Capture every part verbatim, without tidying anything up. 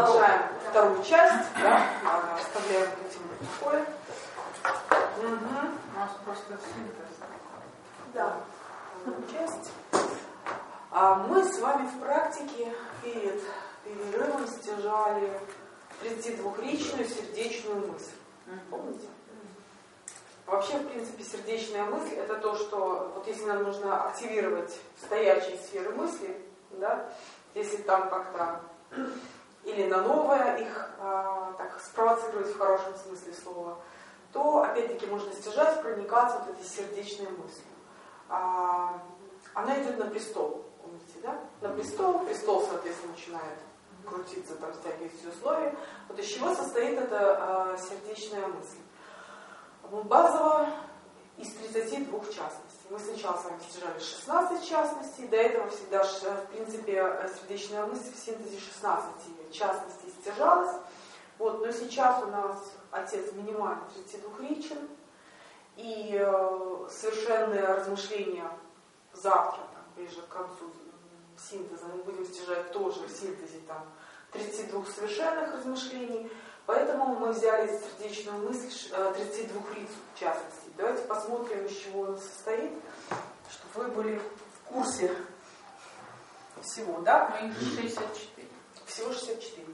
продолжаем вторую часть. Да? Оставляем этим такое. Угу. У нас просто синтез. Да, вторую часть. А мы с вами в практике перед перерывом стяжали тридцатидвухричную сердечную мысль. Помните? Вообще, в принципе, сердечная мысль — это то, что вот если нам нужно активировать стоячие сферы мысли, да, если там как-то или на новое их а, так спровоцировать в хорошем смысле слова, то опять-таки можно стяжать, проникаться вот этой сердечной мыслью. А, она идет на престол, помните, да? На престол, престол, соответственно, начинает крутиться, там стягивать все условия. Вот из чего состоит эта а, сердечная мысль? Базово из тридцати двух частностей. Мы сначала с вами стяжали шестнадцать частностей, до этого всегда, в принципе, сердечная мысль в синтезе шестнадцати частностей стяжалась. Вот, но сейчас у нас отец минимально тридцатидвухричен, и э, совершенные размышления завтра, там, ближе к концу синтеза, мы будем стяжать тоже в синтезе там, тридцати двух совершенных размышлений. Поэтому мы взяли сердечную мысль тридцатидвухрицу в частности. Давайте посмотрим, из чего она состоит, чтобы вы были в курсе всего, да? Мы шестьдесят четыре. Всего шестьдесят четыре.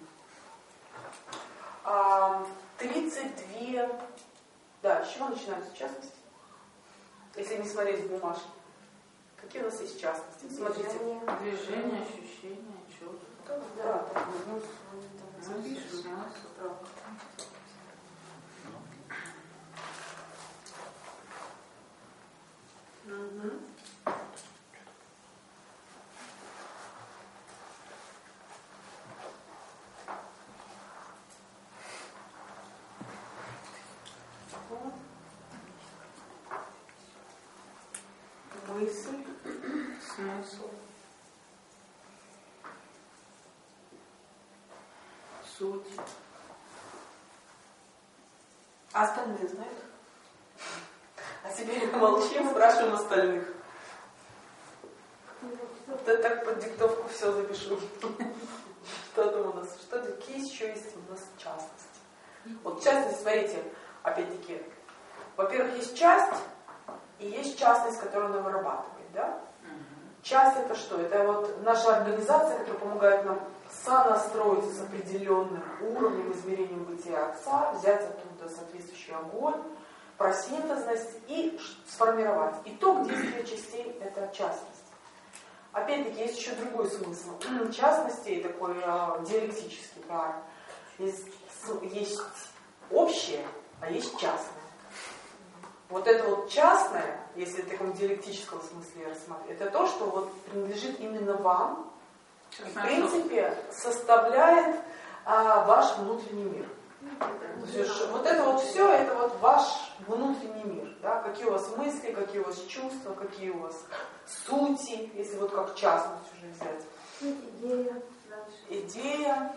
А, тридцать два. Да, с чего начинаются частности? Если не смотреть в бумажке. Какие у нас есть частности? Смотрите. Движение, ощущение, чувство. Да, да. Запишем, да. Угу. Мысль, Смысл. Суть. а остальные знают? А теперь молчим, спрашиваем остальных. Вот я так под диктовку все запишу. Что там у нас? Что какие еще есть у нас частности? Вот частность, смотрите, опять-таки, во-первых, есть часть и есть частность, которую она вырабатывает, да? Часть — это что? Это вот наша организация, которая помогает нам сонастроиться с определенным уровнем измерения бытия Отца, взять оттуда соответствующий огонь, просинтезность и сформировать. Итог действия частей — это частность. Опять-таки, есть еще другой смысл. Частностей такой э, диалектический, да. Есть, есть общее, а есть частное. Вот это вот частное, если в таком диалектическом смысле рассматривать, это то, что вот принадлежит именно вам и, в принципе, составляет а, ваш внутренний мир. То есть, вот это вот все, это вот ваш внутренний мир. Да? Какие у вас мысли, какие у вас чувства, какие у вас сути, если вот как частность уже взять. Идея. Идея.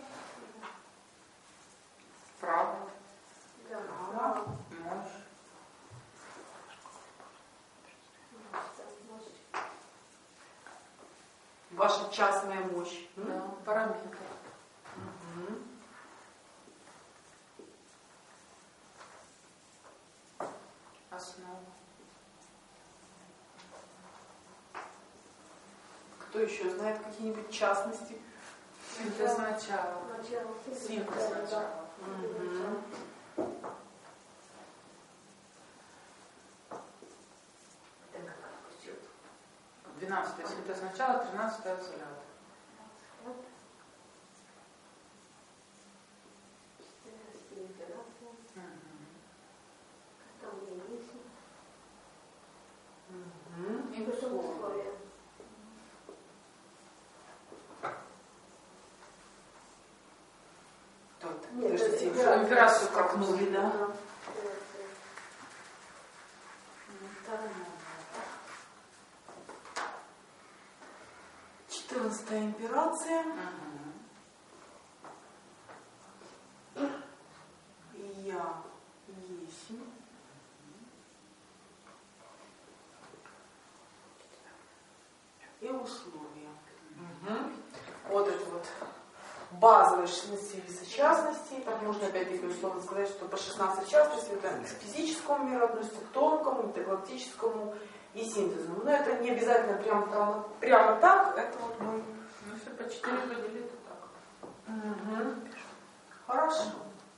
Право. Да. Право. Мощь. Ваша частная мощь. Да. Параметр. Угу. Основа. Кто еще знает какие-нибудь частности? Синтез начала. Начало. Синтез начала. Угу. двенадцатое синтез начала, тринадцатое взгляд. Угу. И условия. Кто это? Нет, Подождите, это уже император. операцию как-нули, да? четырнадцатая имперация. Я есть. И условия. Угу. Вот это вот базовые шестнадцать видов частностей. Так можно опять-таки условно сказать, что по шестнадцать частностей это к физическому миру относится, к тонкому, интергалактическому и синтезу. Но это не обязательно прямо, прямо, прямо так. Это вот мы... Ну, если по четыре поделить, то так. Угу. Хорошо.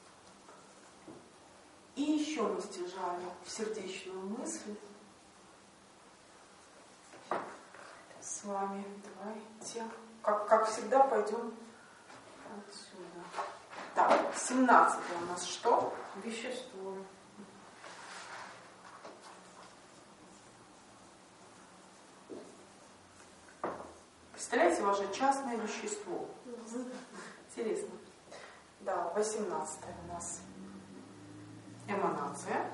И еще мы стяжали в сердечную мысль. С вами давайте, как, как всегда, пойдем отсюда. Так, семнадцатое у нас что? Вещество. Представляете, ваше частное вещество. Интересно. Да, восемнадцатое у нас эманация.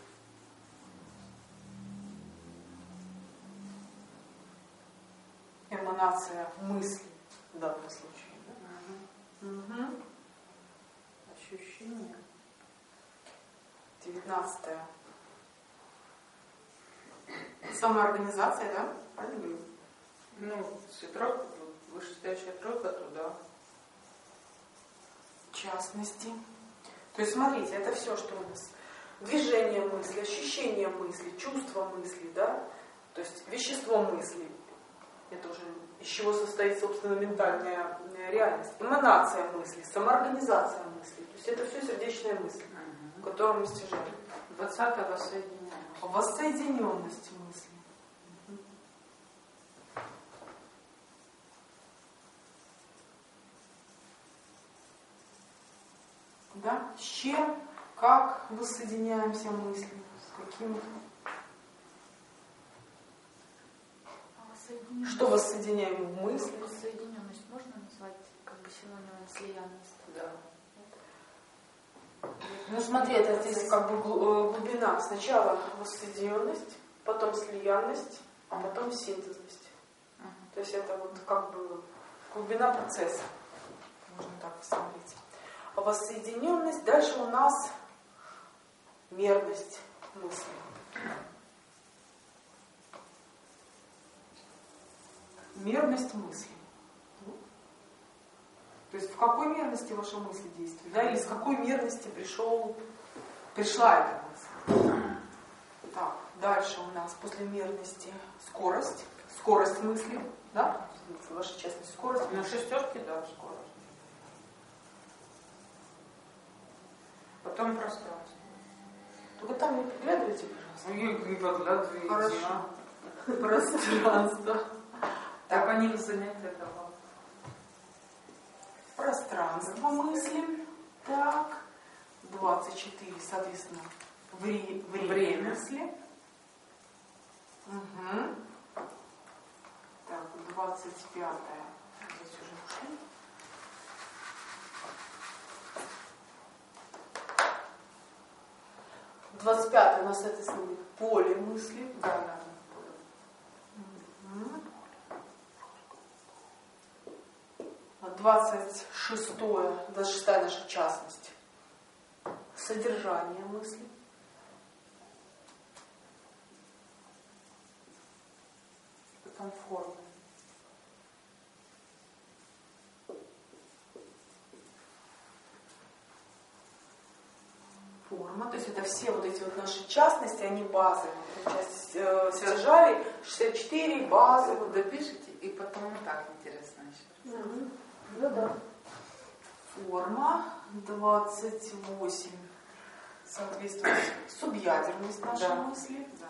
Эманация мысли в данном случае. Да? Угу. Угу. Ощущение. девятнадцатое. Самоорганизация, да? Правильно? Ну, тройка, вышестоящая тройка туда. В частности. То есть, смотрите, это все, что у нас. Движение мысли, ощущение мысли, чувство мысли, да? То есть вещество мысли. Это уже из чего состоит, собственно, ментальная реальность. Эманация мысли, самоорганизация мысли. То есть это все сердечная мысль, угу. которую мы стяжали. двадцатое воссоединенность. Воссоединенность мысли. Угу. Да? С чем, как воссоединяемся мыслью, с каким... Что воссоединяем в мысли? Воссоединенность можно назвать как бы синонимом слиянность? Да. Ну смотри, это здесь как бы глубина. Сначала воссоединенность, потом слиянность, а потом синтезность. Uh-huh. То есть это вот как бы глубина процесса. Можно так посмотреть. А воссоединенность, дальше у нас мерность мысли. Мерность мысли. То есть в какой мерности ваша мысль действует, да, или с какой мерности пришел, пришла эта мысль. Так, дальше у нас после мерности скорость, скорость мысли, да, ваша частность скорость. На шестерке, да, скорость. Потом пространство. Только там не подглядывайте, пожалуйста. Ну, не подглядывайте. Хорошо. Пространство. Так они занятия давал. Пространство мысли. Так. двадцать четыре, соответственно, вре- время, время мысли. Угу. Так, двадцать пятое. Здесь уже ушли. двадцать пятое у нас это самое поле мысли. Да, да. двадцать шестое, двадцать шестая наша частность. Содержание мысли. Потом форма. Форма, то есть это все вот эти вот наши частности, они базовые. Часть э, стяжали, шестьдесят четыре базы. Вы допишите, и потом вот так интересно еще. Угу. Ну да. Форма двадцать восемь. Соответствует субъядерность нашей да. мысли. Да.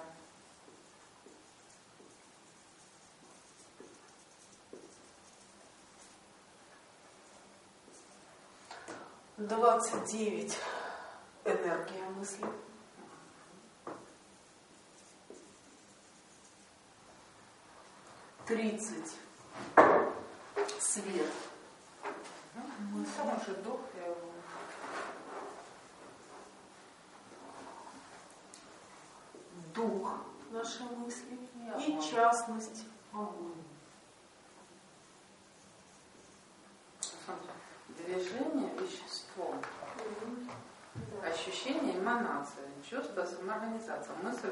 двадцать девять. Энергия мысли. тридцать. Свет. Ну, сам же дух, я его... Дух нашей мысли. Я и могу. частность огонь. Движение веществом. Ощущение эманация, чувство самоорганизация, мысль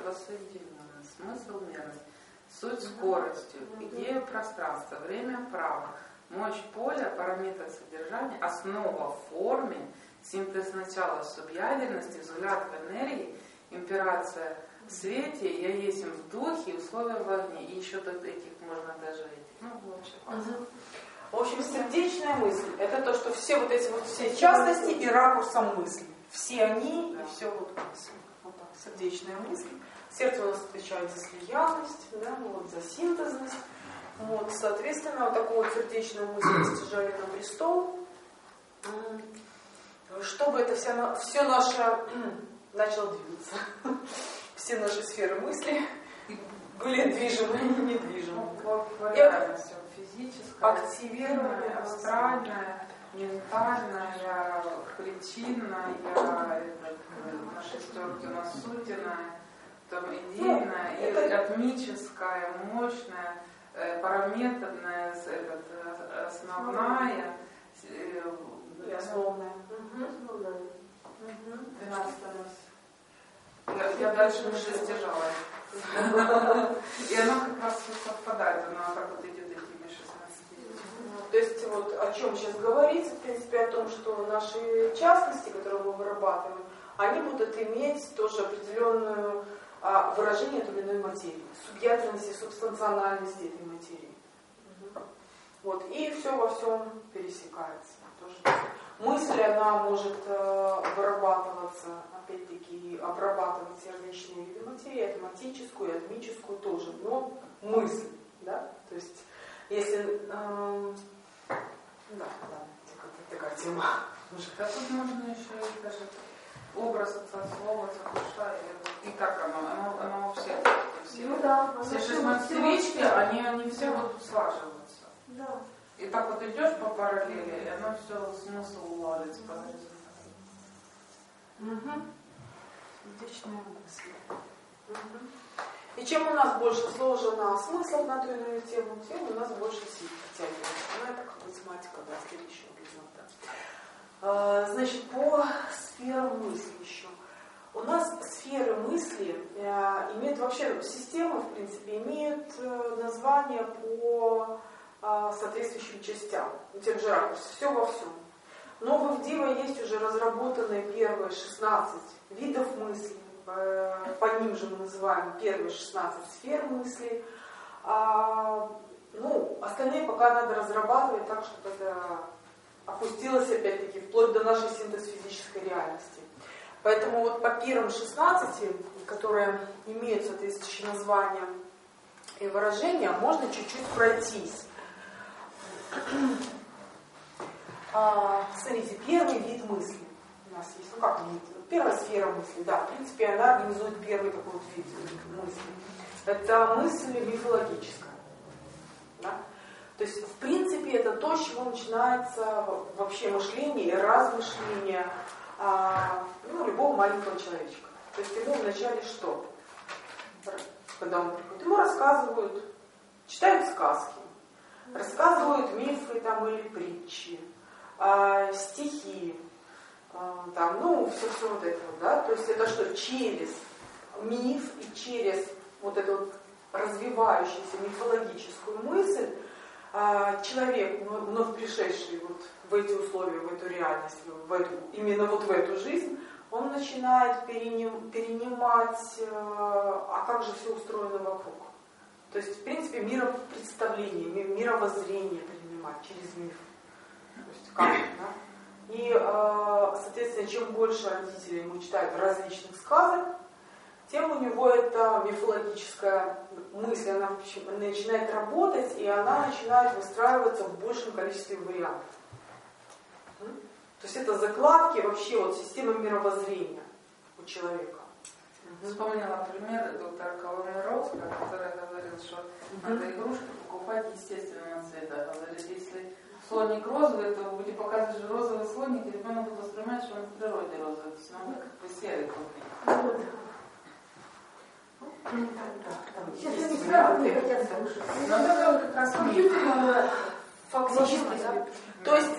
воссоединенность, смысл мерность, суть скоростью, идея пространства, время право, Мощь поля, параметр содержания, основа в форме, синтез начала субъядерности, взгляд в энергии, имперация в свете, я есть в духе, условия в огне. И еще тут этих можно даже этих. Ну, вообще. Угу. В общем, сердечная мысль — это то, что все вот эти вот все частности и ракурсом мысли. Все они, да. И все вот мысли. Вот так, сердечная мысль. Сердце у нас отвечает за слиянность, да, вот, за синтезность. Вот, соответственно, вот такую вот сердечную мысль стяжали на престол, чтобы это вся, все наше начало двигаться. Все наши сферы мысли были движимы и недвижимы. Реальность физическая, активированная, астральная, ментальная, причинная, на шестерке у нас сутиная, там идейная, ну, это... атмическая, мощная, параметрная, этот, основная и основная. Я, я дальше не достижала. И оно как раз совпадает, оно как вот идет этими шестнадцати. То есть вот о чем сейчас говорится, в принципе, о том, что наши частности, которые мы вырабатываем, они будут иметь тоже определенное а, выражение той или иной материи, субъядерности, субстанциональности этой материи. Угу. Вот, и все во всем пересекается. Тоже. Мысль, она может э, вырабатываться, опять-таки, обрабатывать различные виды материи, атоматическую и атмическую тоже, но мысль, да, то есть, если, э, да, ладно, такая тема. Да тут можно еще и даже образ от слова, от душа, и, и так оно, оно, оно у всех, все, ну, да, все шестнадцатирички, они, они все будут слаживаться. Да. И так вот идешь по параллели, и оно все смысл улавливается по результату. Угу. Отличная мысль. Угу. И чем у нас больше сложено смыслов на ту или иную тему, тем у нас больше сил притягивается. Ну, это как математика, да, следующего предмета. А, значит, по сферам мысли еще. У нас сферы мысли э, имеют вообще, системы, в принципе, имеют э, название по соответствующим частям, тем же ракурсам, все во всем. Но в Ивдива есть уже разработанные первые шестнадцать видов мысли, по ним же мы называем первые шестнадцать сфер мысли. А, ну, остальные пока надо разрабатывать так, чтобы это опустилось опять-таки вплоть до нашей синтез-физической реальности. Поэтому вот по первым шестнадцати, которые имеют соответствующее название и выражение, можно чуть-чуть пройтись. А, смотрите, первый вид мысли у нас есть. Ну как вид? Первая сфера мысли, да, в принципе, она организует первый такой вот вид мысли. Это мысль мифологическая. Да? То есть, в принципе, это то, с чего начинается вообще мышление и размышление а, ну, любого маленького человечка. То есть ему вначале что? Когда он приходит, ему рассказывают, читают сказки, рассказывают мифы там, или притчи, э, стихи, э, там, ну, все-все вот это вот, да, то есть это что, через миф и через вот эту вот развивающуюся мифологическую мысль э, человек, вновь пришедший вот в эти условия, в эту реальность, в эту, именно вот в эту жизнь, он начинает переним, перенимать, э, а как же все устроено вокруг. То есть, в принципе, миропредставление, мировоззрение принимать через миф. То есть, как, да? И, соответственно, чем больше родители ему читают различных сказок, тем у него эта мифологическая мысль, она начинает работать, и она начинает выстраиваться в большем количестве вариантов. То есть, это закладки вообще вот системы мировоззрения у человека. Вспомнила пример доктора Коломойровского, который говорил, что mm-hmm. надо игрушки покупать естественного цвета. Говорит, если слоник розовый, то будете показывать же розовый слоник, и ребенок будет воспринимать, что он в природе розовый. То есть надо как бы серый купить. Сейчас они сразу не хотят слушать. Но это как раз фактически. То есть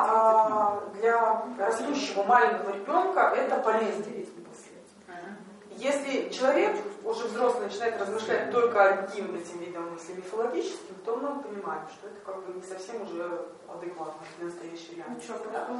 для, для растущего маленького ребенка это полезно. если человек уже взрослый начинает размышлять только одним этим видом мысли мифологическим, то мы понимаем, что это как бы не совсем уже адекватно для настоящей реальности.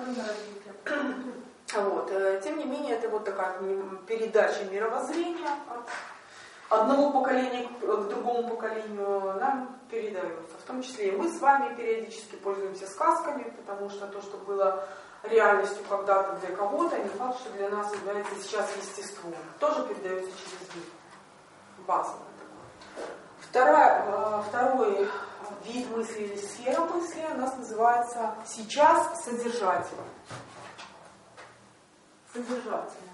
Да? Вот. Тем не менее, это вот такая передача мировоззрения от одного поколения к другому поколению нам передается. В том числе и мы с вами периодически пользуемся сказками, потому что то, что было реальностью когда-то для кого-то, не факт, что для нас является сейчас естеством. Тоже передается через мир. Базовое такое. Вторая, второй вид мысли или сфера мысли у нас называется сейчас содержательно. Содержательно.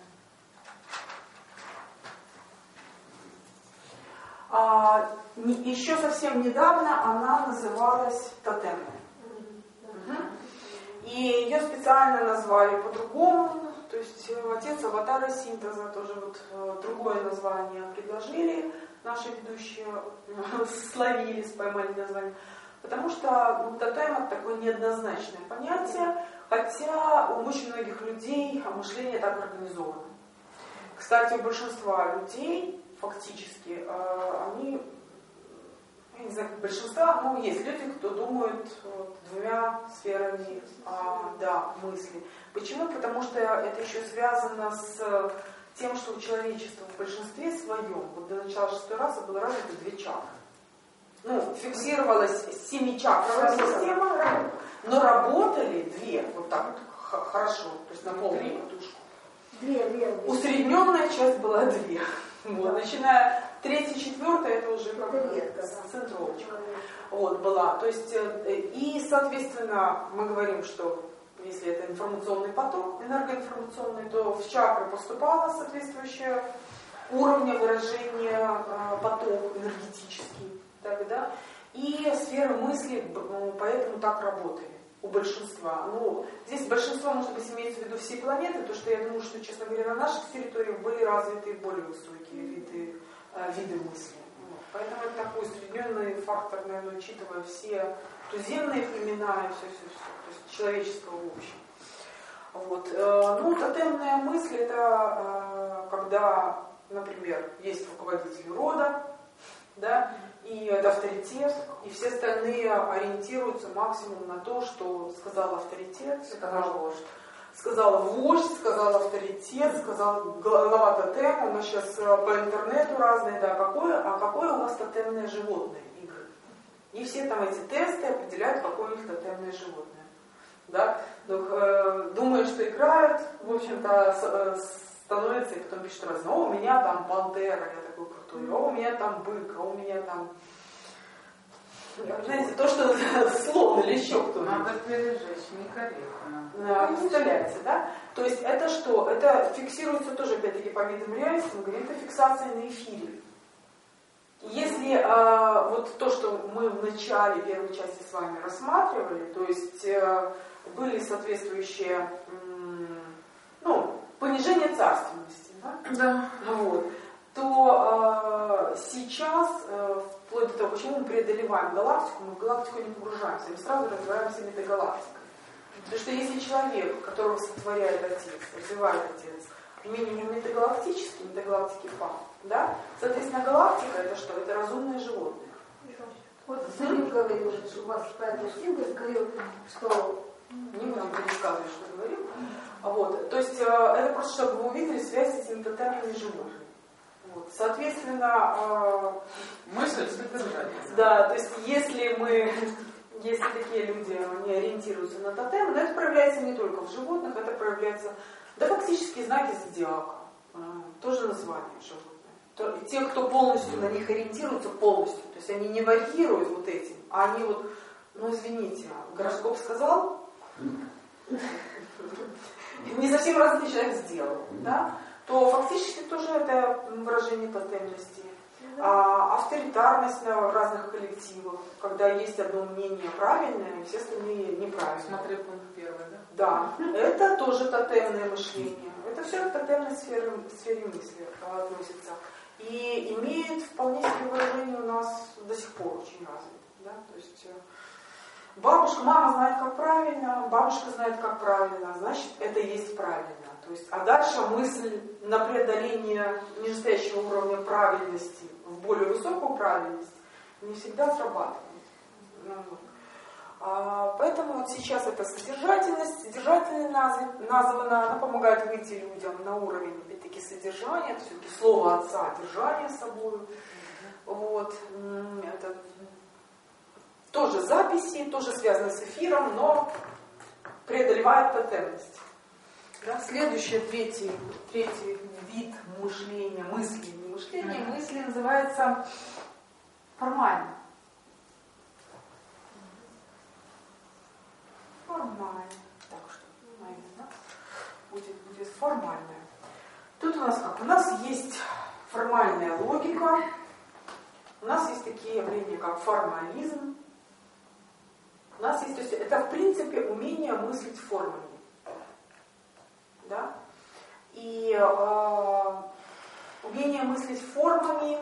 А, не, еще совсем недавно она называлась тотемной. И ее специально назвали по-другому, то есть отец аватара синтеза, тоже вот другое название предложили, наши ведущие словили, поймали название, потому что ну, тотем это такое неоднозначное понятие, хотя у очень многих людей мышление так организовано. Кстати, у большинства людей фактически они, я не знаю, большинства, ну, есть люди, кто думают вот, двумя сферами а, да, мысли. Почему? Потому что это еще связано с тем, что у человечества в большинстве своем, вот до начала шестой расы было развито две чакры. Ну, фиксировалась семичакровая система, но работали две, вот так вот, хорошо, то есть на полную катушку. Две, две, две. Усредненная часть была две. Вот, начиная третья, четвертая, это уже как бы центровочка. Вот, была. То есть, и, соответственно, мы говорим, что если это информационный поток, энергоинформационный, то в чакры поступало соответствующее уровня выражения поток энергетический. Так, да? И сферы мысли поэтому так работали у большинства. Ну, здесь большинство, может быть, имеется в виду все планеты, потому что я думаю, что, честно говоря, на наших территориях были развиты более высокие виды, э, виды мысли. Вот. Поэтому это такой усредненный фактор, наверное, учитывая все туземные племена и все-все-все, то есть человечество в общем. Вот. Э, ну, тотемная мысль это э, когда, например, есть руководитель рода, да, и это авторитет, и все остальные ориентируются максимум на то, что сказал авторитет, сказал вождь, сказал вождь, сказал авторитет, сказал глава тотема, у нас сейчас по интернету разные, да, какое, а какое у вас тотемное животное, игры. И все там эти тесты определяют, какое у них тотемное животное. Да? Думая, что играют, в общем-то, становится, и потом пишут разное, о, у меня там пантера, я такой крутой, о, у меня там бык, а у меня там, знаете, то, что слон или еще кто-то. Надо пережечь, некорректно. Представляете, да? То есть это что? Это фиксируется тоже, опять-таки, по видам реальности, мы говорим, это фиксация на эфире. Если э, вот то, что мы в начале первой части с вами рассматривали, то есть э, были соответствующие, э, ну, понижение царственности, да? Да. Вот. То э, сейчас, э, вплоть до того, почему мы преодолеваем галактику, мы в галактику не погружаемся, мы сразу разбираемся метагалактикой. Потому что если человек, которого сотворяет Отец, развивает Отец, минимум метагалактический, метагалактики факт, да? Соответственно, галактика это что? Это разумное животное. Вот Сергей говорил, что у вас Павел Сингер говорил, что не будем пересказывать, что говорил. Вот. То есть это просто, чтобы вы увидели связь с этими тотемными животными. Вот. Соответственно, э, мысль содержательная. Да, то есть если мы, если такие люди не ориентируются на тотем, но это проявляется не только в животных, это проявляется, да, фактически знаки зодиака, э, тоже название животных. То, те, кто полностью на них ориентируются, полностью, то есть они не варьируют вот этим, а они вот, ну извините, гороскоп сказал, не совсем разный человек сделал, да, то фактически тоже это выражение тотемности. А авторитарность на разных коллективах, когда есть одно мнение правильное, и все остальные неправильные. Смотри пункт первый, да? Да, это тоже тотемное мышление. Это все к тотемной сфере, сфере мысли относится. И имеет вполне себе выражение у нас до сих пор очень развито. Да? То есть, Бабушка, мама знает, как правильно, бабушка знает, как правильно, значит, это и есть правильно. То есть, а дальше мысль на преодоление нижестоящего уровня правильности в более высокую правильность не всегда срабатывает. А, поэтому вот сейчас это содержательность, содержательно названа, она помогает выйти людям на уровень, опять-таки, содержания, все-таки слово отца, держание собой. Вот, это тоже записи, тоже связано с эфиром, но преодолевает тотемность. Да? Следующий, третий, третий вид мышления, мысли, не мышления, mm-hmm. мысли называется формально. Формально. Так что, наверное, да? будет, будет формальное. Тут у нас как? У нас есть формальная логика, у нас есть такие явления, как формализм. У нас есть, то есть это в принципе умение мыслить формами. Да? И э, умение мыслить формами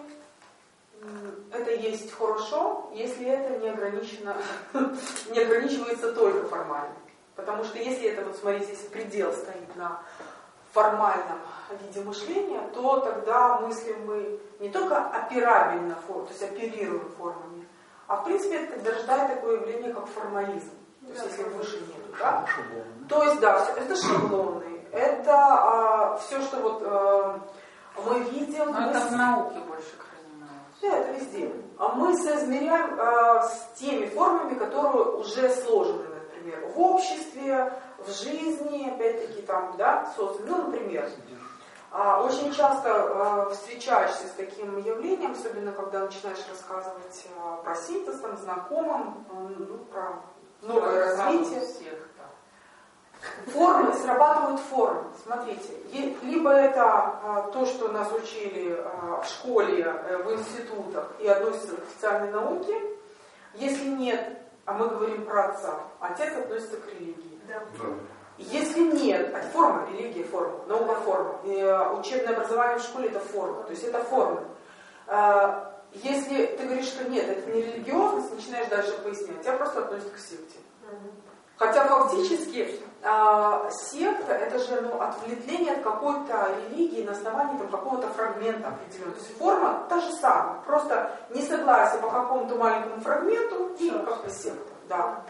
это есть хорошо, если это не ограничено, не ограничивается только формально. Потому что если это, вот смотрите, если предел стоит на формальном виде мышления, то тогда мыслим мы не только операбельно, то есть оперируем формами, а в принципе это тогда рождает такое явление, как формализм. То есть если выше нету, да? То есть, да, это шаблоны, это а, все, что вот а, мы видим. Но мы это с... в науке больше принимается. Да, это везде. А мы соизмеряем а, с теми формами, которые уже сложены, например, в обществе, в жизни, опять-таки там, да, социуме. Ну, например, а, очень часто а, встречаешься с таким явлением, особенно когда начинаешь рассказывать а, про синтез, там, знакомым, ну, про новое развитие. Всех, да. Формы, срабатывают формы. Смотрите, либо это а, то, что нас учили а, в школе, а, в институтах и относится к официальной науке. Если нет, а мы говорим про отца, отец относится к религии. Да. Если нет, а форма, религия, форма, наука форма. И, а, учебное образование в школе это форма, то есть это форма. А, если ты говоришь, что нет, это не религиозность, начинаешь дальше пояснять, тебя просто относят к секте. Хотя фактически э, секта это же ну, отвлечение от какой-то религии на основании там, какого-то фрагмента определенного. То есть форма та же самая, просто не согласие по какому-то маленькому фрагменту и как-то секта. Да.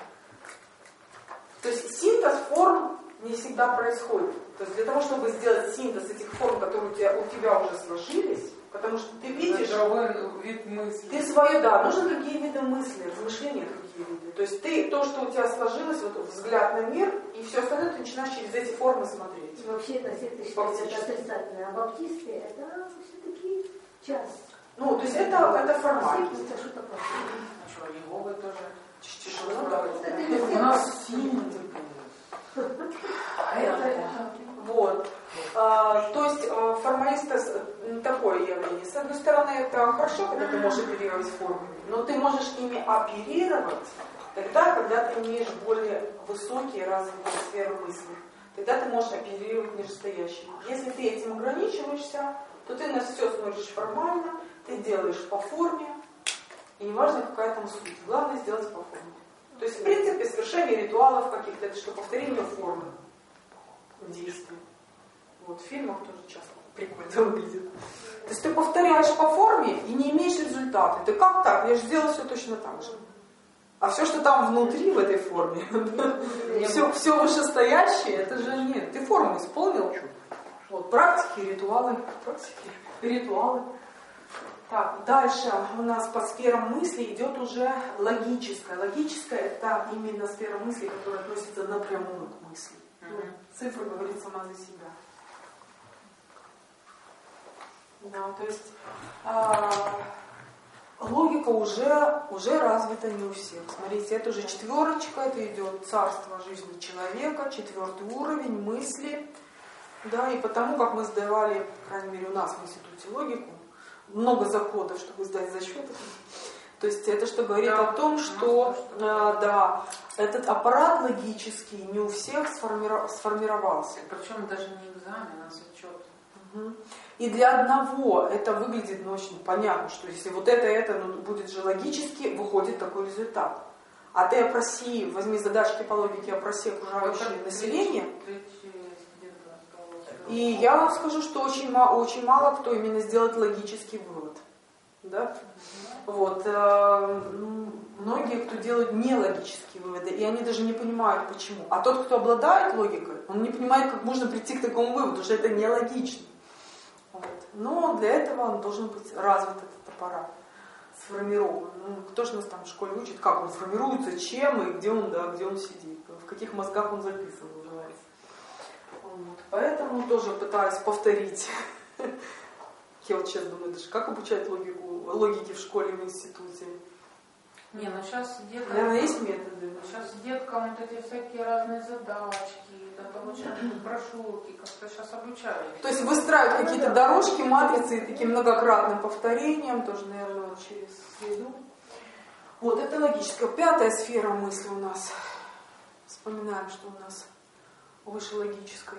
То есть синтез форм не всегда происходит. То есть для того, чтобы сделать синтез этих форм, которые у тебя, у тебя уже сложились, потому что ты видишь, вид мысли. Ты свое, да, нужны другие виды мысли, размышления другие виды. То есть ты, то, что у тебя сложилось, вот взгляд на мир, и все остальное ты начинаешь через эти формы смотреть. И вообще это секта считается отрицательное, а баптисты это все-таки часть. Ну, то есть это, это формально. Это что такое? А что, Иеговы тоже Тяжело, да. У нас сильно. Вот. А, то есть а, формалист такое явление. С одной стороны, это хорошо, когда ты можешь оперировать формами, но ты можешь ими оперировать тогда, когда ты имеешь более высокие развитые сферы мысли. Тогда ты можешь оперировать нижестоящими. Если ты этим ограничиваешься, то ты на все смотришь формально, ты делаешь по форме, и неважно, какая там суть. Главное сделать по форме. То есть, в принципе, совершение ритуалов каких-то, это что повторение формы действий. Вот в фильмах тоже часто прикольно выглядит. То есть ты повторяешь по форме и не имеешь результата. Ты как так? Я же сделала все точно так же. А все, что там внутри в этой форме, все, все вышестоящее, это же нет. Ты форму исполнил. Вот практики, ритуалы, практики, ритуалы. Так, дальше у нас по сферам мысли идет уже логическое. Логическое это именно сфера мысли, которая относится напрямую к мысли. Mm-hmm. Цифра говорит сама за себя. Да, то есть э, логика уже, уже развита не у всех. Смотрите, это уже четверочка, это идет царство жизни человека, четвертый уровень мысли. Да, и потому, как мы сдавали, по крайней мере у нас в институте логику, много закодов, чтобы сдать зачеты. То есть это что говорит да, о том, что э, да, этот аппарат логический не у всех сформиров... сформировался. Причем даже не экзамен, а зачет. Угу. И для одного это выглядит ну, очень понятно, что если вот это, это ну, будет же логически, выходит такой результат. а ты опроси, возьми задачки по логике, опроси окружающее население. И я вам скажу, что очень, очень мало кто именно сделает логический вывод. Да? Вот. Многие, кто делают нелогические выводы, и они даже не понимают, почему. А тот, кто обладает логикой, он не понимает, как можно прийти к такому выводу, потому что это нелогично. Вот. Но для этого он должен быть развит, этот аппарат, сформирован. Ну, кто же нас там в школе учит, как он формируется, чем и где он, да, где он сидит, в каких мозгах он записан, называется. Вот. Поэтому тоже пытаюсь повторить. Я вот сейчас думаю, даже как обучать логику, логике в школе, в институте. Не, ну сейчас деткам... Наверное, есть методы. Сейчас деткам вот эти всякие разные задачки, да, получают брошюрки, как-то сейчас обучают. То есть выстраивают какие-то дорожки, матрицы, и таким многократным повторением, тоже, наверное, вот через среду. Вот, это логическая. Пятая сфера мысли у нас. Вспоминаем, что у нас выше логической.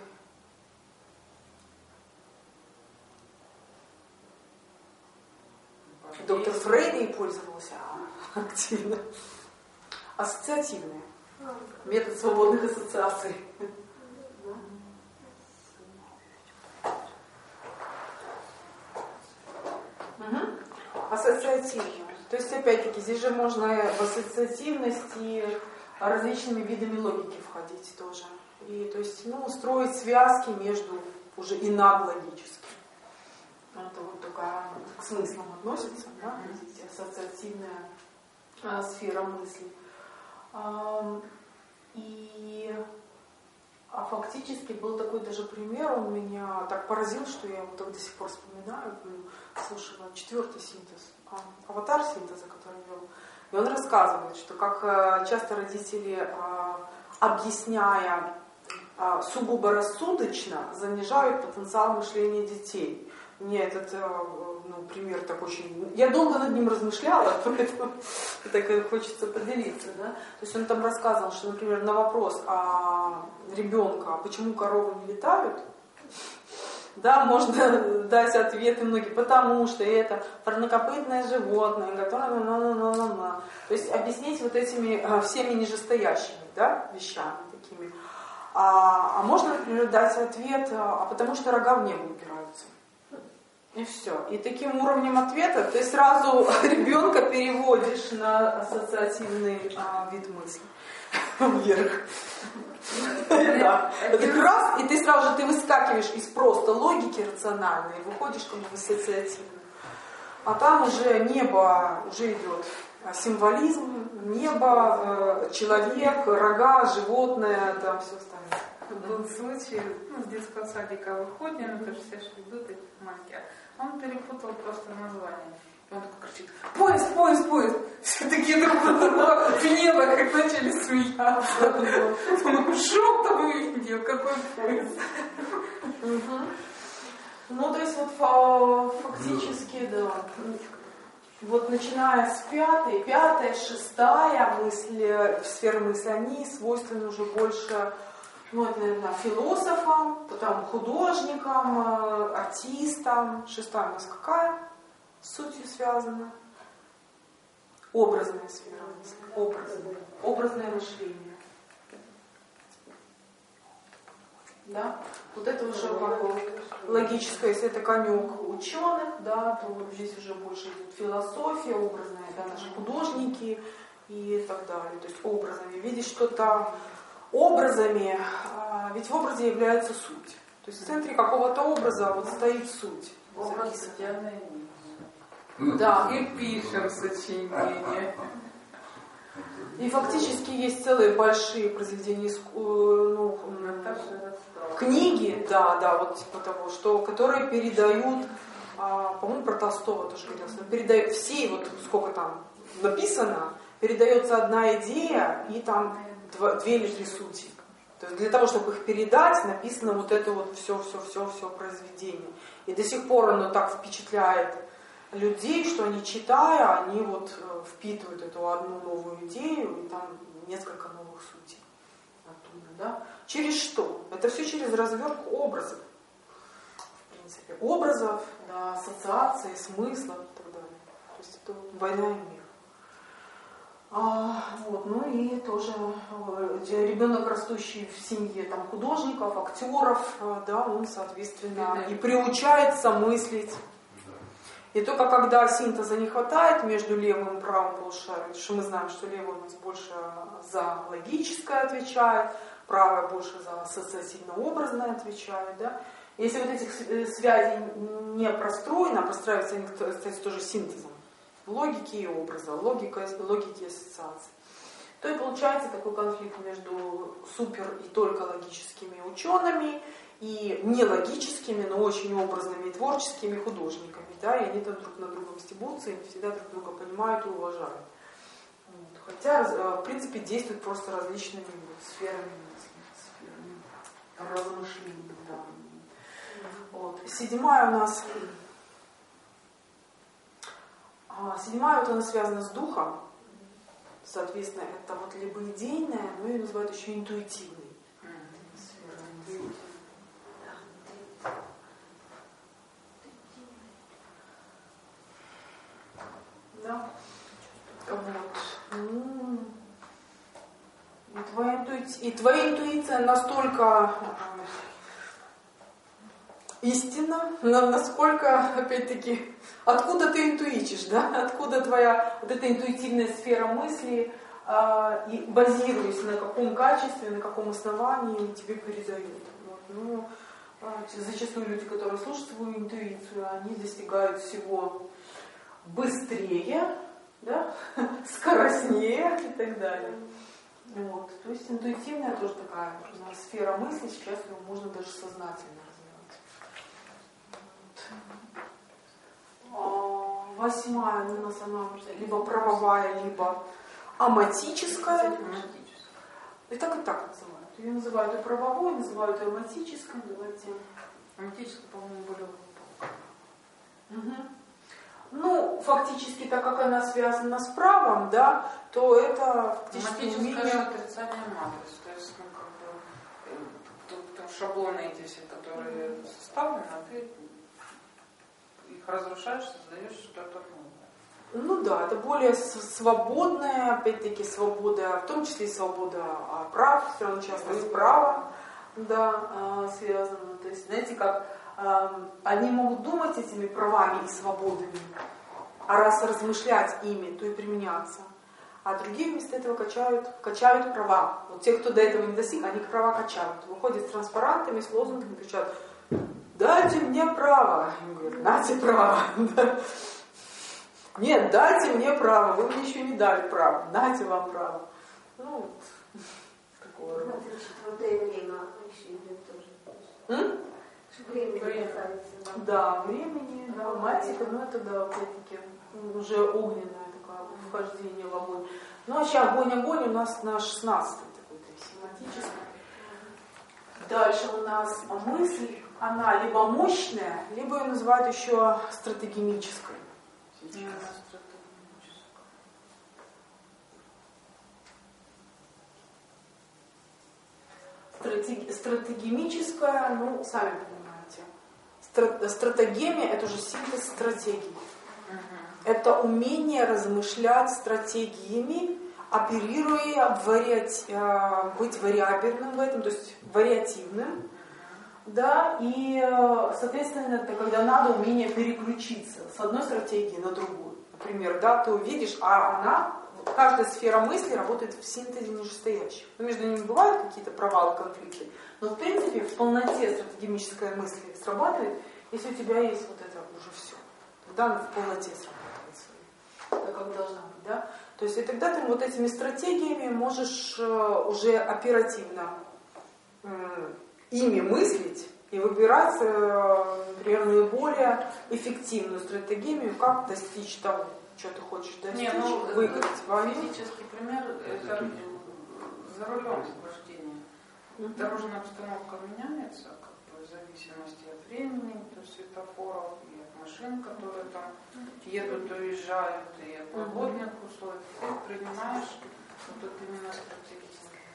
Доктор Фрейд ей пользовался активно. Ассоциативные. Метод свободных ассоциаций. Угу. Ассоциативные. То есть, опять-таки, здесь же можно в ассоциативности различными видами логики входить тоже. И, то есть, ну, строить связки между уже и надлогическими. Это вот такая к смыслам относится, да, видите, ассоциативная а, сфера мысли. А, и а фактически был такой даже пример, он меня так поразил, что я его так до сих пор вспоминаю, слушала четвертый синтез, а, аватар синтеза, который вел. И он рассказывает, что как а, часто родители, а, объясняя а, сугубо рассудочно, занижают потенциал мышления детей. Мне этот, ну, пример так очень... Я долго над ним размышляла, поэтому так хочется поделиться. Да? То есть он там рассказывал, что, например, на вопрос а ребенка, почему коровы не летают, да, можно дать ответы многие, потому что это парнокопытное животное, которое... На-на-на-на-на-на. То есть объяснить вот этими всеми нижестоящими, да, вещами такими. А, а можно, например, дать ответ, а потому что рога в небо упираются. И все. И таким уровнем ответа ты сразу ребенка переводишь на ассоциативный а, вид мысли вверх. Это раз, и ты сразу же ты выскакиваешь из просто логики рациональной и выходишь в ассоциативную. А там уже небо, уже идет символизм, небо, человек, рога, животное, там все остальное. Был случай, ну, с детского садика выходим, это же все же идут, эти маленькие. Он перепутал просто название. И он такой кричит: поезд, поезд, поезд. Все такие друг на друга в небо, как начали смеяться. Он шок там увидел, какой поезд. Ну, то есть вот фактически, да. Вот начиная с пятой, пятая, шестая мысль, сфера мысли, они свойственны уже больше, ну, это, наверное, философам, потом художникам, артистам. Шестая у нас какая с сутью связана? Образная сфера мысли. Образное. Образное мышление. Да? Вот это уже логическое, если это конек ученых, да, то вот здесь уже больше идет философия образная, да, наши художники и так далее. То есть образами. Видеть что-то образами, ведь в образе является суть. То есть в центре какого-то образа вот стоит суть. Образ да. И пишем сочинение. И фактически есть целые большие произведения, ну, книги, да, да, вот типа того, что, которые передают, а, по-моему, про Толстого тоже говорилось, передают все, вот сколько там написано, передается одна идея и там два, две или три сути. То есть для того, чтобы их передать, написано вот это вот все-все-все-все произведение. И до сих пор оно так впечатляет людей, что они, читая, они вот впитывают эту одну новую идею и там несколько новых сутей оттуда, да? Через что? Это все через развертку образов. В принципе, образов, да, ассоциаций, смыслов и так далее. То есть это война и мир. А, вот, ну и тоже ребенок, растущий в семье там, художников, актеров, да, он, соответственно, и приучается мыслить. И только когда синтеза не хватает между левым и правым полушарием, потому что мы знаем, что левый у нас больше за логическое отвечает, правое больше за ассоциативно-образное отвечает, да. Если вот этих связей не простроено, а простраиваются они, кстати, тоже синтезом логики и образа, логика, логики и ассоциаций, то и получается такой конфликт между супер и только логическими учеными и нелогическими, но очень образными и творческими художниками, да, и они там друг на другом стебутся и не всегда друг друга понимают и уважают. Вот. Хотя, в принципе, действуют просто различными сферами мысли, сферами размышлений. Да. Вот. Седьмая у нас, седьмая вот она связана с духом, соответственно, это вот либо идейная, но ее называют еще интуитивной. Да. Вот. И твоя, интуиция, и твоя интуиция настолько истинна, насколько, опять-таки, откуда ты интуичишь, да? Откуда твоя вот эта интуитивная сфера мысли, э, и базируясь на каком качестве, на каком основании тебе передают. Вот. Ну, зачастую люди, которые слушают свою интуицию, они достигают всего быстрее, да? Скоростнее и так далее. Вот. То есть интуитивная тоже такая сфера мысли, сейчас ее можно даже сознательно развивать. Вот. Восьмая у нас она либо правовая, либо аматическая. И так и так называют. Ее называют и правовой, называют и аматической. Давайте. Аматическая, по-моему, более глубокая. Угу. Ну, фактически, так как она связана с правом, да, то это фактически умение... отрицание матриц. То есть, ну, как бы, тут, тут шаблоны эти все, которые mm-hmm. составлены, а ты их разрушаешь, создаешь что-то новое. Ну да, это более свободная, опять-таки, свобода, в том числе и свобода прав, все равно часто с правом, да, связано. То есть, знаете, как... они могут думать этими правами и свободами, а раз размышлять ими, то и применяться. А другие вместо этого качают, качают права. Вот те, кто до этого не достиг, они права качают. Выходят с транспарантами, с лозунгами, кричат: дайте мне право. Им говорят: дайте право. Нет, дайте мне право, вы мне еще не дали право, дайте вам право. Ну, вот, такого рода. Времени касается, да. Да, времени, да, матика, ну это, да, опять-таки, уже огненное такое вхождение в огонь. Ну, вообще огонь-огонь у нас на шестнадцатый такой семантический. Дальше у нас мысль, она либо мощная, либо ее называют еще стратегемической. Стратеги- стратегемическая, ну, сами понимаете. Стратегемия – это уже синтез стратегий. Uh-huh. Это умение размышлять стратегиями, оперируя, вариати... быть вариабельным в этом, то есть вариативным. Uh-huh. Да, и, соответственно, это когда надо умение переключиться с одной стратегии на другую. Например, да, ты увидишь, а она, каждая сфера мысли работает в синтезе нижестоящих. Но между ними бывают какие-то провалы, конфликты. Но, в принципе, в полноте стратегемическая мысль срабатывает, если у тебя есть вот это уже все. Тогда она в полноте срабатывает своей, так как должна быть, да? То есть и тогда ты вот этими стратегиями можешь уже оперативно ими мыслить и выбирать, например, наиболее эффективную стратегию, как достичь того, что ты хочешь достичь, Не, ну, выиграть. Физический пример – это за рулем вождения. Mm-hmm. Дорожная обстановка меняется, как бы, в зависимости от времени, от светофоров и от машин, которые там едут, уезжают, и от погодных условий. Ты принимаешь вот это именно стратегию.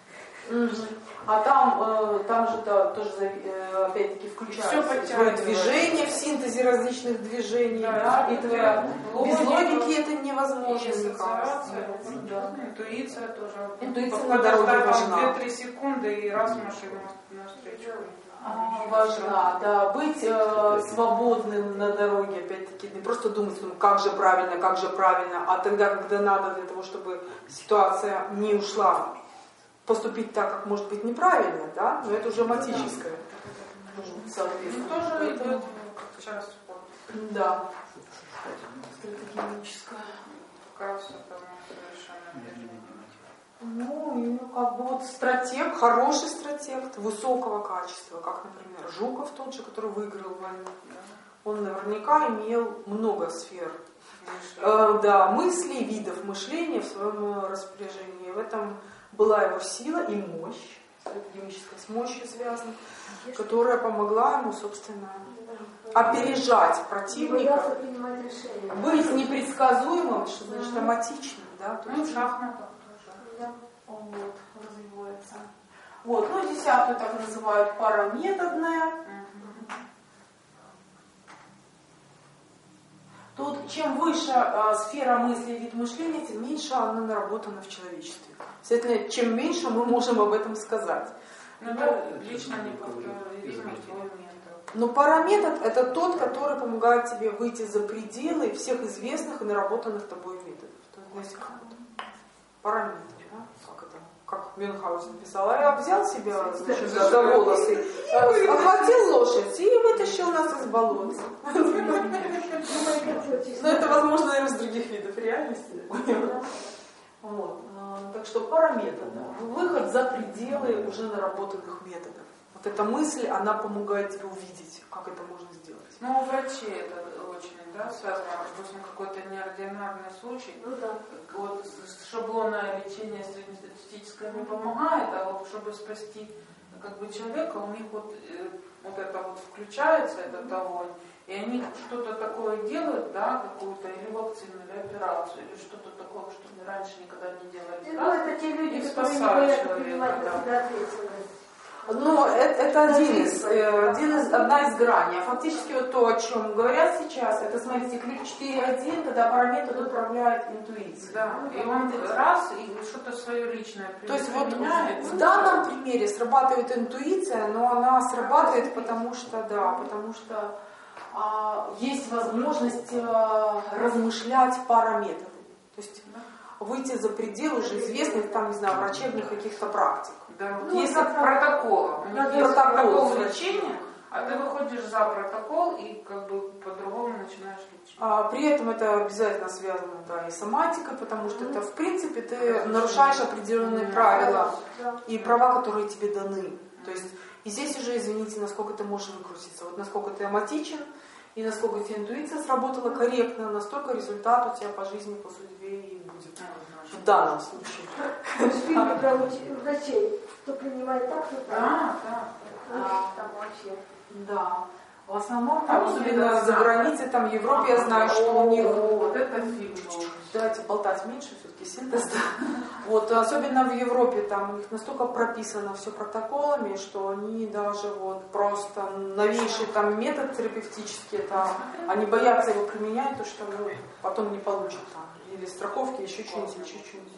Угу. А там, э, там же да, тоже э, опять-таки включается движение в синтезе различных движений, да, да? И твоя, без логики это невозможно. Да. Интуиция тоже. Интуиция на дороге важна. две-три секунды и раз машину навстречу. А, важна, да. Быть э, свободным на дороге, опять-таки, не просто думать, ну, как же правильно, как же правильно, а тогда, когда надо для того, чтобы ситуация не ушла, поступить так, как может быть неправильно, да, но это уже матическое. Соответственно. Ну, тоже идет как часть. Да. Стратегическое. Как раз это совершенно. Ну, и как бы вот стратег, хороший стратег, высокого качества, как, например, Жуков тот же, который выиграл войну. Он наверняка имел много сфер. Э, да, мыслей, видов мышления в своем распоряжении. В этом была его сила и мощь, стратегическая с мощью связана, которая помогла ему, собственно, опережать противника, быть непредсказуемым, что значит аматичным, да, то есть шахматом тоже. Он вот развивается. Вот, ну десятую так называют параметодная. Тут чем выше э, сфера мысли и вид мышления, тем меньше она наработана в человечестве. Следовательно, чем меньше мы можем об этом сказать. Ну, это лично не повторимо твой метод. Но параметод — это тот, который помогает тебе выйти за пределы всех известных и наработанных тобой методов. То есть как вот параметр, да? Как это? Как Мюнхгаузен писал. А я взял себя, значит, за волосы, охватил лошадь и вытащил нас из болота. Но это возможно, наверное, с других видов реальности. Вот. Так что параметр, да. Выход за пределы уже наработанных методов. Вот эта мысль, она помогает тебе увидеть, как это можно сделать. Ну, у врачей это очень, да, связано, допустим, какой-то неординарный случай. Ну, да. Вот шаблонное лечение среднестатистическое не помогает, а вот чтобы спасти как бы человека, у них вот, э, вот это вот включается, этот огонь, и они что-то такое делают, да, какую-то или вакцину, или операцию, или что-то такое, что раньше никогда не делали. Ну, да? Это те люди, которые не боятся принимать на себя ответственность. Но это, это один из, один из, одна из граней. А фактически вот то, о чем говорят сейчас, это, смотрите, ключ четыре один, когда параметр управляет интуицией. Да, и он раз, и что-то свое личное применяет. То есть вот в, в данном примере срабатывает интуиция, но она срабатывает, потому что, да, потому что а, есть возможность а, размышлять параметрами. То есть выйти за пределы уже известных, там, не знаю, врачебных каких-то практик. Да, ну, есть протокол. У них есть протокол лечения, а ты выходишь за протокол и как бы по-другому начинаешь лечить. А, при этом это обязательно связано, да, и с соматикой, потому что это, в принципе, ты нарушаешь определенные правила и права, которые тебе даны. То есть, и здесь уже, извините, насколько ты можешь выкрутиться. Вот насколько ты аматичен, и насколько тебе интуиция сработала корректно, настолько результат у тебя по жизни, по судьбе и будет. В данном случае. В фильме про врачей, кто принимает так, кто так. Да, да. А, там вообще. Да. В основном, там, особенно за границей, там в Европе, я знаю, что у них... Вот это фильм. Давайте болтать меньше, все-таки синтез. Вот, особенно в Европе, там у них настолько прописано все протоколами, что они даже вот просто новейший там метод терапевтический, это, они боятся его применять, потому что ну, потом не получат там или страховки, еще что-нибудь, еще что-нибудь.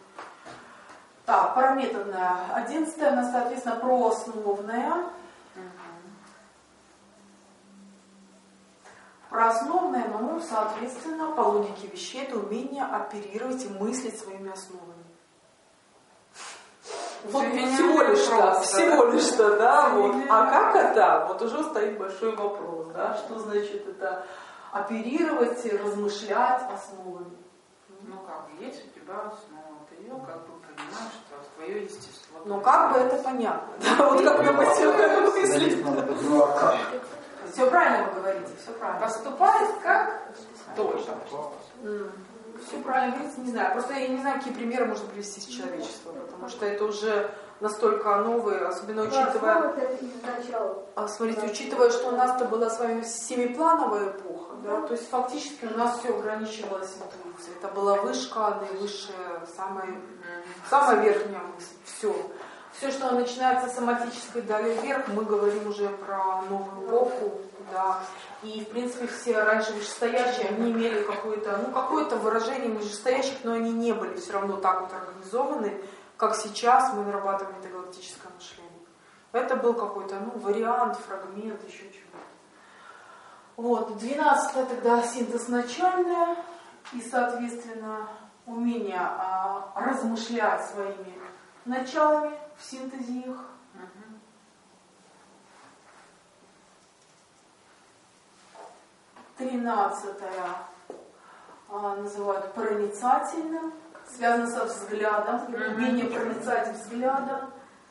Так, параметодная. Одиннадцатая, она, соответственно, проосновная. Проосновная, ну, соответственно, по логике вещей, это умение оперировать и мыслить своими основами. Вот всего лишь-то, всего лишь-то, да, вот. А как это? Вот уже стоит большой вопрос, да, что значит это оперировать и размышлять основами. Ну как, есть у тебя основа, ты ее как бы понимаешь, что твое естество. Ну как бы это понятно, да, вот как мы мыслим. Все правильно вы говорите, все правильно. Поступает как точно. Все правильно говорите, не знаю. Просто я не знаю, какие примеры можно привести из человечества, потому что это уже настолько новые, особенно учитывая... Смотрите, учитывая, что у нас-то была с вами семиплановая эпоха, да, то есть фактически у нас все ограничивалось интуицией. Это была вышка, наивысшая, самая, самая верхняя мысль. Все. Все, что начинается с соматической дали вверх, мы говорим уже про новую эпоху, да. И, в принципе, все раньше вышестоящие, они имели какое-то, ну, какое-то выражение вышестоящих, но они не были все равно так вот организованы, как сейчас мы нарабатываем интергалактическое мышление. Это был какой-то, ну, вариант, фрагмент, еще чего-то. Вот, двенадцатое тогда синтез начальное, и, соответственно, умение а, размышлять своими началами в синтезе их. Тринадцатое а, называют проницательным, связано со взглядом, умение проницать взглядом.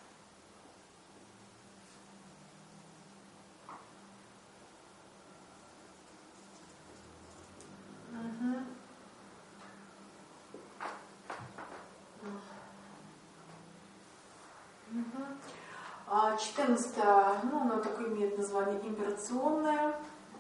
четырнадцатое, ну, оно такое имеет название имперационное.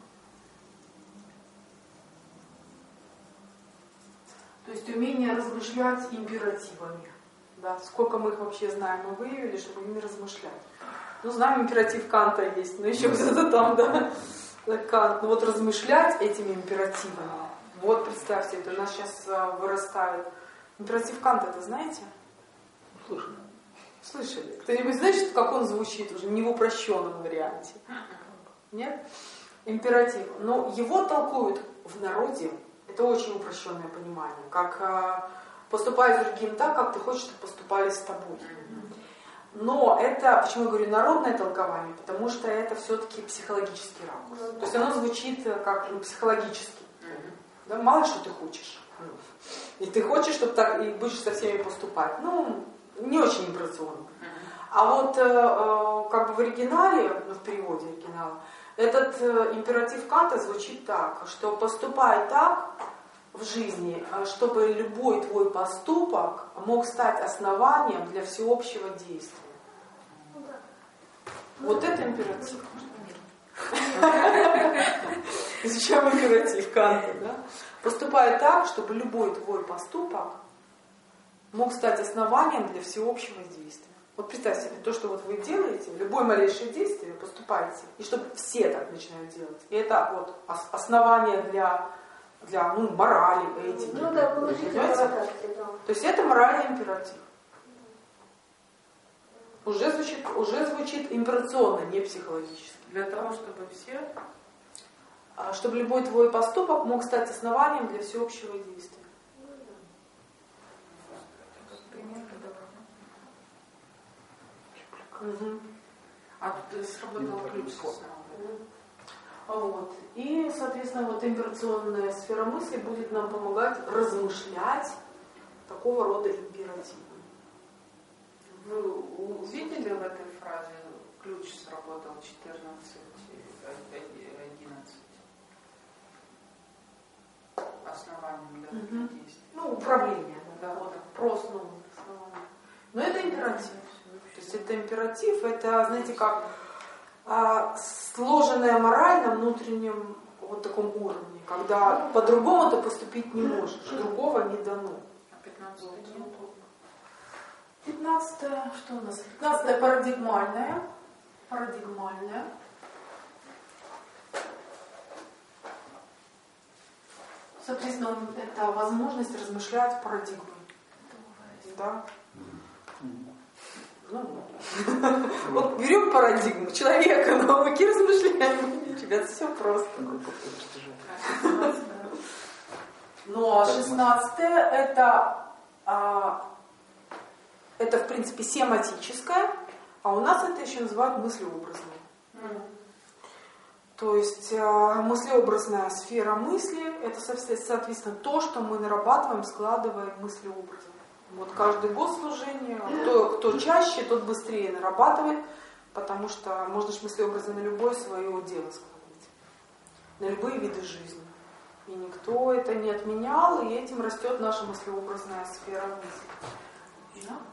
То есть умение размышлять императивами. Да, сколько мы их вообще знаем, мы выявили, чтобы ими размышлять. Ну, знаем, императив Канта есть, но еще кто-то там, да, Кант. Ну вот размышлять этими императивами, вот представьте, это у нас сейчас вырастает. Императив Канта, это знаете? Слышали. Слышали? Кто-нибудь знает, как он звучит уже не в упрощенном варианте? Нет? Императив. Но его толкуют в народе, это очень упрощенное понимание, как поступай с другим так, как ты хочешь, чтобы поступали с тобой. Но это, почему я говорю народное толкование, потому что это все-таки психологический ракурс. То есть оно звучит как ну, психологически. Да, мало ли что ты хочешь. И ты хочешь, чтобы так, и будешь со всеми поступать. Ну, не очень имперационно. А вот э, как бы в оригинале, ну, в переводе оригинала, этот э, императив Канта звучит так, что поступай так в жизни, чтобы любой твой поступок мог стать основанием для всеобщего действия. Вот это императив. Изучаем императив Канта, да? Поступай так, чтобы любой твой поступок мог стать основанием для всеобщего действия. Вот представьте себе, то, что вот вы делаете, любое малейшее действие, поступаете, и чтобы все так начинают делать. И это вот основание для, для ну, морали, этики. Ну да, положительно. То есть это моральный императив. Уже звучит, уже звучит имперационно, не психологически. Для того, чтобы все... Чтобы любой твой поступок мог стать основанием для всеобщего действия. Угу. А тут сработал ключ. Вот. И, соответственно, вот имперационная сфера мысли будет нам помогать размышлять такого рода императивы. Вы увидели в этой фразе ключ сработал четырнадцать, одиннадцать? Основанием для угу. действия. Ну, управление, да, да. Вот, просто ну, основание. Но это императив. То есть это императив, это, знаете, как а, сложенная мораль на внутреннем вот таком уровне, когда по-другому ты поступить не можешь, другого не дано. А пятнадцатое? Пятнадцатое, что у нас? Пятнадцатое парадигмальное. Парадигмальное. Соответственно, это возможность размышлять парадигмой. Да. Ну, вот берем парадигму человека, науки, размышляем. Ребята, все просто. Ну, а шестнадцатое это, а, это, в принципе, семантическое, а у нас это еще называют мыслеобразное. Mm. То есть а, мыслеобразная сфера мысли, это, соответственно, то, что мы нарабатываем, складываем мыслеобразом. Вот каждый год служения, кто, кто чаще, тот быстрее нарабатывает, потому что можно же мыслеобразы на любое свое дело складывать, на любые виды жизни. И никто это не отменял, и этим растет наша мыслеобразная сфера мысли. Да?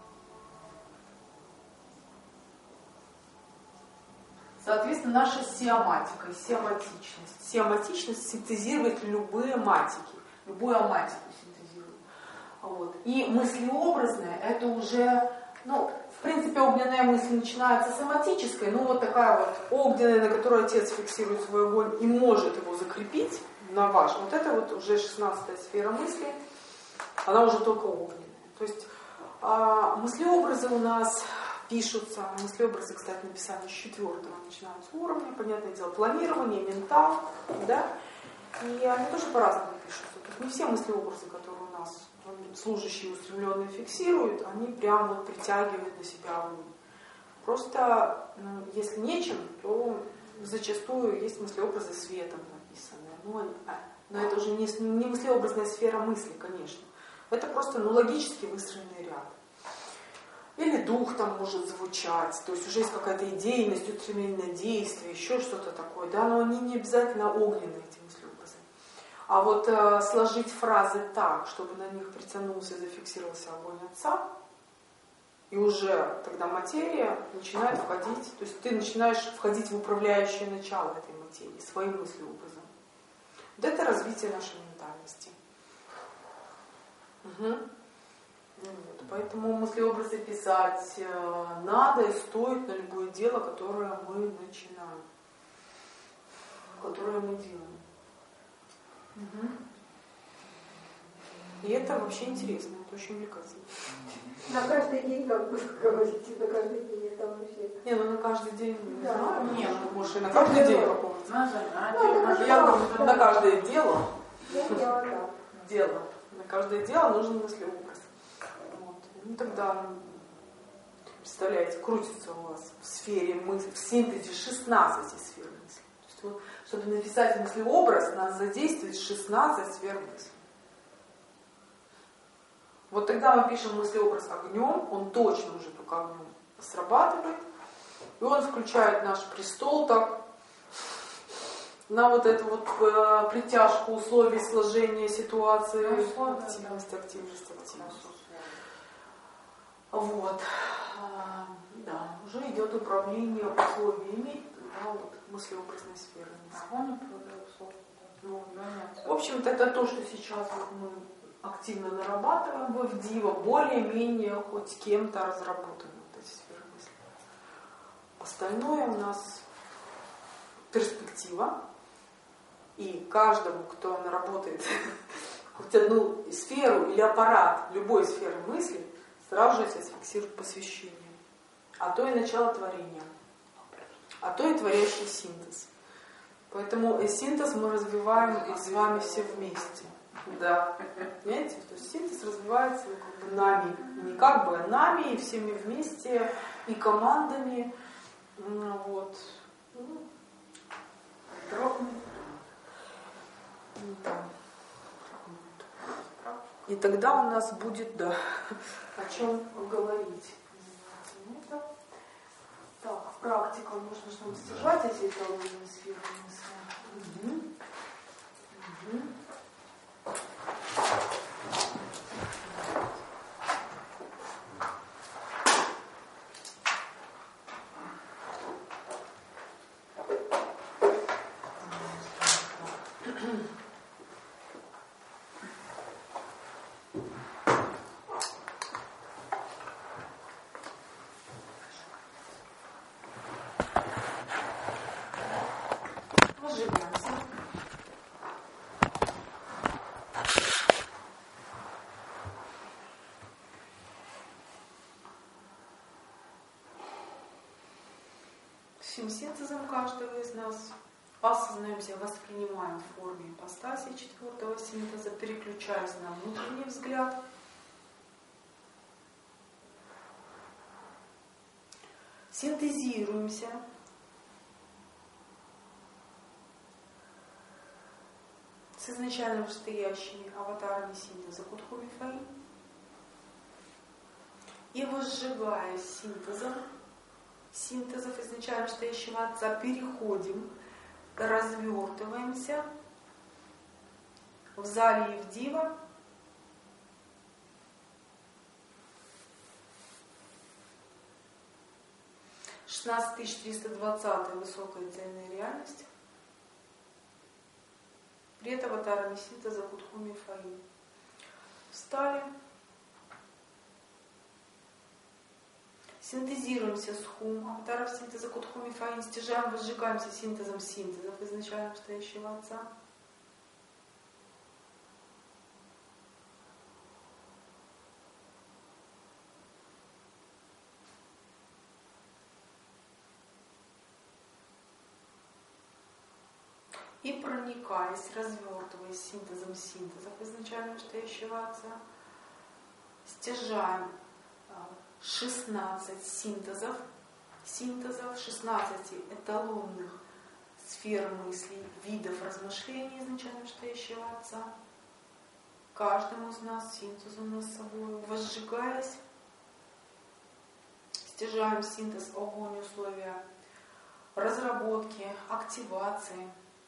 Соответственно, наша сиоматика, сиоматичность. Сиоматичность синтезирует любые матики, любую аматику синтезирует. Вот. И мыслеобразное это уже Ну, в принципе, огненная мысль начинается соматической, ну вот такая вот огненная, на которой отец фиксирует свой огонь и может его закрепить на ваш. Вот это вот уже шестнадцатая сфера мысли, она уже только огненная. То есть а, мыслеобразы у нас пишутся, мыслеобразы, кстати, написания с четвертого начинаются уровня, понятное дело, планирование, ментал, да, и они тоже по-разному пишутся. То есть не все мыслеобразы, которые у нас служащие устремленные фиксируют, они прям вот притягивают на себя ум. Просто, ну, если нечем, то зачастую есть мыслеобразы светом написанные. Ну, они, а, но это уже не, не мыслеобразная сфера мысли, конечно. Это просто ну, логически выстроенный ряд. Или дух там может звучать, то есть уже есть какая-то идейность, устремление на действие, еще что-то такое, да, но они не обязательно огненные, эти мыслеобразы. А вот э, сложить фразы так, чтобы на них притянулся и зафиксировался огонь отца, и уже тогда материя начинает входить, то есть ты начинаешь входить в управляющее начало этой материи, своим мыслеобразом. Вот это развитие нашей ментальности. Угу. Вот, поэтому мыслеобразы писать э, надо и стоит на любое дело, которое мы начинаем, которое мы делаем. Угу. И это вообще интересно, это очень увлекательно. На каждый день, как вы говорите, на каждый день это вообще. Не, ну на каждый день, не да. знаю, нет, может и на каждый день какого-то. На занятия. Я говорю, что на каждое дело. Я делала, да. Дело. На каждое дело нужен мыслеобраз. Вот. Ну тогда, представляете, крутится у вас в сфере мысли, в синтезе шестнадцать сфер мысли. То есть, вот, чтобы написать мыслеобраз, надо задействовать шестнадцать сфер мысли. Вот тогда мы пишем мыслеобраз огнем, он точно уже только огнем срабатывает, и он включает наш престол так, на вот эту вот э, притяжку условий сложения ситуации, активность, активность, активность. Вот. А, да, уже идет управление условиями, да, вот, мыслеобразной сферы. Ну, в общем-то, это то, что сейчас вот мы активно нарабатываем в Эвдива, более-менее хоть кем-то разработаны вот эти сферы мысли. Остальное у нас перспектива. И каждому, кто наработает хоть одну сферу или аппарат любой сферы мысли, сразу же себя сфиксирует посвящение. А то и начало творения. А то и творящий синтез. Поэтому синтез мы развиваем с вами все вместе. Да. Понимаете? То есть синтез развивается как бы нами. Не как бы, а нами, и всеми вместе, и командами. Вот. Да. И тогда у нас будет, да, о чем говорить. Это, так, практика нужно, чтобы сдержать эти эталонные сферы мысли. Угу. Угу. Всем синтезом каждого из нас осознаемся, воспринимаем в форме ипостаси четвертого синтеза, переключаясь на внутренний взгляд. Синтезируемся. С изначально вышестоящими аватарами синтеза Кутху-Мифаи. И возжигаясь синтезом, синтезов изначально вышестоящего Отца, переходим, развертываемся в зале Евдива. шестнадцать тысяч триста двадцать высокая цельная реальность. Пред аватарами синтеза Кутху-Мифаи. Встали. Синтезируемся с хум, аватаров синтеза кутхум и фаин, стяжаем, возжигаемся синтезом синтезов, изначально настоящего Отца. И проникаясь, развертываясь синтезом синтезов, изначально настоящего Отца, стяжаем шестнадцать синтезов, синтезов, шестнадцать эталонных сфер мыслей, видов размышлений изначально настоящего Отца, каждому из нас синтезом над собой, возжигаясь, стяжаем синтез огонь, условия разработки, активации,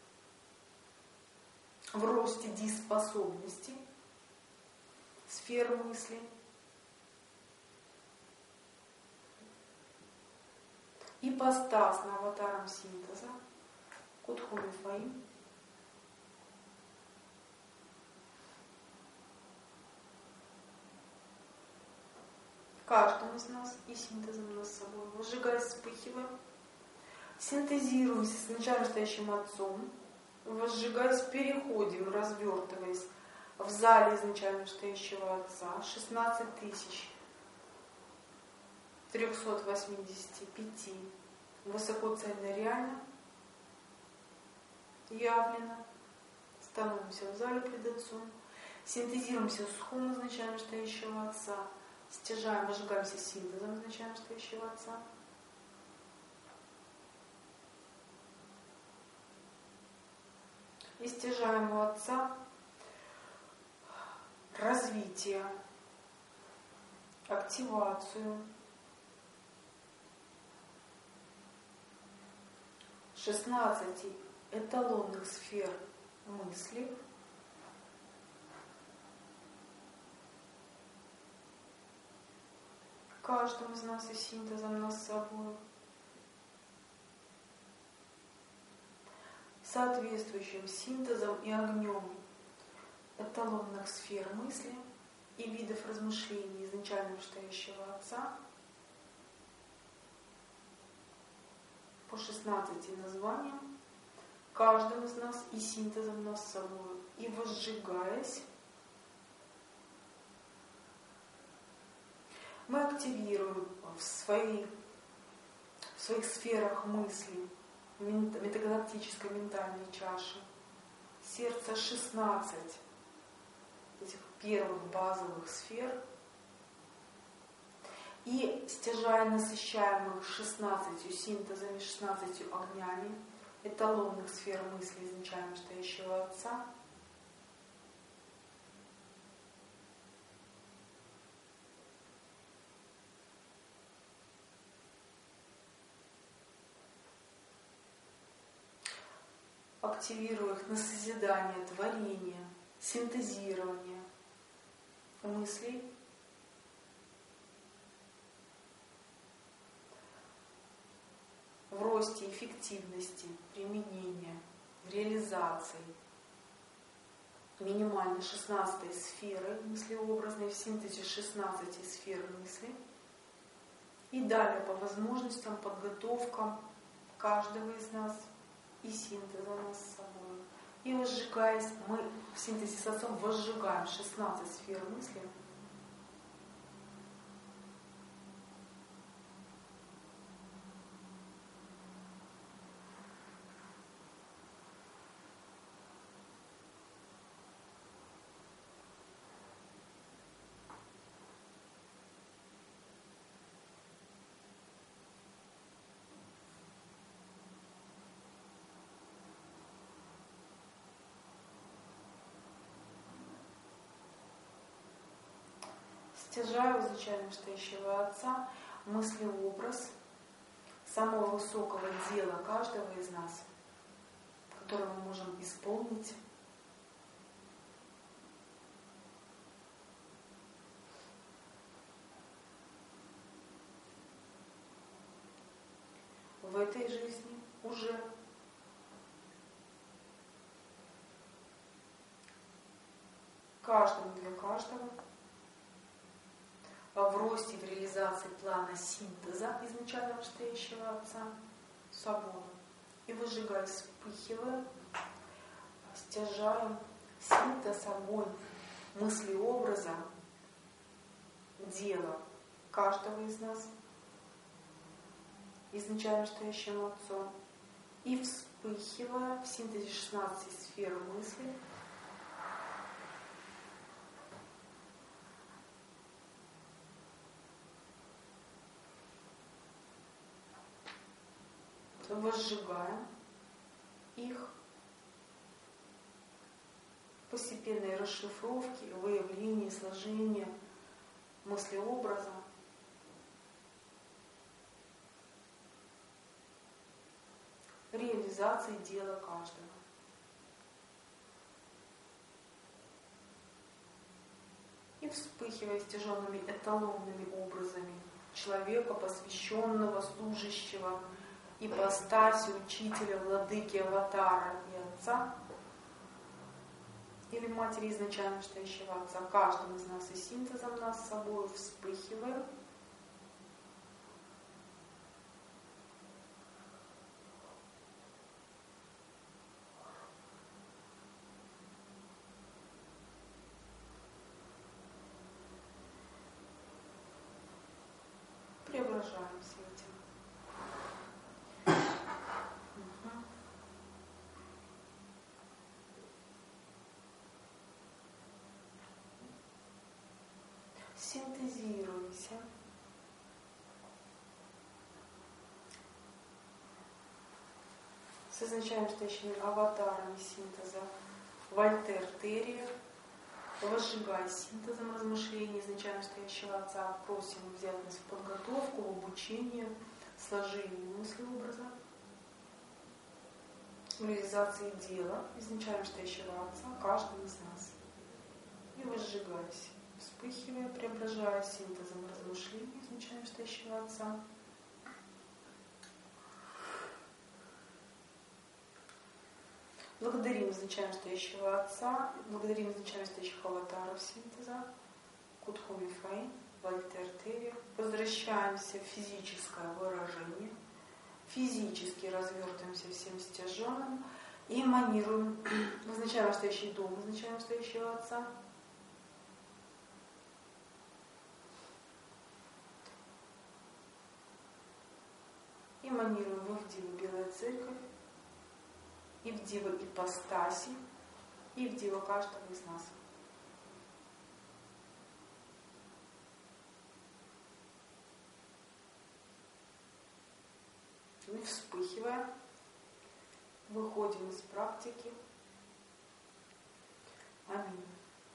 в росте диспособностей сфер мыслей. Ипостасно аватаром синтеза, кутхум и фаим. Каждому из нас и синтезом над собой. Возжигаясь, вспыхиваем. Синтезируемся с начально настоящим Отцом. Возжигаясь, переходим, развертываясь в зале изначально настоящего Отца. шестнадцать тысяч триста восемьдесят пять высоко цельно реально явлено. Становимся в зале пред Отцом. Синтезируемся с хум изначально настоящего Отца. Стяжаем, возжигаемся синтезом изначально настоящего Отца. И стяжаем у Отца развитие, активацию шестнадцати эталонных сфер мысли, каждому из нас и синтезом нас с собой, соответствующим синтезом и огнем эталонных сфер мысли и видов размышлений изначально настоящего Отца по шестнадцати названиям, каждым из нас и синтезом нас с собой, и возжигаясь, мы активируем в, свои, в своих сферах мысли метагалактической ментальной чаши сердца шестнадцать этих первых базовых сфер, и стяжая насыщаемых шестнадцатью синтезами, шестнадцатью огнями эталонных сфер мысли изначально настоящего Отца, активируя их на созидание, творение, синтезирование мыслей, в росте эффективности, применения, реализации минимально шестнадцатой сферы мыслеобразной, в синтезе шестнадцати сфер мысли, и далее по возможностям, подготовкам каждого из нас и синтеза нас с собой. И возжигаясь, мы в синтезе с Отцом возжигаем шестнадцать сфер мысли. Стяжаю изначально настоящего Отца мыслеобраз самого высокого дела каждого из нас, которое мы можем исполнить в этой жизни уже. Каждому для каждого. в росте, в реализации плана синтеза изначально вышестоящего Отца собой. И выжигая, вспыхивая, стяжаем синтез, огонь мысли, образа, дела каждого из нас, изначально стоящим Отцом, и вспыхивая в синтезе шестнадцати сфер мысли, возжигаем их постепенной расшифровки, выявления, сложения мыслеобраза, реализации дела каждого. И вспыхивая стяженными эталонными образами человека, посвященного, служащего, ипостаси, учителя, владыки, аватара и Отца, или матери изначально стоящего Отца, каждым из нас и синтезом нас с собой вспыхиваем, преображаемся этим. Синтезируемся. С изначально стоящими аватарами синтеза Вольтер Терриер. Возжигая синтезом размышлений изначально стоящего Отца, просим взять нас в подготовку, в обучение, сложение мыслеобраза, реализации дела изначально стоящего Отца каждого из нас. И возжигаясь, вспыхивая, преображая синтезом размышлений изначально стоящего Отца, благодарим изначально стоящего Отца, благодарим изначально стоящих аватаров синтеза, Кутхуми Фэй, Вольтер Терриер. Возвращаемся в физическое выражение, физически развертываемся всем стяженным и эманируем в изначально стоящий дом изначально стоящего Отца. Эманируем в Диву Белая Церковь, и в Диву ипостаси, и в Диву каждого из нас. И вспыхивая, выходим из практики. Аминь.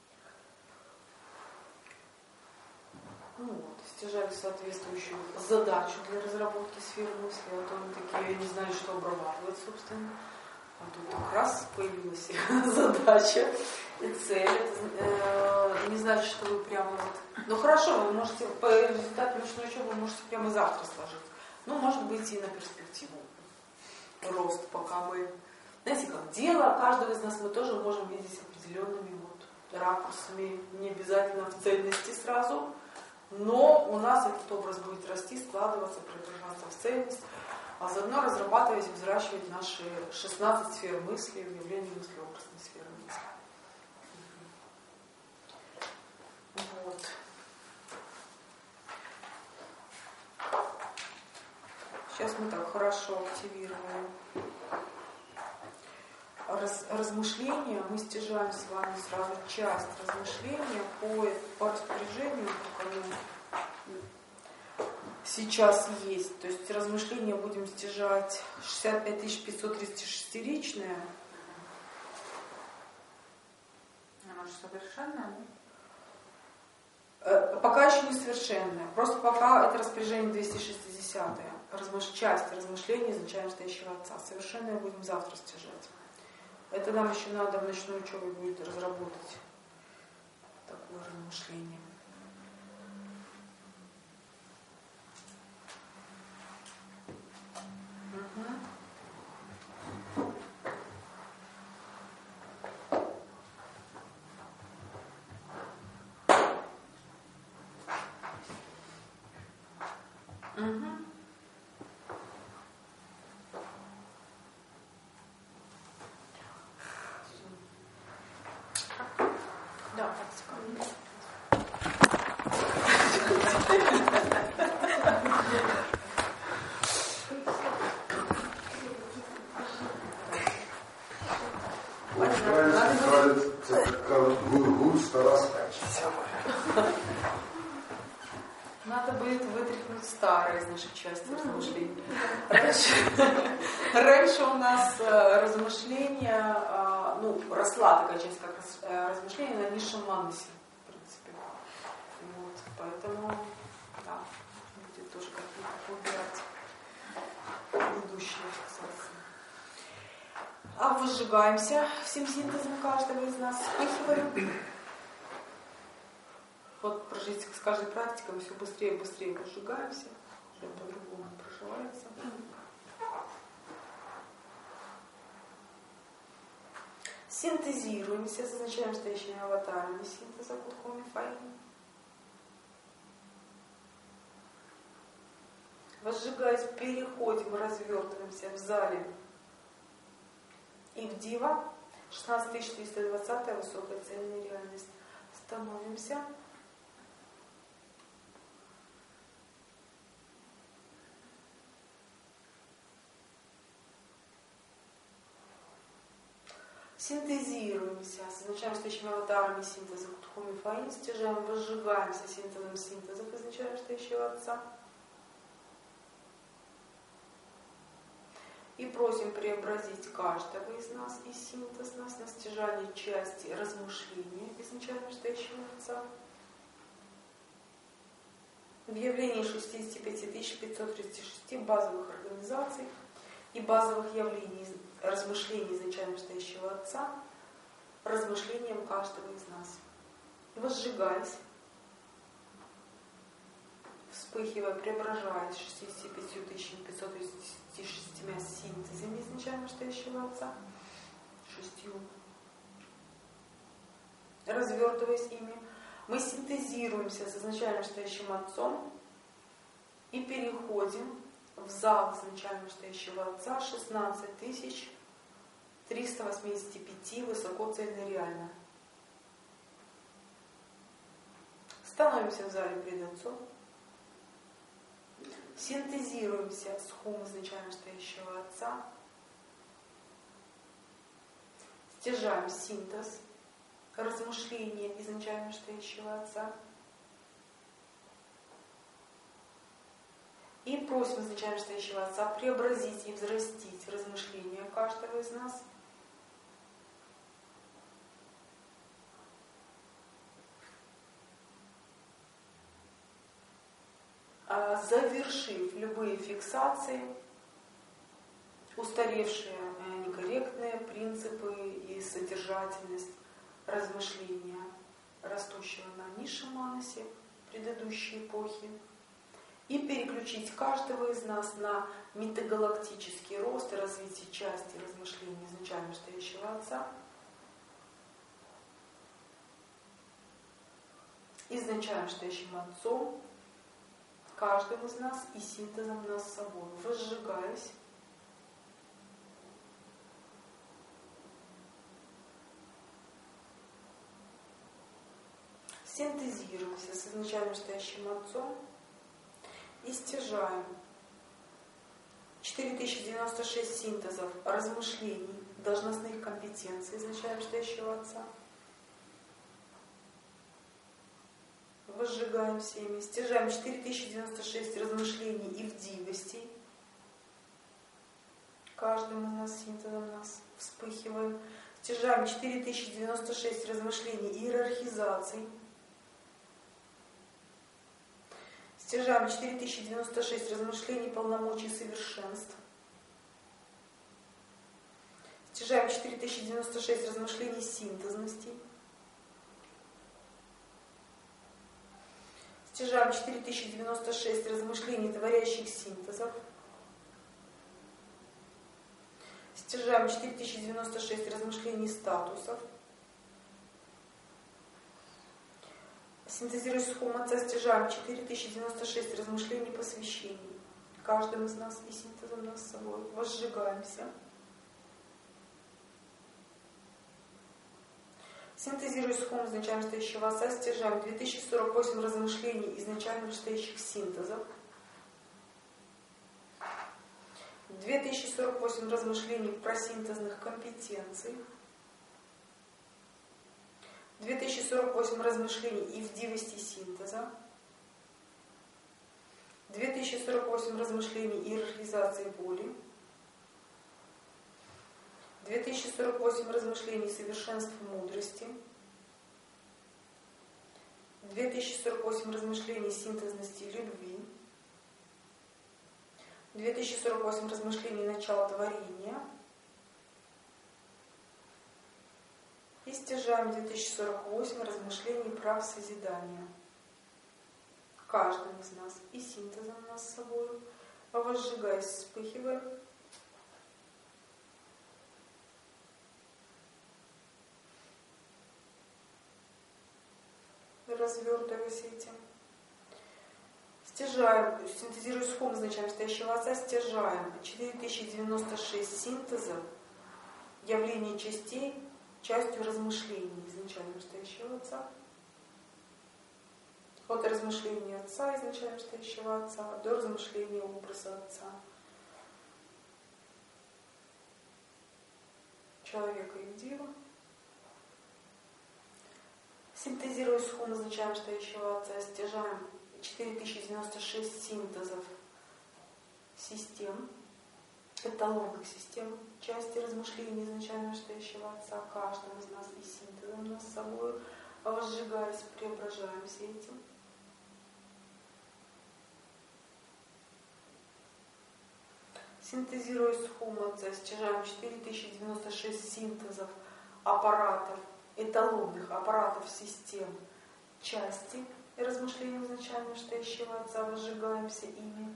Ну вот, стяжали соответствующую задачу для разработки сферы мысли, а то они такие не знают, что обрабатывать, собственно. А тут как раз появилась задача и цель. Это э, не значит, что вы прямо вот... Ну хорошо, вы можете по результату ночной учебы вы можете прямо завтра сложить. Ну, может быть, и на перспективу. Рост, пока мы... Знаете, как дело каждого из нас мы тоже можем видеть определенными вот ракурсами, не обязательно в цельности сразу, но у нас этот образ будет расти, складываться, преображаться в цельность, а заодно разрабатывать и взращивать наши шестнадцать сфер мысли, явления мыслеобразной сферы мысли. Вот. Сейчас мы так хорошо активируем Раз, размышления. Мы стяжаем с вами сразу часть размышления по, по распоряжению, как оно сейчас есть. То есть размышления будем стяжать шестьдесят пять тысяч пятьсот тридцать шестиричное. Оно же совершенное, да? Пока еще не совершенное. Просто пока это распоряжение двести шестидесятое. Размыш... Часть размышлений изначально стоящего Отца. Совершенное будем завтра стяжать. Это нам еще надо в ночной учебе будет разработать такое размышление. Угу. густо раскачивать. Надо будет вытряхнуть старое из нашей части размышления. Раньше, раньше у нас размышления, ну, росла такая часть, как размышления на низшем манусе, в принципе. Вот, поэтому, да, будет тоже как-то убирать ведущие, собственно. А возжигаемся всем синтезом каждого из нас, вспыхиваем. Вот прожить с каждой практикой мы все быстрее и быстрее возжигаемся, уже по-другому проживается. Синтезируемся, зазначаем стоящими аватарами синтеза Кудхоми Файни. Возжигаясь, переходим, развертываемся в зале и в Дива. шестнадцать тысяч четыреста двадцать высокая цельная реальность. Становимся. Синтезируемся, означаем стоящими аватарами синтеза Кудхоми Файни, стяжаем, возжигаемся синтезом синтезов, означаем стоящего Отца. И просим преобразить каждого из нас и синтез нас на стяжание части размышления изначально стоящего Отца. В явлении шестьдесят пять тысяч пятьсот тридцать шесть базовых организаций и базовых явлений размышлений изначально стоящего Отца, размышлениям каждого из нас. Возжигаясь, вспыхивая, преображаясь шестьдесят пять тысяч пятьсот тридцать шесть синтезами изначально стоящего Отца, шестью, развертываясь ими, мы синтезируемся с изначально стоящим Отцом и переходим в зал изначально стоящего Отца шестнадцать тысяч триста восемьдесят пять высоко цельно реально. Становимся в зале перед Отцом, синтезируемся с хум изначально стоящего Отца, стяжаем синтез размышления изначально стоящего Отца и просим изначально стоящего Отца преобразить и взрастить размышления каждого из нас. Завершив любые фиксации, устаревшие, некорректные принципы и содержательность размышления, растущего на низшем манасе предыдущей эпохи, и переключить каждого из нас на метагалактический рост и развитие части размышлений изначально стоящего Отца, изначально стоящим Отцом, каждым из нас и синтезом нас с собой, возжигаясь, синтезируемся с изначально стоящим Отцом и стяжаем четыре тысячи девяносто шесть синтезов размышлений, должностных компетенций изначально стоящего Отца. Возжигаем всеми, стяжаем четыре тысячи девяносто шесть размышлений и вдивостей. Каждым из нас синтезом нас вспыхиваем. Стяжаем четыре тысячи девяносто шесть размышлений и иерархизаций. Стяжаем четыре тысячи девяносто шесть размышлений полномочий и совершенств. Стяжаем четыре тысячи девяносто шесть размышлений синтезности. Стяжаем четыре тысячи девяносто шесть размышлений творящих синтезов. Стяжаем четыре тысячи девяносто шесть размышлений статусов. Синтезируясь с хум Отца, стяжаем четыре тысячи девяносто шесть размышлений посвящений. Каждым из нас и синтезом нас с собой. Возжигаемся. Синтезируя с хум изначально стоящего Отца, стяжаем две тысячи сорок восемь размышлений изначально стоящих синтезов, две тысячи сорок восемь размышлений про синтезных компетенций, две тысячи сорок восемь размышлений и в дивости синтеза, две тысячи сорок восемь размышлений иерархизации боли, две тысячи сорок восемь размышлений совершенства мудрости, две тысячи сорок восемь размышлений синтезности любви, две тысячи сорок восемь размышлений начала творения и стяжаем две тысячи сорок восемь размышлений прав созидания. Каждым из нас и синтезом нас с собой, возжигаясь, вспыхиваем, развертываясь этим. Стяжаем, синтезируя схему значения стоящего отца, стяжаем четыре тысячи девяносто шесть синтезов, явления частей, частью размышлений изначально стоящего отца. От размышления отца, изначально стоящего отца, до размышления образа отца. Человека и дива. Синтезируя схему назначаем стоящего отца, стяжаем четыре тысячи девяносто шесть синтезов систем, эталонных систем, части размышлений изначально стоящего отца, каждого из нас и синтезом нас с собой, возжигаясь, преображаемся этим. Синтезируя схему отца, стяжаем четыре тысячи девяносто шесть синтезов аппаратов, эталонных аппаратов систем, части и размышления изначально стоящего отца, возжигаемся ими.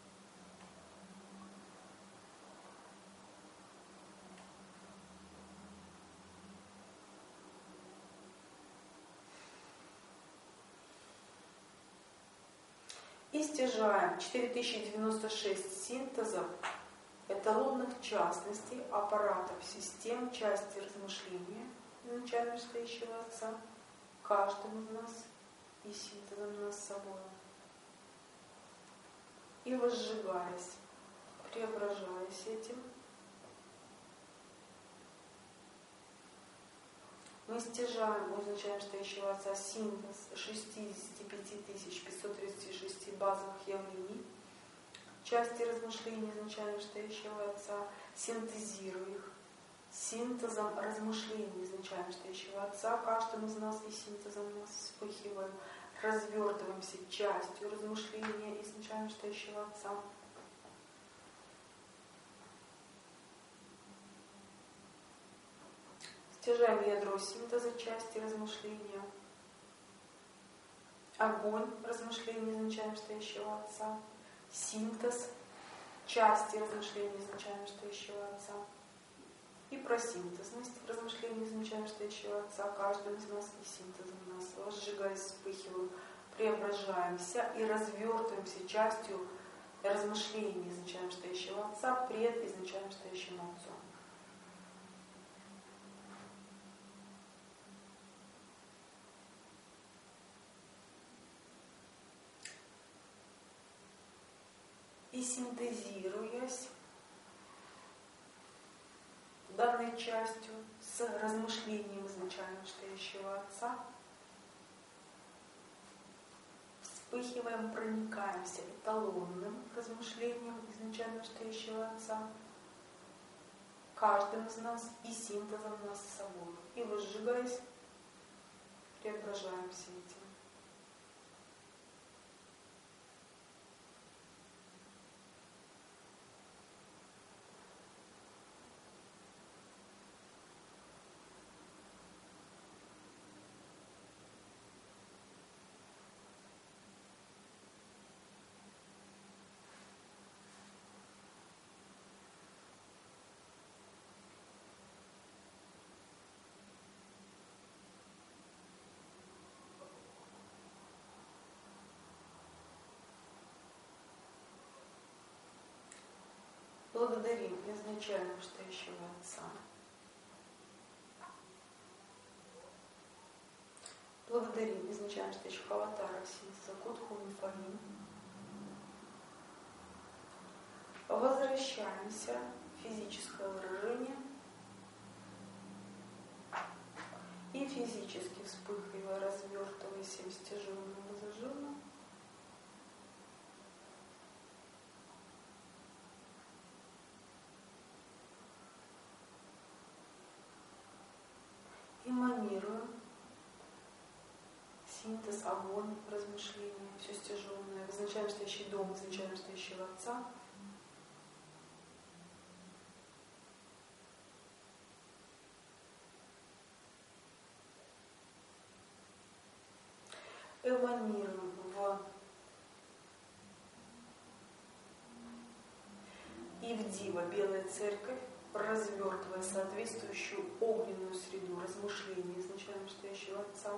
И стяжаем четыре тысячи девяносто шесть синтезов эталонных частностей, аппаратов, систем, части размышления изначально стоящего отца, каждым из нас и синтезом нас с собой. И возжигаясь, преображаясь этим, мы стяжаем у изначально стоящего отца синтез шестьдесят пять тысяч пятьсот тридцать шесть базовых явлений, части размышлений изначально стоящего отца, синтезируя их синтезом размышлений изначально стоящего отца, каждым из нас и синтезом нас вспыхиваем, развертываемся частью размышления изначально стоящего отца. Стяжаем ядро синтеза части размышления, огонь размышлений изначально стоящего отца, синтез части размышлений изначально стоящего отца и просинтезность размышлений изначально стоящего отца, каждым из нас и синтезом нас, возжигаясь, вспыхиваем, преображаемся и развертываемся частью размышлений изначально стоящего отца пред изначально стоящим отцом. И синтезируясь данной частью с размышлением изначально стоящего отца, вспыхиваем, проникаемся эталонным размышлением изначально стоящего отца, каждым из нас и синтезом нас с собой. И возжигаясь, преображаемся этим. Благодарим изначально стоящего отца. Благодарим изначально стоящего аватара синтеза Кодху Мифагим. Возвращаемся в физическое выражение и физическое физически вспыхивая, развертывая семь стяженного зажженного. Эманируя синтез, огонь, размышления, все стяженное. Вызначаем стоящий дом, вызначаем стоящего Отца. Эманируем в Ивдива, Белая Церковь, развертывая соответствующую огненную среду размышлений изначально стоящего Отца.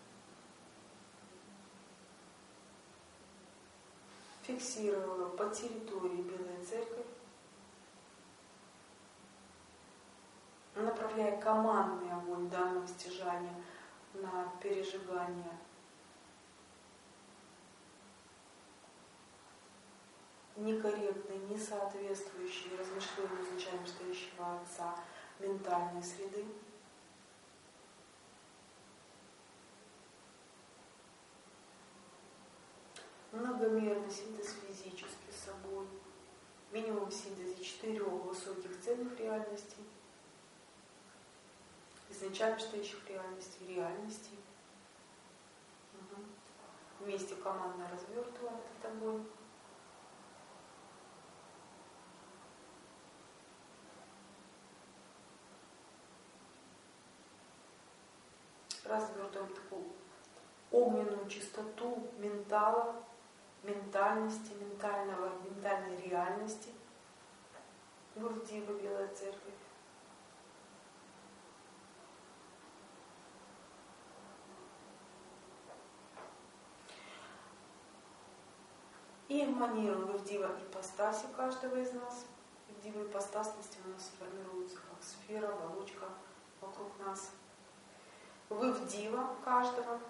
Фиксируя по территории Белая Церковь, направляя командный огонь данного стяжания на пережигание некорректной, несоответствующей размышлению изначально стоящего Отца ментальной среды. Многомерный синтез физически с собой, минимум синтезе четырех высоких ценных реальностей, изначально стоящих реальностей, реальностей. Угу. Вместе командно развертываем этот огонь. Развертываем такую огненную чистоту ментала, ментальности, ментального, ментальной реальности в Ивдива, Белая Церковь. И эманируем в Ивдива ипостаси каждого из нас. Ивдива ипостасности у нас формируется как сфера, оболочка вокруг нас. В Ивдива каждого.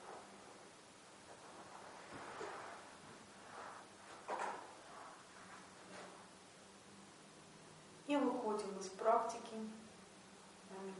И выходим из практики. Аминь.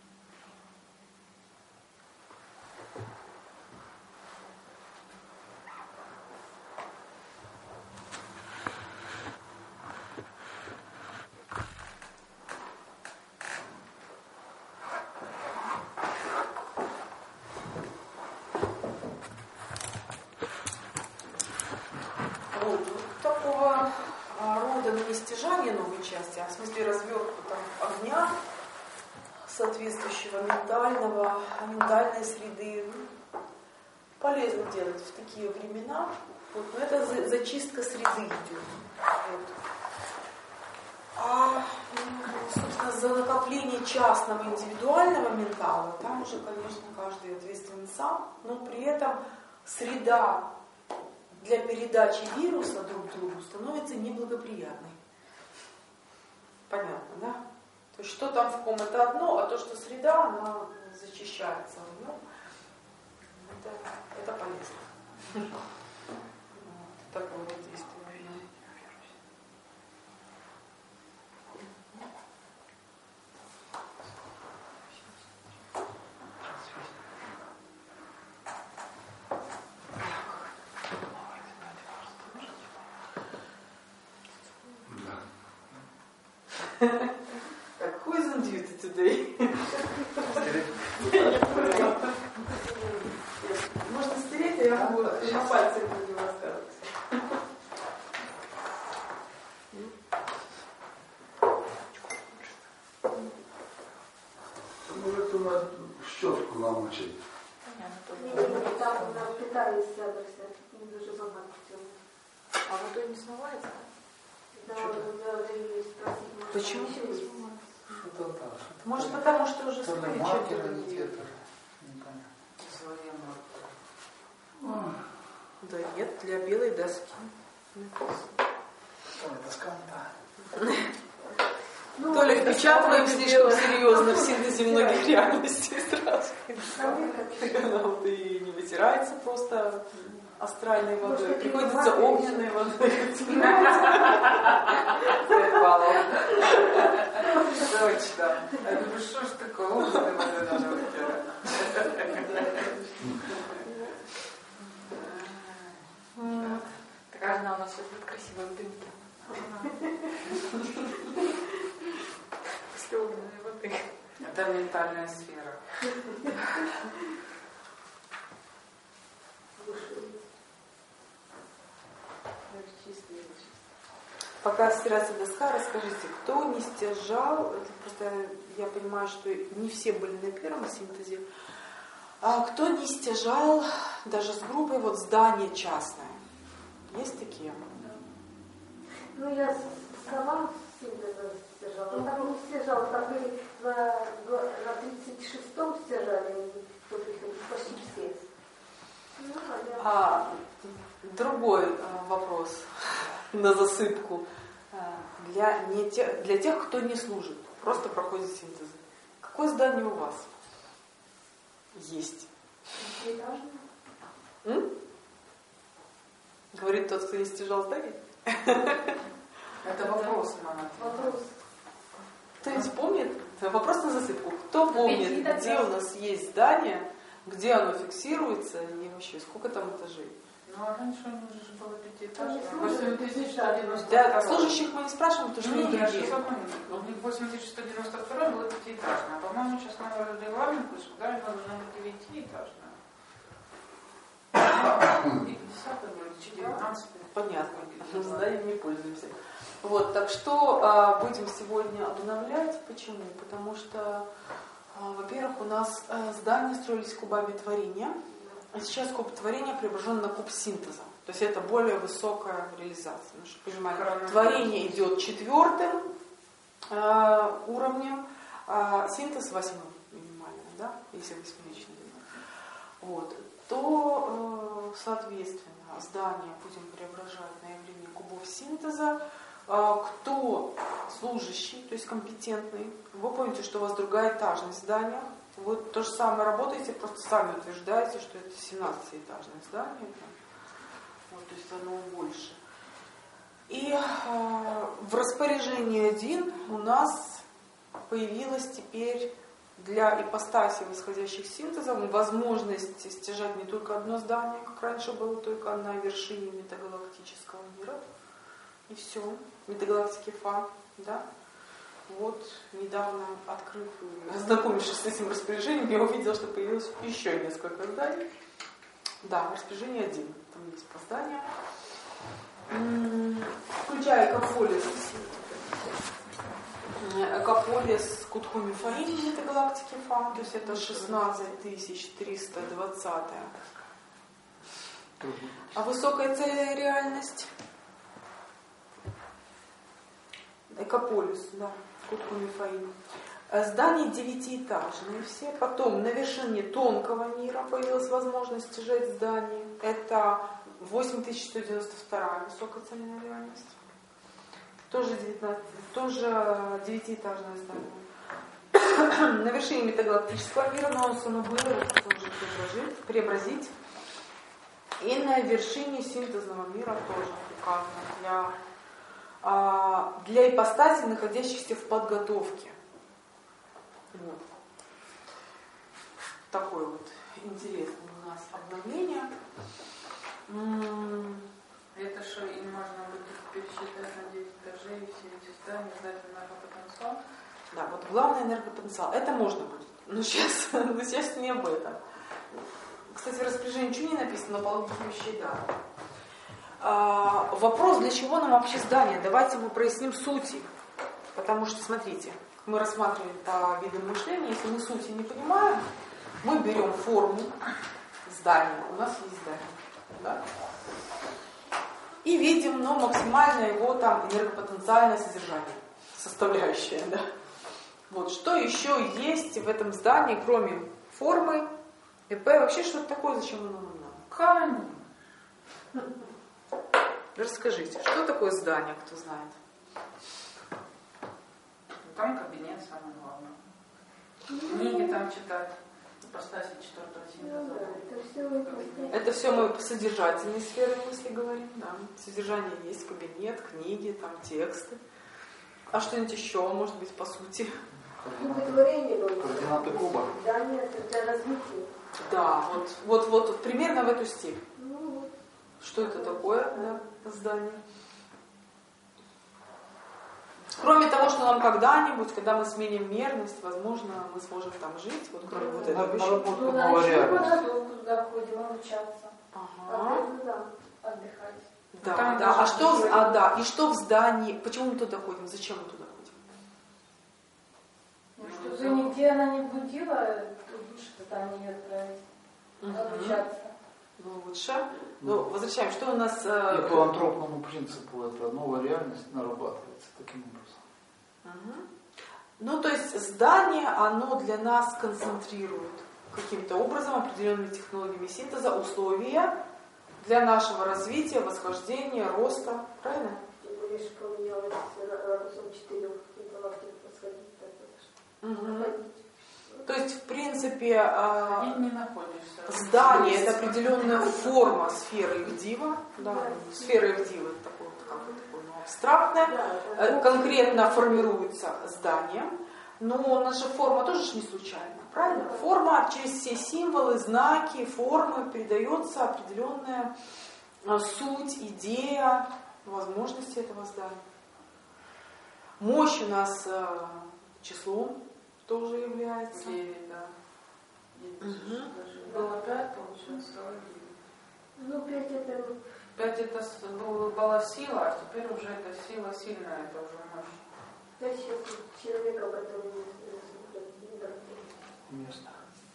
Вот, вот такого рода не стяжание новой части, а в смысле развертку там огня, соответствующего ментального, ментальной среды. Полезно делать в такие времена. Вот, но это за, зачистка среды идет. Вот. А, собственно, за накопление частного индивидуального ментала, там уже, конечно, каждый ответственен сам, но при этом среда для передачи вируса друг другу становится неблагоприятной. Понятно, да? То есть что там в ком это одно, а то, что среда, она зачищается. Ну, это, это полезно. Вот, такое вот действие. Так, who is on duty today? Можно стереть, а я могу на пальцах буду рассказывать. Может, у нас щетку намочить. Там на Китае сядешься, не дуже багато цього. А водой не смывается? Да, надо ее спросить. Почему? Что-то да. Может, потому что уже То ли скрыли, маркер, что-то не не те, то ли непонятно. Да нет, для белой доски. Ой, доска, да. Ну, то ли впечатываем слишком серьезно в синтезе многих реальностей сразу. Она вот и не вытирается просто астральной водой, приходится огненной водой. точно. Я говорю, что ж такое, умный надо. Она у нас все будет красиво в дымке. После огненной воды. Это ментальная сфера. Пока стирается доска, расскажите, кто не стяжал, это просто я понимаю, что не все были на первом синтезе, а кто не стяжал даже с группой вот здание частное? Есть такие? Ну, я сама синтезом стяжала. Ну, там не стяжала, там были на, на тридцать шестом стяжали, почти все. Ну, а, а другой а, вопрос на засыпку. А, для, не те, для тех, кто не служит, просто проходит синтезы. Какое здание у вас есть? М? Говорит тот, кто не стяжал здание? Это вопрос, мама. вопрос. Кто-нибудь помнит? Вопрос на засыпку. Кто помнит, где у нас есть здание, где оно фиксируется и вообще сколько там этажей? Ну, а раньше у них же было пятиэтажное. восемь тысяч сто девяносто Для два. служащих мы не спрашиваем, потому что Ну, они я другие. же запомнила. У них восемь тысяч сто девяносто два было пятиэтажное. А по-моему, сейчас новый регламент вышел, да, оно должно быть девятиэтажное. И десятое вроде, четырнадцатое. Понятно. Зданием не пользуемся. Вот, так что а, будем сегодня обновлять. Почему? Потому что, а, во-первых, у нас а, здания строились кубами творения, а сейчас куб творения преображен на куб синтеза. То есть это более высокая реализация. Ну, чтобы понимать, творение идет четвертым э, уровнем, а синтез восьмым минимально, да, если восьмеричный. Вот, то, э, соответственно, здание будем преображать на явление кубов синтеза. Э, кто служащий, то есть компетентный, вы помните, что у вас другая этажность здания. Вы то же самое работаете, просто сами утверждаете, что это семнадцатиэтажное здание. Вот, то есть оно больше. И э, в распоряжении один у нас появилась теперь для ипостаси восходящих синтезов возможность стяжать не только одно здание, как раньше было, только на вершине метагалактического мира. И все. Метагалактики Фа. Да? Вот, недавно открыв и ознакомившись с этим распоряжением, я увидела, что появилось еще несколько зданий. Да, распоряжение один. Там есть по зданию. Включая Экополис. Экополис Кутхуми Фаини метагалактики Фа. То есть это шестнадцать тысяч триста двадцать. А высокая цель реальность? Экополис, да. Здания девятиэтажные все. Потом на вершине тонкого мира появилась возможность стяжать здания. Это восемь тысяч сто девяносто два высокоцельная реальность. Тоже, девятнадцать, тоже девятиэтажное здание. На вершине метагалактического мира, но оно было, его тоже преобразить, преобразить. И на вершине синтезного мира тоже указано для для ипостасей, находящихся в подготовке. Вот. Такое вот интересное у нас обновление. Это что, им можно будет пересчитать на девять этажей все эти здания, знать энергопотенциал? Да, вот главный энергопотенциал. Это можно будет. Но сейчас, но сейчас не об этом. Кстати, в распоряжении ничего не написано, но по логике вещей, да. А, вопрос, для чего нам вообще здание? Давайте мы проясним сути. Потому что, смотрите, мы рассматриваем по видам мышления, если мы сути не понимаем, мы берем форму здания, у нас есть здание, да? И видим, ну, максимально его там энергопотенциальное содержание, составляющее, да? Вот, что еще есть в этом здании, кроме формы, ИП, вообще что-то такое, зачем оно нам надо? Камень. Расскажите, что такое здание, кто знает? Там кабинет самое главное. Книги там читать. Ипостаси четвертого синтеза. Это все мы по содержательной сфере мысли говорим. Да. Содержание есть, кабинет, книги, там тексты. А что-нибудь еще, может быть, по сути? Координаты куба. Да, нет, для развития. Да, вот, вот, вот примерно в эту степь. Ну, Что это такое, да, здание? Кроме того, что нам когда-нибудь, когда мы сменим мерность, возможно, мы сможем там жить, вот кроме вот этого На еще. работу ну, на новая еще реальность. подготовку туда ходим, обучаться. Ага. А, да, отдыхать. Да, Там да. А даже что, в- еще- а, да, и что в здании? Почему мы туда ходим? Зачем мы туда ходим? Ну, чтобы нигде она не будила, то лучше туда не отправить. Обучаться. Ну, лучше. Ну, возвращаем, что у нас... э, И по антропному принципу это новая реальность нарабатывается таким образом. Мгм. Ну, то есть здание, оно для нас концентрирует каким-то образом, определенными технологиями синтеза, условия для нашего развития, восхождения, роста. Правильно? Тем более, что поменялось ракурсом четырех галактик восходить, так что Мгм. находить. То есть, в принципе, э, И не находишься. здание — это определенная форма сферы Ивдива. Да, сфера Ивдива — это такое, вот, как бы такое, ну, абстрактное. Да, Э, Конкретно формируется зданием, но наша форма тоже ж не случайна, правильно? Форма через все символы, знаки, формы передается определенная э, суть, идея, возможности этого здания. Мощь у нас э, числом тоже является. девять, да. Мгм. Было пять, получилось стало девять. ну, пять это... Пять это с- был- была сила, а теперь уже эта сила сильная, это уже мощь. Да, сейчас человека, который не знает. Место.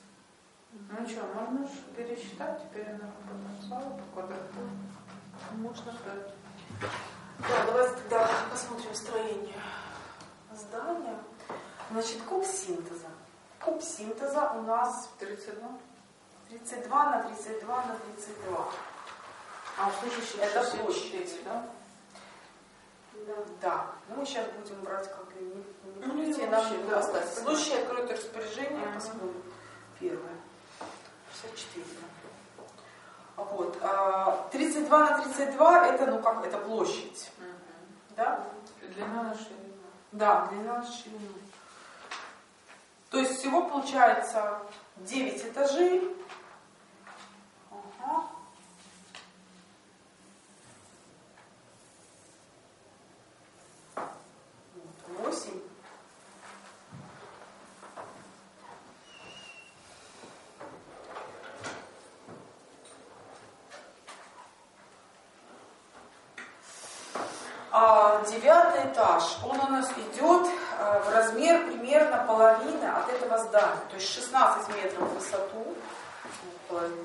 Ну что, можно же пересчитать, теперь она потенциала по квадрату. Можно. Что? Да, давайте тогда посмотрим строение здания. Значит, куб синтеза. Куб синтеза у нас тридцать два? тридцать два на тридцать два на тридцать два. А в случае Это шестьдесят площадь. четыре, да? Да. Да, но мы сейчас будем брать как бы не, Ну, не не нам вообще, не да. достать. Следующее открытое распоряжение, Ага. посмотрим. Первое. шестьдесят четыре. Вот. а, тридцать два на тридцать два это, ну как, это площадь. Да? Длина на ширину. Да, длина на ширину. То есть всего получается девять этажей. Ага. Вот, восемь. А девятый этаж, он у нас идет э, в размер примерно половины от этого здания, то есть шестнадцать метров в высоту. Половина.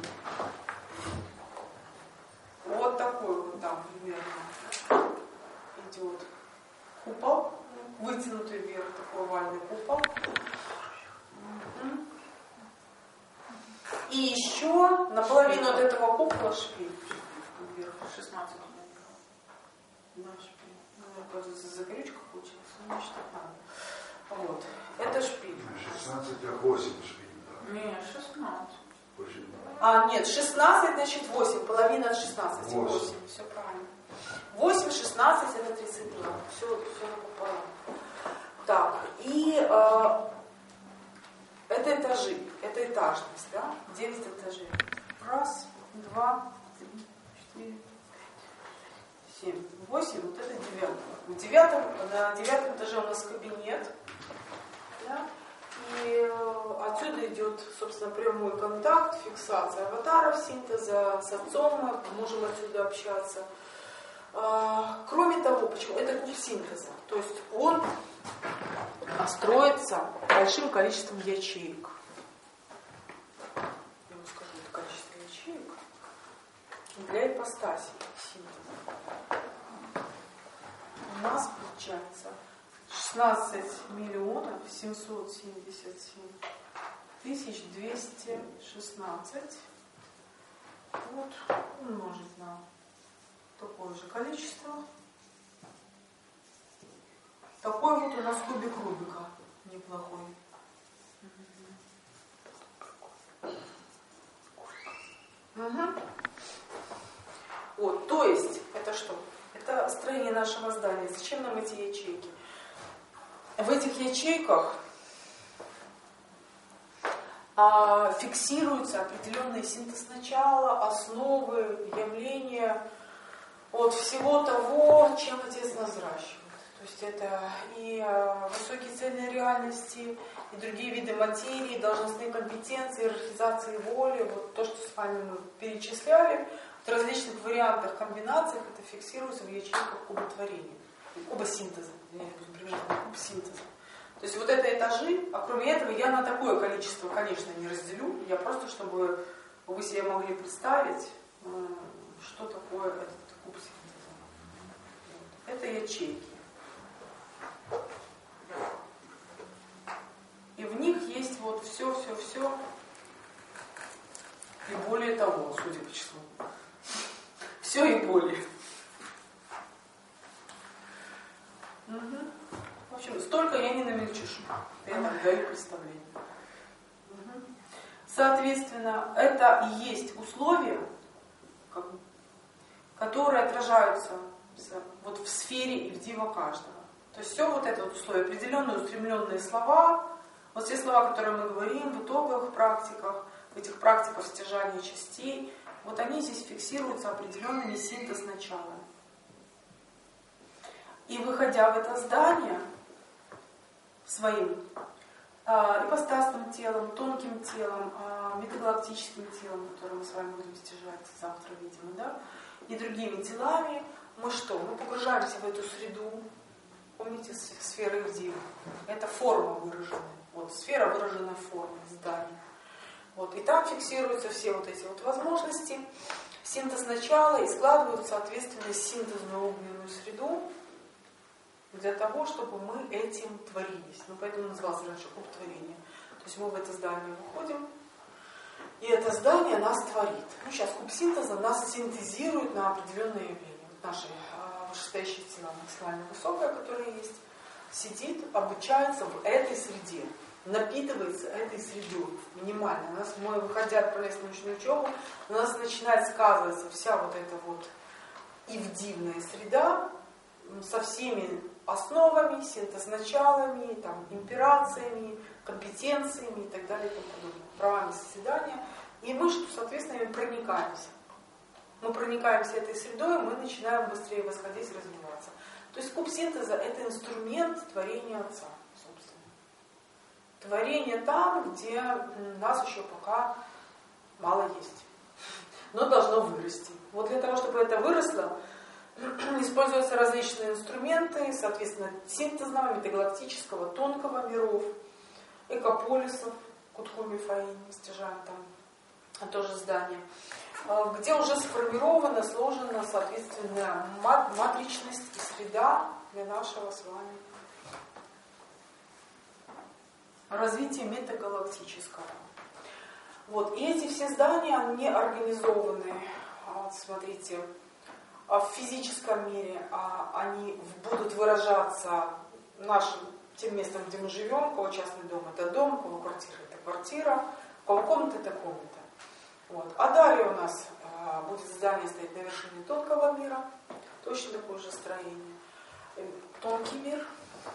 Вот такой вот там примерно идет купол, вытянутый вверх, такой овальный купол. Мгм. И еще наполовину от этого купола шпиль вверх. шестнадцать метров. Наш шпиль. Ну, это за закорючка получилась, ну, значит, так надо. Вот. Это шпиль. шестнадцать, а восемь шпиль, да. Не, шестнадцать. Очень много. А, нет, шестнадцать, значит, восемь. Половина от шестнадцати. Восемь. восемь. Все правильно. восемь, шестнадцать, это тридцать два. Все, все накупало. Так, и э, это этажи. Это этажность, да? девять этажей. Раз, два, три, четыре, семь, восемь. Вот это девятый. В девятом, на девятом этаже у нас кабинет. Да? И э, отсюда идет, собственно, прямой контакт, фиксация аватаров синтеза, с отцом мы можем отсюда общаться. А, кроме того, почему? Это куб синтеза. То есть он строится большим количеством ячеек. Я вам скажу, это количество ячеек для ипостаси синтеза. У нас получается шестнадцать миллионов семьсот семьдесят семь тысяч двести шестнадцать. Вот, умножить на такое же количество. Такой вот у нас кубик Рубика неплохой. Угу. Вот, то есть, это что? Это строение нашего здания. Зачем нам эти ячейки? в этих ячейках а, фиксируются определенные синтез начала, основы, явления от всего того, чем Отец нас взращивает. То есть это и а, высокие цельные реальности, и другие виды материи, должностные компетенции, иерархизации воли, вот то, что с вами мы перечисляли, в различных вариантах, комбинациях, это фиксируется в ячейках куботворения, кубосинтеза, не будем применять кубосинтеза. То есть вот это этажи, а кроме этого я на такое количество, конечно, не разделю, я просто, чтобы вы себе могли представить, что такое этот куб синтеза. Это ячейки. И в них есть вот все-все-все, и более того, судя по числу. Все и более. Угу. В общем, столько я не намельчишу. Я так даю представление. Угу. Соответственно, это и есть условия, которые отражаются вот в сфере и в дива каждого. То есть все вот это вот условия, определенные устремленные слова, вот все слова, которые мы говорим в итоговых практиках, в этих практиках стяжания частей, вот они здесь фиксируются определенными синтез началами. И выходя в это здание своим э, ипостасным телом, тонким телом, э, метагалактическим телом, которое мы с вами будем стяжать завтра, видимо, да, и другими телами, мы что? Мы погружаемся в эту среду. Помните сферы Ивдива? Это форма выраженная. Вот сфера выраженной формы здания. Вот, и там фиксируются все вот эти вот возможности, синтез начала и складывают, соответственно, синтезную огненную среду для того, чтобы мы этим творились. Ну, поэтому назывался раньше куб творения. То есть мы в это здание выходим, и это здание нас творит. Ну, сейчас куб синтеза нас синтезирует на определенные явления. Вот наши э, вышестоящие тела, максимально высокое, которое есть, сидит, обучается в этой среде. Напитывается этой средой минимально. У нас, мы, выходя, отправляясь на научную учебу, у нас начинает сказываться вся вот эта вот ивдивная среда со всеми основами, синтез-началами, там, имперациями, компетенциями и так далее и тому подобное, правами созидания. И мы, соответственно, ими проникаемся. Мы проникаемся этой средой, мы начинаем быстрее восходить и развиваться. То есть куб синтеза — это инструмент творения Отца. Творение там, где нас еще пока мало есть, но должно вырасти. Вот для того, чтобы это выросло, используются различные инструменты, соответственно, синтезного, метагалактического, тонкого миров, экополисов, Кутхуми Фаини, стяжаем там тоже здание, где уже сформирована, сложена, соответственно, матричность и среда для нашего с вами развитие метагалактического. Вот. И эти все здания, они организованы, вот, смотрите, в физическом мире, они будут выражаться нашим, тем местом, где мы живем. У кого частный дом — это дом, у кого квартира — это квартира, у кого комната — это комната. Вот. А далее у нас будет здание стоять на вершине тонкого мира, точно такое же строение. Тонкий мир.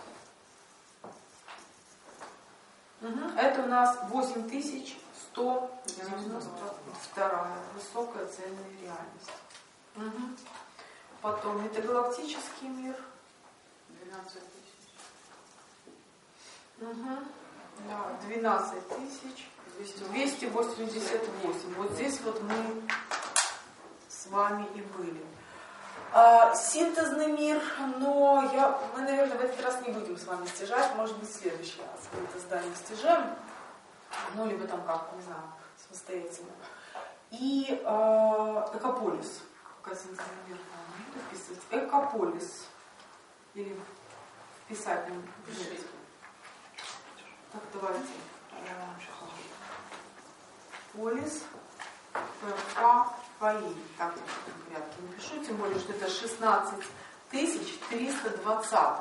Угу. Это у нас восемь тысяч сто девяносто два высокая цельная реальность. Угу. Потом метагалактический мир двенадцать тысяч. Угу. Да, двенадцать тысяч двести восемьдесят восемь. Вот здесь вот мы с вами и были. А, синтезный мир, но я, мы, наверное, в этот раз не будем с вами стяжать, может быть, в следующий раз мы это здание стяжаем, ну, либо там как, не знаю, самостоятельно. И э, экополис, пока синтезный мир надо вписывать, экополис, или писать нам, пишите. Так, давайте. Полис, ПФА, Фаи. Так, в этом порядке напишу, тем более, что это шестнадцать тысяч триста двадцать.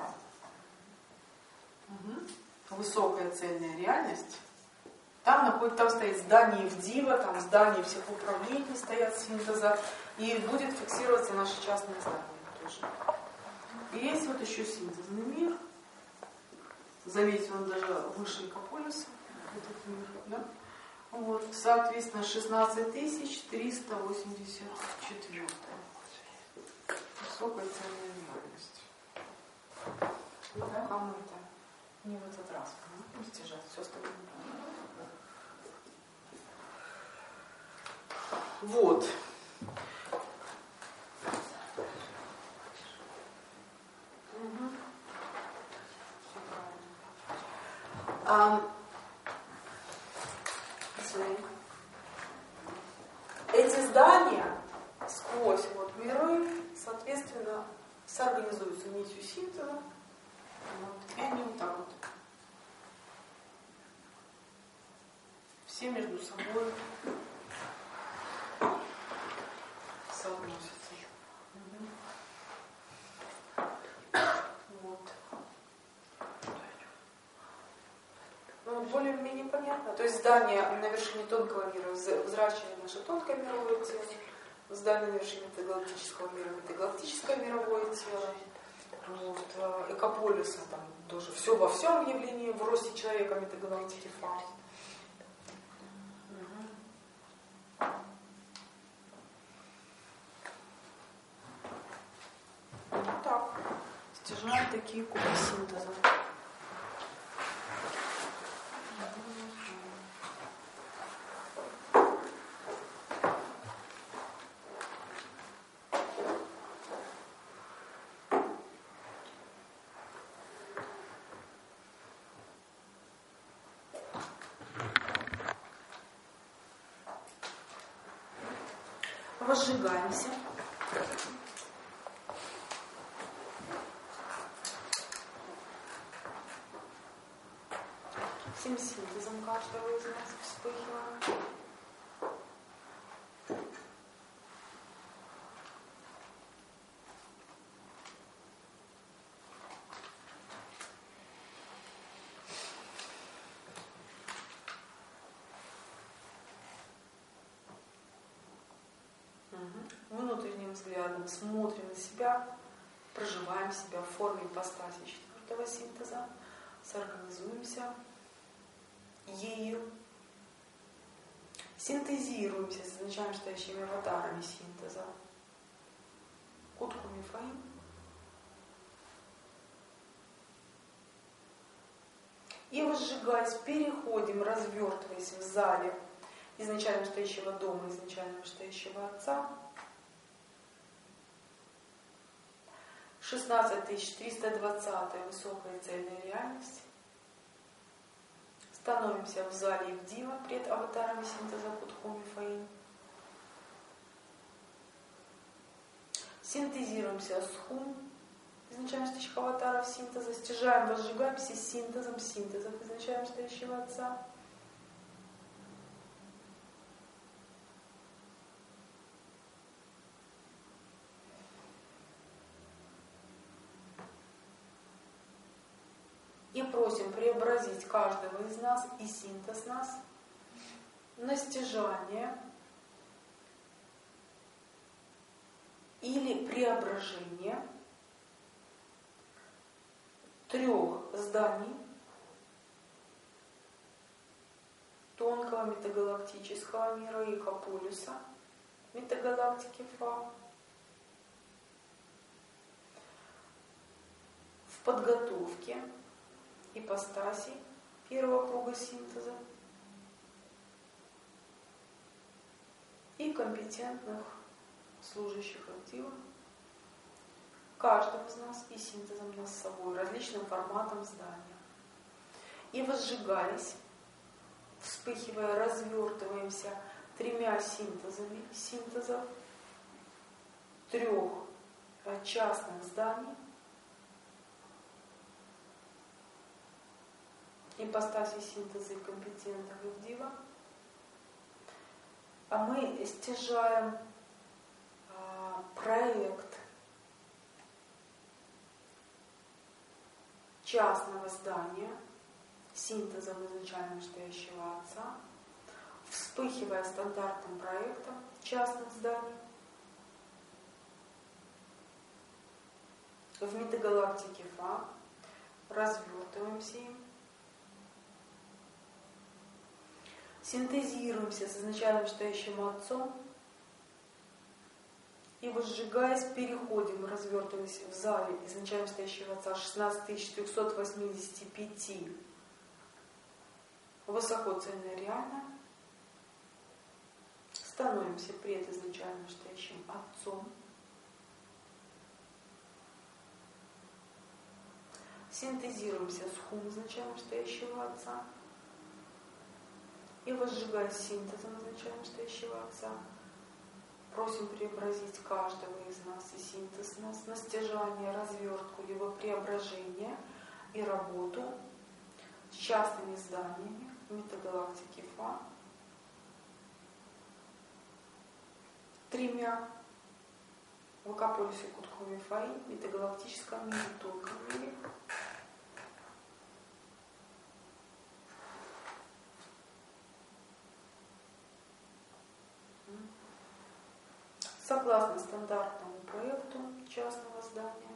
Угу. Высокая цельная реальность. Там, находится, там стоит здание Ивдива, там здания всех управлений стоят синтеза, и будет фиксироваться наше частное здание тоже. И есть вот еще синтезный мир. заметьте, он даже выше Экополиса, этот мир, да? Вот, соответственно, шестнадцать тысяч триста восемьдесят четыре. Высокая ценная реальность. Да? А мы-то не в этот раз будем стяжать, все остальное. Вот. Угу. А, эти здания сквозь вот миры, соответственно, соорганизуются нитью синтеза, вот, и они вот так вот все между собой соотносятся. Вот. Ну, более-менее понятно. То есть здание на вершине тонкого мира взращивает наше тонкое мировое тело, здание на вершине метагалактического мира метагалактическое мировое тело. Вот. Экополиса там тоже все во всем явлении в росте человека метагалактики фа. Вот так. Стяжаем такие кубы синтеза. Возжигаемся. Всем синтезом каждого из нас вспыхиваем. Внутренним взглядом смотрим на себя, проживаем себя в форме ипостаси четвертого синтеза, соорганизуемся ею, синтезируемся с изначально стоящими аватарами синтеза, Кутху Мифаим, и возжигаясь, переходим, развертываясь в зале изначально стоящего дома, изначально стоящего Отца, шестнадцать тысяч триста двадцатая высокая цельная реальность. Становимся в зале Ивдива пред аватарами синтеза Кутху Мифаим. Синтезируемся с Хум, изначально стоящих аватаров синтеза, стяжаем, возжигаемся с синтезом синтезов изначально стоящего Отца. И просим преобразить каждого из нас и синтез нас на стяжание или преображение трех зданий тонкого метагалактического мира и Экополиса метагалактики Фа в подготовке ипостасей первого круга синтеза и компетентных служащих актива, каждого из нас и синтезом нас с собой, различным форматом здания. И возжигаясь, вспыхивая, развертываемся тремя синтезами синтезов трех частных зданий, ипостаси синтеза и компетентных Ивдива, а мы стяжаем а, проект частного здания, синтезом изначально стоящего Отца, вспыхивая стандартным проектом частных зданий в метагалактике Фа, развертываемся им, синтезируемся с изначально стоящим Отцом и, возжигаясь, переходим, развертываясь в зале изначально стоящего Отца шестнадцать тысяч четыреста восемьдесят пять, высоко, ценно и реально, становимся пред изначально стоящим Отцом, синтезируемся с хум изначально стоящего Отца и, возжигая синтезом изначально стоящего Отца, просим преобразить каждого из нас и синтез нас на стяжание, развертку, его преображение и работу с частными зданиями метагалактики Фа, тремя в Экополисе Кутхуми Фаи, метагалактическом мире, тонком мире, согласно стандартному проекту частного здания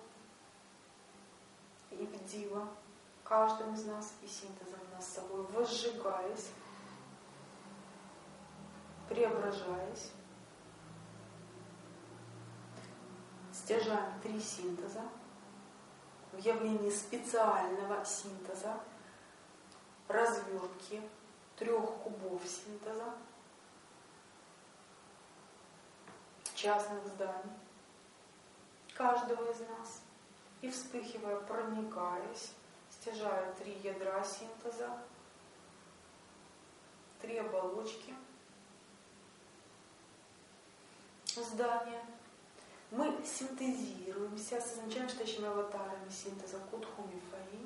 и вдива каждым из нас и синтезом нас с собой, возжигаясь, преображаясь, стяжаем три синтеза в явлении специального синтеза, развертки трех кубов синтеза, частных зданий каждого из нас, и, вспыхивая, проникаясь, стяжая три ядра синтеза, три оболочки здания, мы синтезируемся с изначально стоящими аватарами синтеза Кутхуми Фаи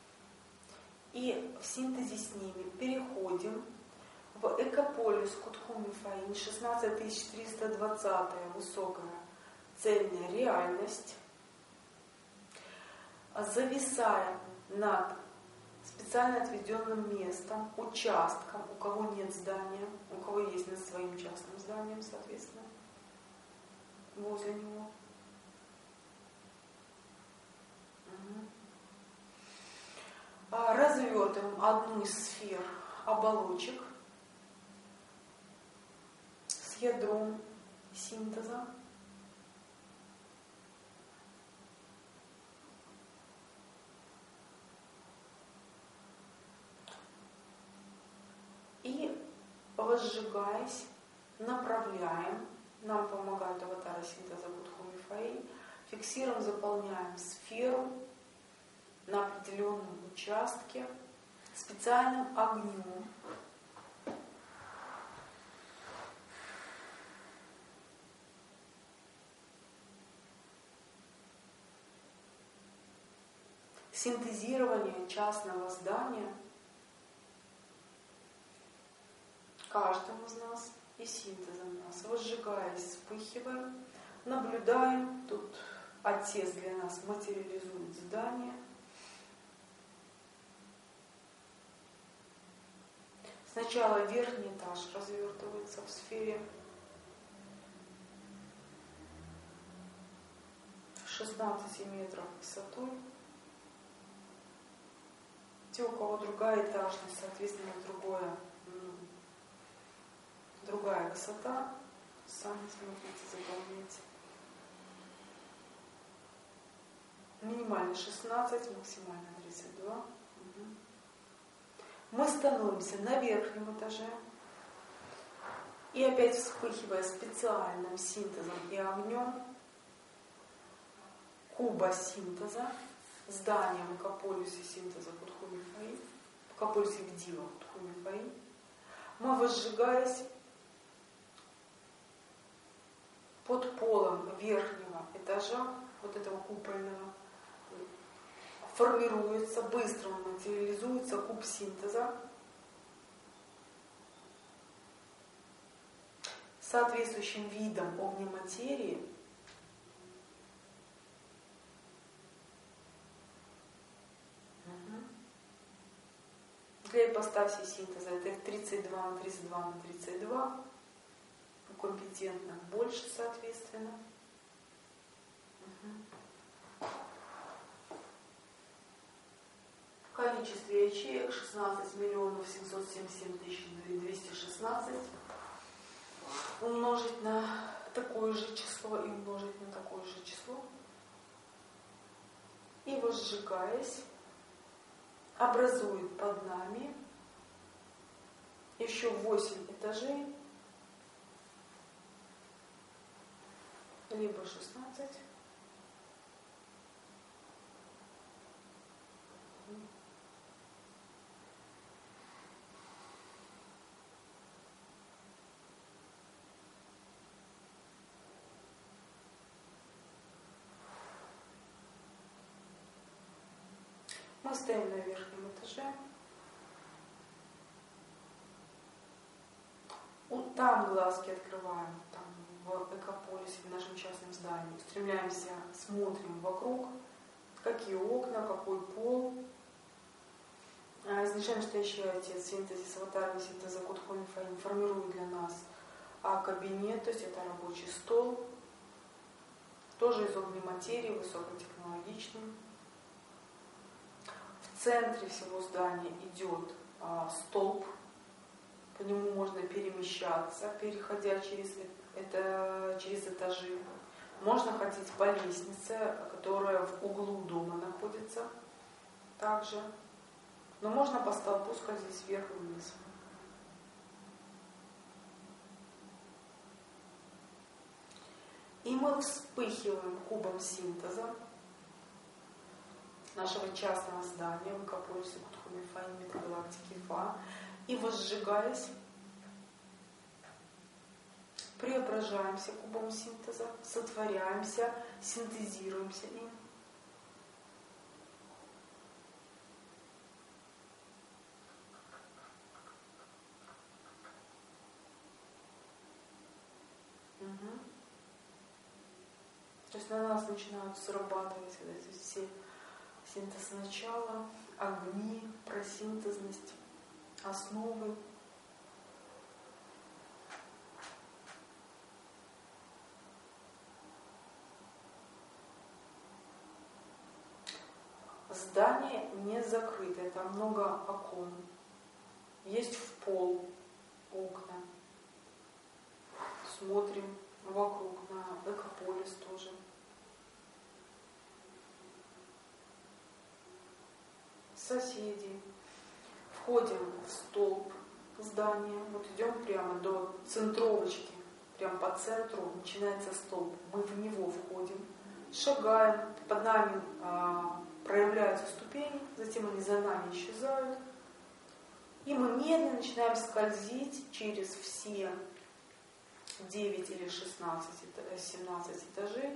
и в синтезе с ними переходим в Экополис Кутхуми Фаи, шестнадцать тысяч триста двадцать, высокая цельная реальность, зависаем над специально отведенным местом, участком, у кого нет здания, у кого есть над своим частным зданием, соответственно, возле него. Угу. Развертываем одну из сфер оболочек с ядром синтеза. И, возжигаясь, направляем, нам помогают аватары синтеза Кутхуми Фаи, фиксируем, заполняем сферу на определенном участке специальным огнем. Синтезирование частного здания каждым из нас и синтезом нас. Возжигаясь, вспыхиваем, наблюдаем. Тут Отец для нас материализует здание. Сначала верхний этаж развертывается в сфере шестнадцать метров высотой. Те, у кого другая этажность, соответственно, другое, другая высота. Сами смотрите, заполняйте. Минимально шестнадцать, максимально тридцать два. Угу. Мы становимся на верхнем этаже. И опять вспыхивая специальным синтезом и огнем, куба синтеза, зданием в Экополисе синтеза Кутхуми Фаи, в Экополисе вдива Кутхуми Фаи, мы, возжигаясь, под полом верхнего этажа, вот этого купольного, формируется, быстро материализуется куб синтеза, соответствующим видом огнематерии, для ипостаси синтеза это тридцать два на тридцать два на тридцать два, у компетентных больше, соответственно. Угу. количестве ячеек шестнадцать миллионов семьсот семьдесят семь тысяч двести шестнадцать умножить на такое же число и умножить на такое же число. И возжигаясь, образует под нами еще восемь этажей, либо шестнадцать. Мы стоим на верхнем этаже. Вот там глазки открываем, там в Экополисе, в нашем частном здании. Устремляемся, смотрим вокруг, какие окна, какой пол. Изначально стоящий отец синтезис аватарный синтеза Кутхонифа информирует для нас о кабинет, то есть это рабочий стол, тоже из огненной материи, высокотехнологичный. В центре всего здания идет а, столб, по нему можно перемещаться, переходя через, это, через этажи. Можно ходить по лестнице, которая в углу дома находится также. Но можно по столбу скользить вверх и вниз. И мы вспыхиваем кубом синтеза нашего частного здания в Экополисе Кутхонифа и метагалактики Ва, и возжигаясь, преображаемся кубом синтеза, сотворяемся, синтезируемся им. Угу. То есть на нас начинают срабатывать вот эти все синтез начала, огни, просинтезность, основы. Здание не закрытое, там много окон. Есть в пол окна. Смотрим вокруг на Экополис тоже. Соседи. Входим в столб здания. Вот идем прямо до центровочки. Прямо по центру начинается столб. Мы в него входим. Шагаем. Под нами а, проявляются ступени. Затем они за нами исчезают. И мы медленно начинаем скользить через все девять или шестнадцать, семнадцать этажей.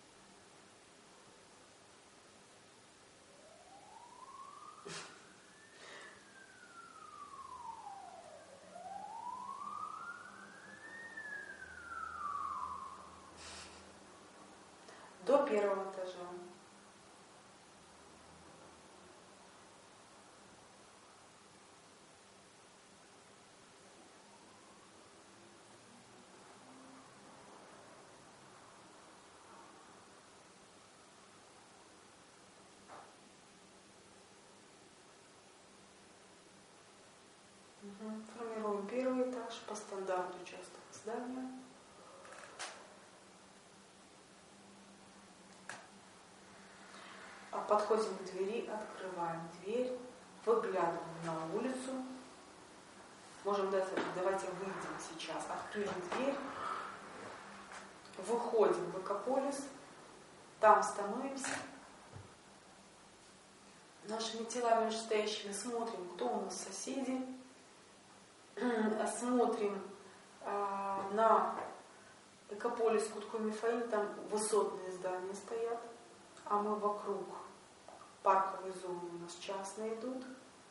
До первого этажа. Угу. Формируем первый этаж по стандарту частного здания. Подходим к двери, открываем дверь, выглядываем на улицу. Можем даже, давайте выйдем сейчас, открыли дверь, выходим в Экополис, там становимся. Нашими телами нижестоящими смотрим, кто у нас соседи, смотрим э, на Экополис Кутхонифа, там высотные здания стоят, а мы вокруг. Парковые зоны у нас частные идут.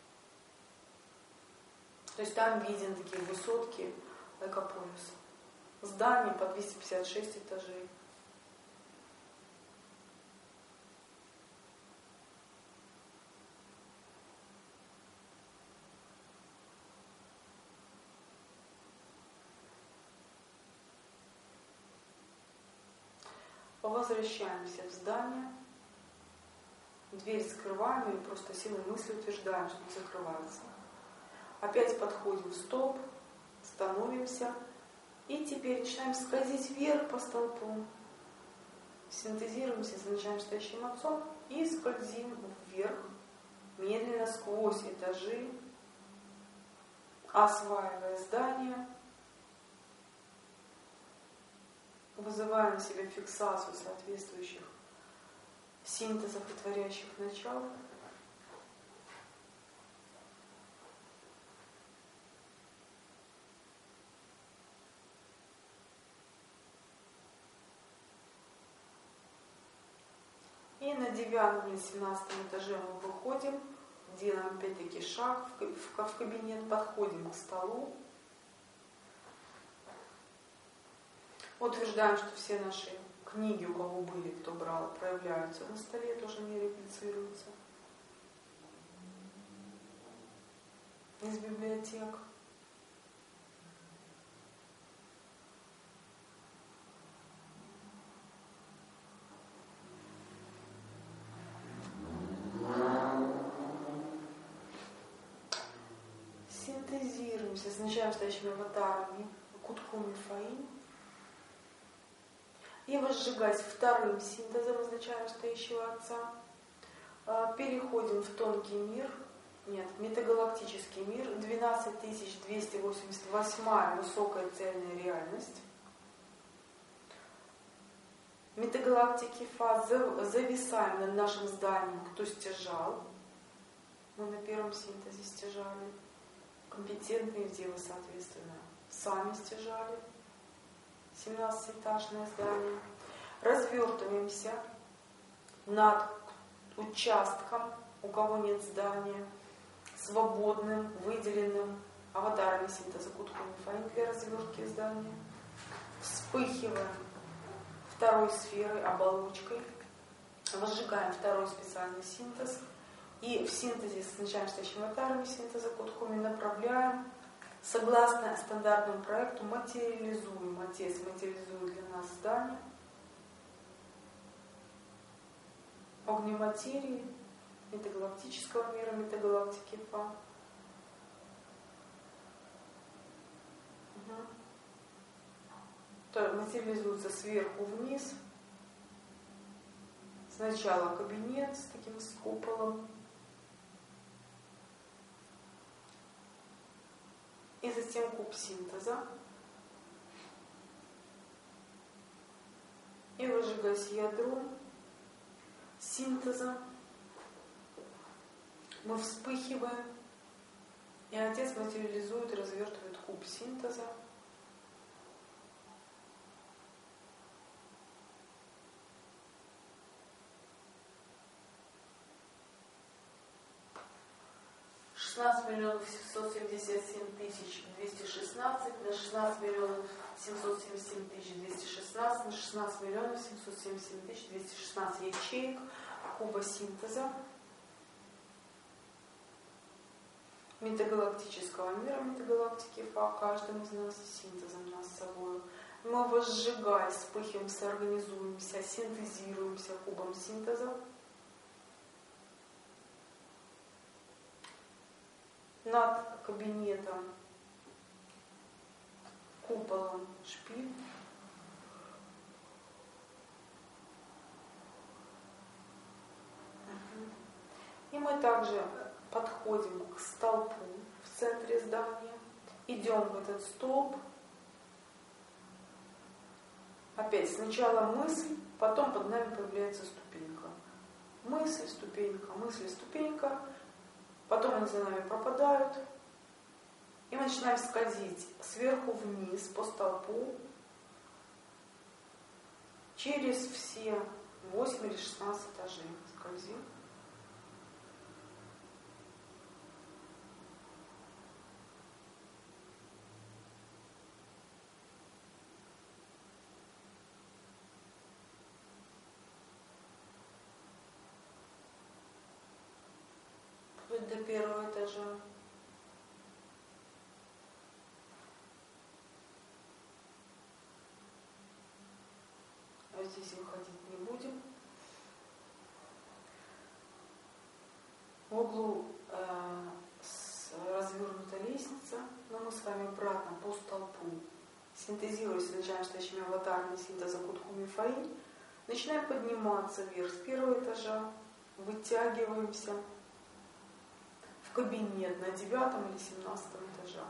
То есть там виден такие высотки Экополиса. Здание по двести пятьдесят шесть этажей. Возвращаемся в здание. Дверь закрываем или просто силой мысли утверждаем, что закрывается. Опять подходим в столб, становимся и теперь начинаем скользить вверх по столбу. Синтезируемся, замечаем стоящим отцом и скользим вверх, медленно сквозь этажи, осваивая здание, вызывая на себя фиксацию соответствующих синтезов и творящих начал. И на девятом или семнадцатом этаже мы выходим, делаем опять-таки шаг в кабинет, подходим к столу. Утверждаем, что все наши книги, у кого были, кто брал, проявляются на столе, тоже не реплицируются. Из библиотек. Синтезируемся с началом стоящими аватарами Кутхуми Фаин. И возжигаясь вторым синтезом изначально стоящего Отца, переходим в тонкий мир, нет, метагалактический мир, двенадцать тысяч двести восемьдесят восьмая высокая цельная реальность. Метагалактики фаз зависаем над нашим зданием, кто стяжал. Мы на первом синтезе стяжали. Компетентные девы, соответственно, сами стяжали. семнадцатиэтажное здание. Развертываемся над участком, у кого нет здания, свободным, выделенным аватарами синтеза Кутхуми Фаин для развертки здания. Вспыхиваем второй сферой, оболочкой. Возжигаем второй специальный синтез. И в синтезе с начальным стоящими аватарами синтеза Кутхуми направляем согласно стандартному проекту, материализуем. Отец материализует для нас здание. Огнематерии, метагалактического мира, метагалактики Фа. Угу. То материализуется сверху вниз. Сначала кабинет с таким с куполом. И затем куб синтеза. И выжигаясь ядром синтеза, мы вспыхиваем, и Отец материализует и развертывает куб синтеза. шестнадцать миллионов семьсот семьдесят семь тысяч двести шестнадцать на шестнадцать миллионов семьсот семьдесят семь тысяч двести шестнадцать на шестнадцать миллионов семьсот семьдесят семь тысяч двести шестнадцать ячеек куба синтеза метагалактического мира, метагалактики Фа, каждым из нас синтезом нас с собой. Мы возжигаем, вспыхиваемся, организуемся, синтезируемся кубом синтеза. Над кабинетом, куполом шпиль. И мы также подходим к столбу в центре здания, идем в этот столб. Опять сначала мысль, потом под нами появляется ступенька. Мысль, ступенька, мысль, ступенька. Потом они за нами пропадают. И мы начинаем скользить сверху вниз по столбу через все восемь или шестнадцать этажей. Скользим. До первого этажа. А здесь выходить не будем. В углу э, развернута лестница, но мы с вами обратно по столпу, синтезируясь, начинаем стоящими аватарами синтеза Кутхуми Фаи, начинаем подниматься вверх с первого этажа, вытягиваемся в кабинет на девятом или семнадцатом этажах.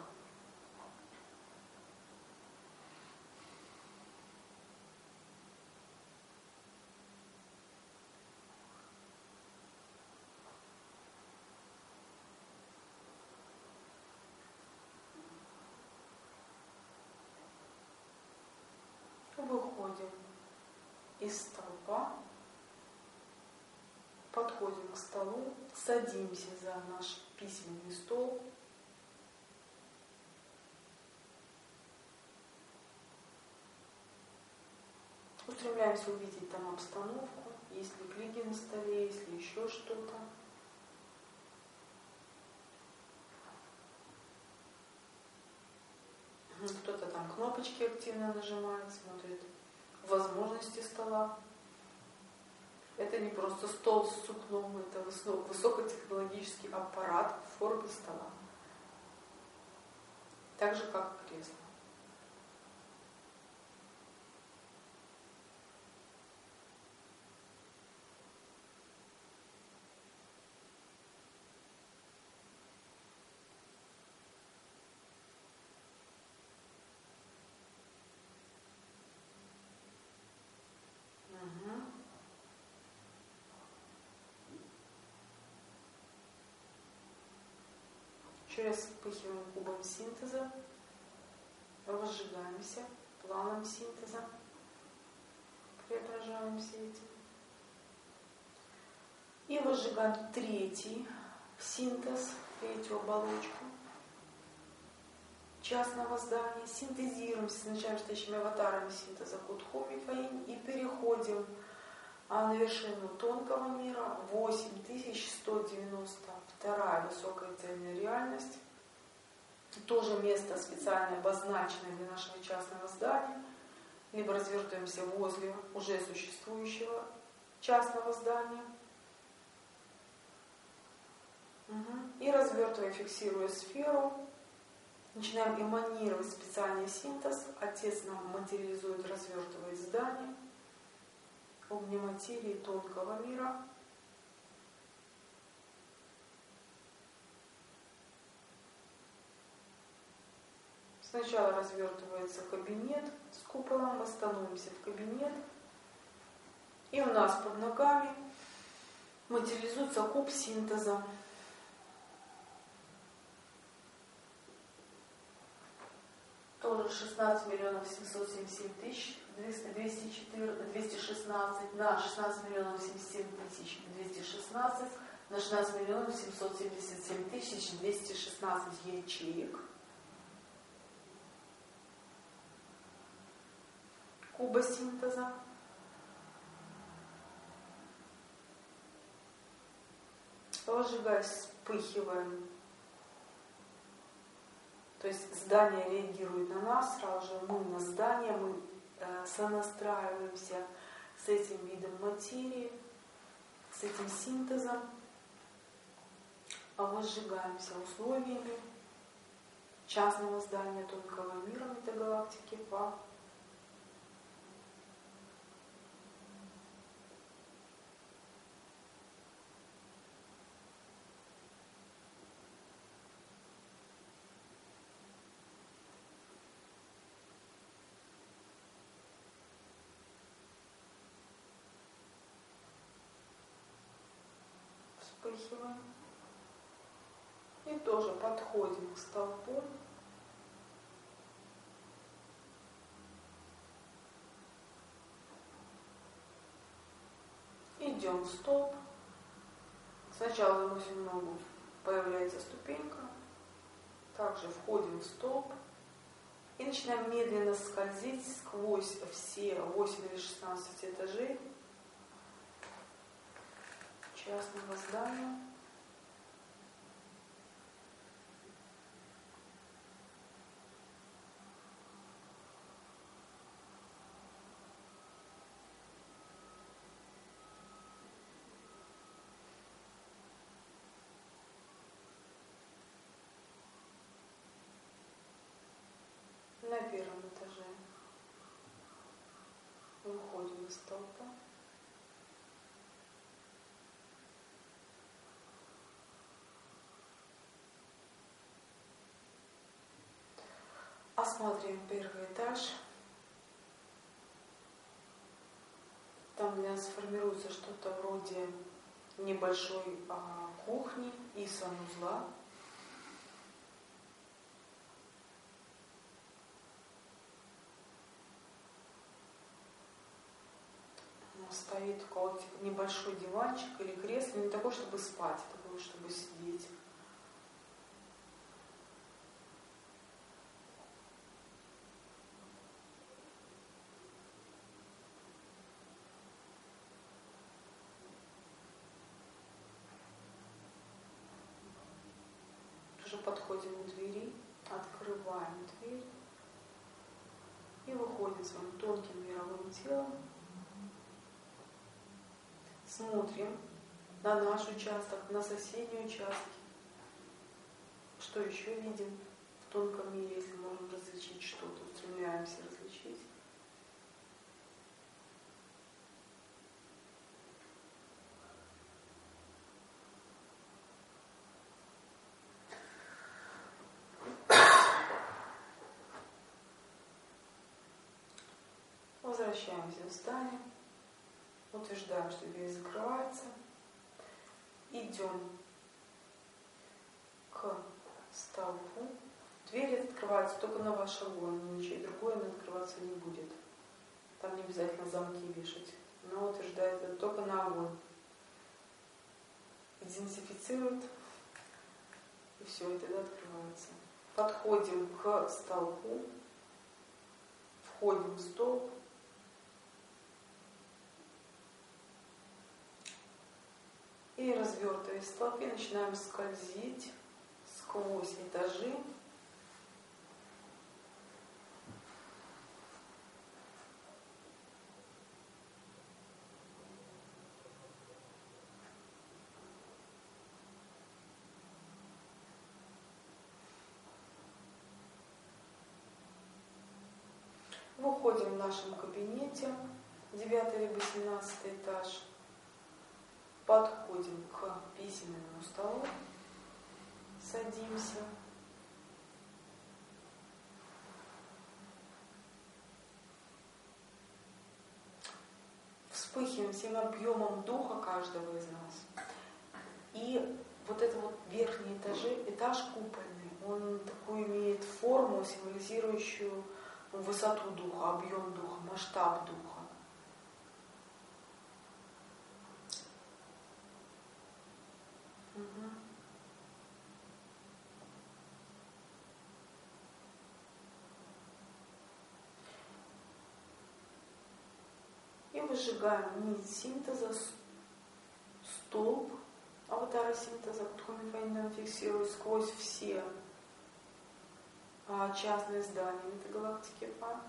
Выходим из столпа, подходим к столу, садимся за наш письменный стол. Устремляемся увидеть там обстановку, есть ли книги на столе, есть ли еще что-то. Кто-то там кнопочки активно нажимает, смотрит возможности стола. Это не просто стол с сукном, это высокотехнологический аппарат в форме стола. Так же, как и кресло. Через вспыхиваем кубом синтеза, разжигаемся планом синтеза, преображаемся этим. И возжигаем третий синтез, третью оболочку частного здания. Синтезируемся, начинаем стоящими аватарами синтеза Кутхуми Фаи и переходим а на вершину тонкого мира, восемь тысяч сто девяносто вторая высокая цельная реальность. Тоже место специально обозначенное для нашего частного здания. Либо развертываемся возле уже существующего частного здания. Угу. И развертывая, фиксируя сферу, начинаем эманировать специальный синтез. Отец нам материализует, развертывает здание. Огнематерии тонкого мира. Сначала развертывается кабинет с куполом, мы становимся в кабинет, и у нас под ногами материализуется куб синтеза. Тоже шестнадцать миллионов семьсот семьдесят семь тысяч двести шестнадцать на шестнадцать миллионов семьдесят семь тысяч двести шестнадцать на шестнадцать миллионов семьсот семьдесят семь тысяч двести шестнадцать ячеек куба синтеза. Разжигаясь, вспыхиваем. То есть здание реагирует на нас, сразу же мы на здание, мы э, сонастраиваемся с этим видом материи, с этим синтезом, а возжигаемся условиями частного здания тонкого мира метагалактики Па. Вспыхиваем. И тоже подходим к столпу. Идем в столб. Сначала заносим ногу, появляется ступенька. Также входим в столб. И начинаем медленно скользить сквозь все восемь или шестнадцать этажей частного здания. из столпа. Осматриваем первый этаж. Там у нас формируется что-то вроде небольшой а, кухни и санузла. Стоит у кого-то небольшой диванчик или кресло, не такой, чтобы спать, а такой, чтобы сидеть. Уже подходим к двери, открываем дверь и выходим своим тонким мировым телом. Смотрим на наш участок, на соседние участки. Что еще видим в тонком мире, если можем различить что-то, устремляемся различить. Возвращаемся в здание. Утверждаем, что дверь закрывается. Идем к столбу. Дверь открывается только на ваш огонь, ничего другое она открываться не будет. Там не обязательно замки вешать. Но утверждает это только на огонь. Идентифицирует, и все, и тогда открывается. Подходим к столбу, входим в столб. И, развертываясь в столбе, начинаем скользить сквозь этажи. Выходим в нашем кабинете, девятый либо семнадцатый этаж. Подходим к письменному столу, садимся. Вспыхиваем всем объемом духа каждого из нас. И вот это вот верхний этаж, этаж купольный, он такую имеет форму, символизирующую высоту духа, объем духа, масштаб духа. Угу. И выжигаем нить синтеза, столб аватара синтеза, Кутхоми-Фаин фиксирует сквозь все а, частные здания метагалактики Фа.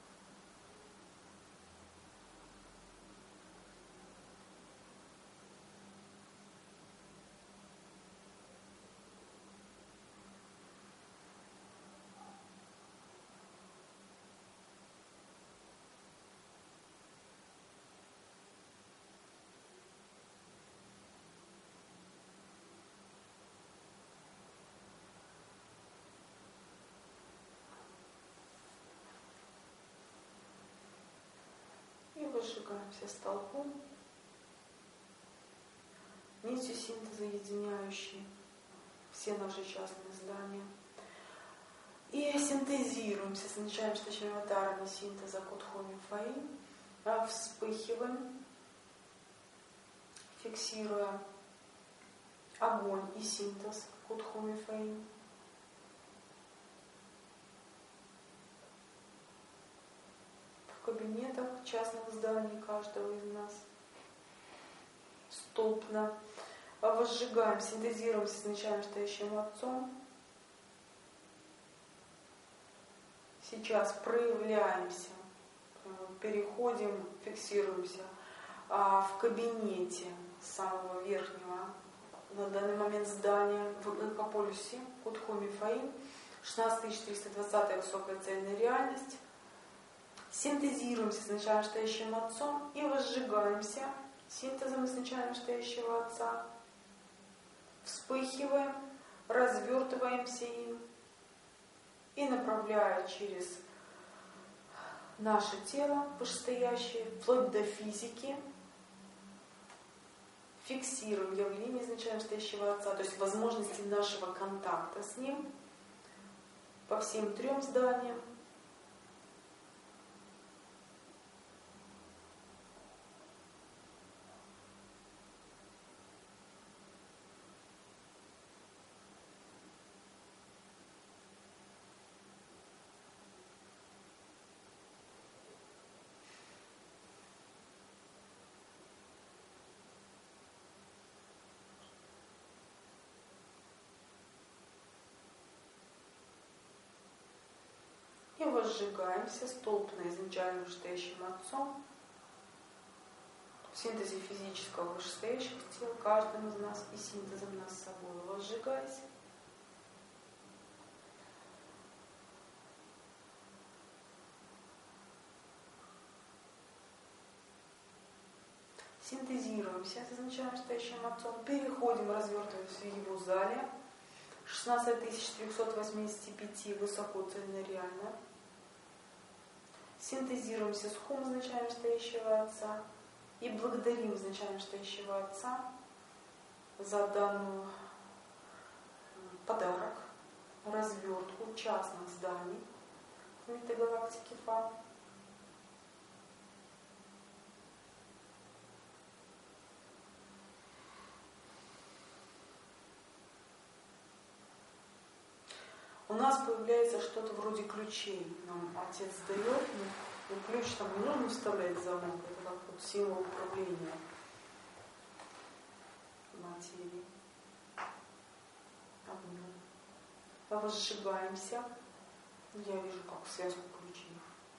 Выжигаем все столбы, нитью синтеза, единяющей все наши частные здания. И синтезируемся, сначала с нашими аватарами синтеза Кутхоми-Фаин, а вспыхиваем, фиксируя огонь и синтез Кутхоми-Фаин. В кабинетах частных зданий каждого из нас столпно возжигаем, синтезируем с изначально стоящим отцом. Сейчас проявляемся, переходим, фиксируемся в кабинете самого верхнего на данный момент здания в Экополисе Кутхоми-Фаин, шестнадцать тысяч триста двадцать высокая цельная реальность. Синтезируемся с начальным настоящим Отцом и возжигаемся синтезом с начальным настоящего Отца. Вспыхиваем, развертываемся им и направляя через наше тело вышестоящее, вплоть до физики, фиксируем явление изначально настоящего Отца, то есть возможности нашего контакта с Ним по всем трем зданиям. И возжигаемся столбно изначально вышестоящим Отцом в синтезе физического вышестоящих тел, каждым из нас и синтезом нас с собой. Возжигайся. Синтезируемся с изначально вышестоящим Отцом, переходим, развертываемся в его зале. шестнадцать тысяч трехсот восемьдесят пять высоко, цельно, реально. Синтезируемся с хум изначально настоящего Отца и благодарим изначально настоящего Отца за данную подарок, развертку частных зданий в метагалактике Фа. У нас появляется что-то вроде ключей. Нам Отец дает, но ключ там не нужно вставлять в замок. Это как вот символ управления материей. Огнем. Возжигаемся. Я вижу как связку ключей.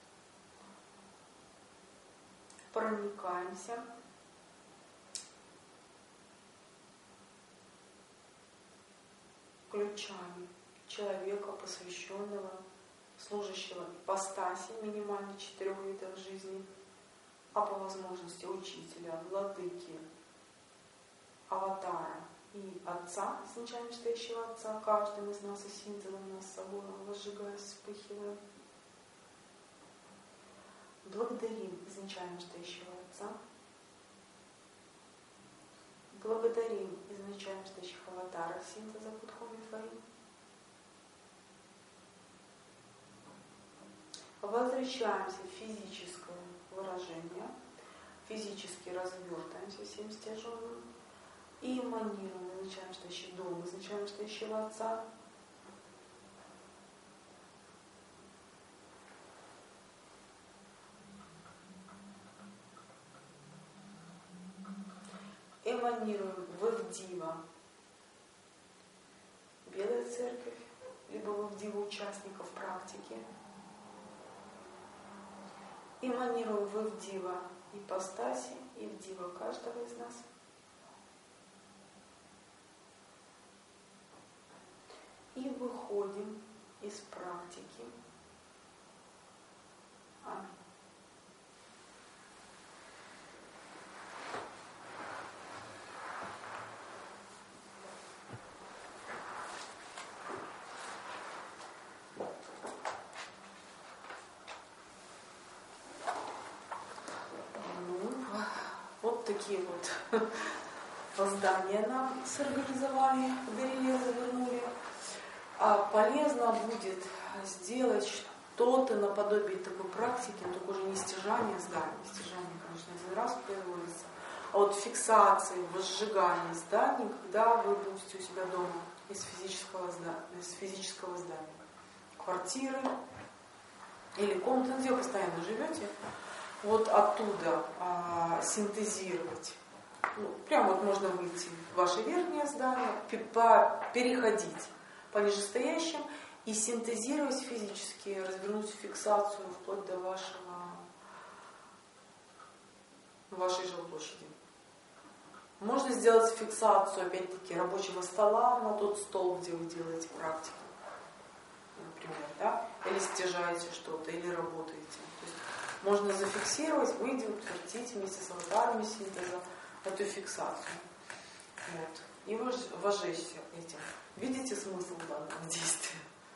Проникаемся. Ключами человека, посвященного, служащего ипостаси минимально четырех видов жизни, а по возможности учителя, владыки, аватара и Отца, изначально настоящего Отца, каждым из нас и синтезом нас с собой, возжигаясь, вспыхиваем. Благодарим изначально настоящего Отца. Благодарим изначально настоящих аватаров синтеза Кудхоми Фаим. Возвращаемся в физическое выражение, физически развертаемся всем стяженным и эманируем изначально настоящий дом, изначально настоящего Отца. Эманируем в Эвдива, Белая Церковь, либо в Эвдива участников практики. Эманируем в Эвдива ипостаси, Эвдива каждого из нас. И выходим из практики. Аминь. Такие вот здания нам сорганизовали, подарили, завернули. А полезно будет сделать что-то наподобие такой практики, но только уже не стяжание зданий. Стяжание, конечно, один раз производится, а вот фиксации, возжигание зданий, когда вы будете у себя дома из физического здания, из физического здания. Квартиры или комнаты, где вы постоянно живете. Вот оттуда а, синтезировать. Ну, прям вот можно выйти в ваше верхнее здание, переходить по нижестоящим и синтезировать физически, развернуть фиксацию вплоть до вашего, вашей жилплощади. Можно сделать фиксацию, опять-таки, рабочего стола на тот стол, где вы делаете практику, например, да? Или стяжаете что-то, или работаете. То есть можно зафиксировать, выйти, утвердить вместе с аватарами синтеза эту фиксацию. Вот. И вожечься этим. Видите смысл данного действия?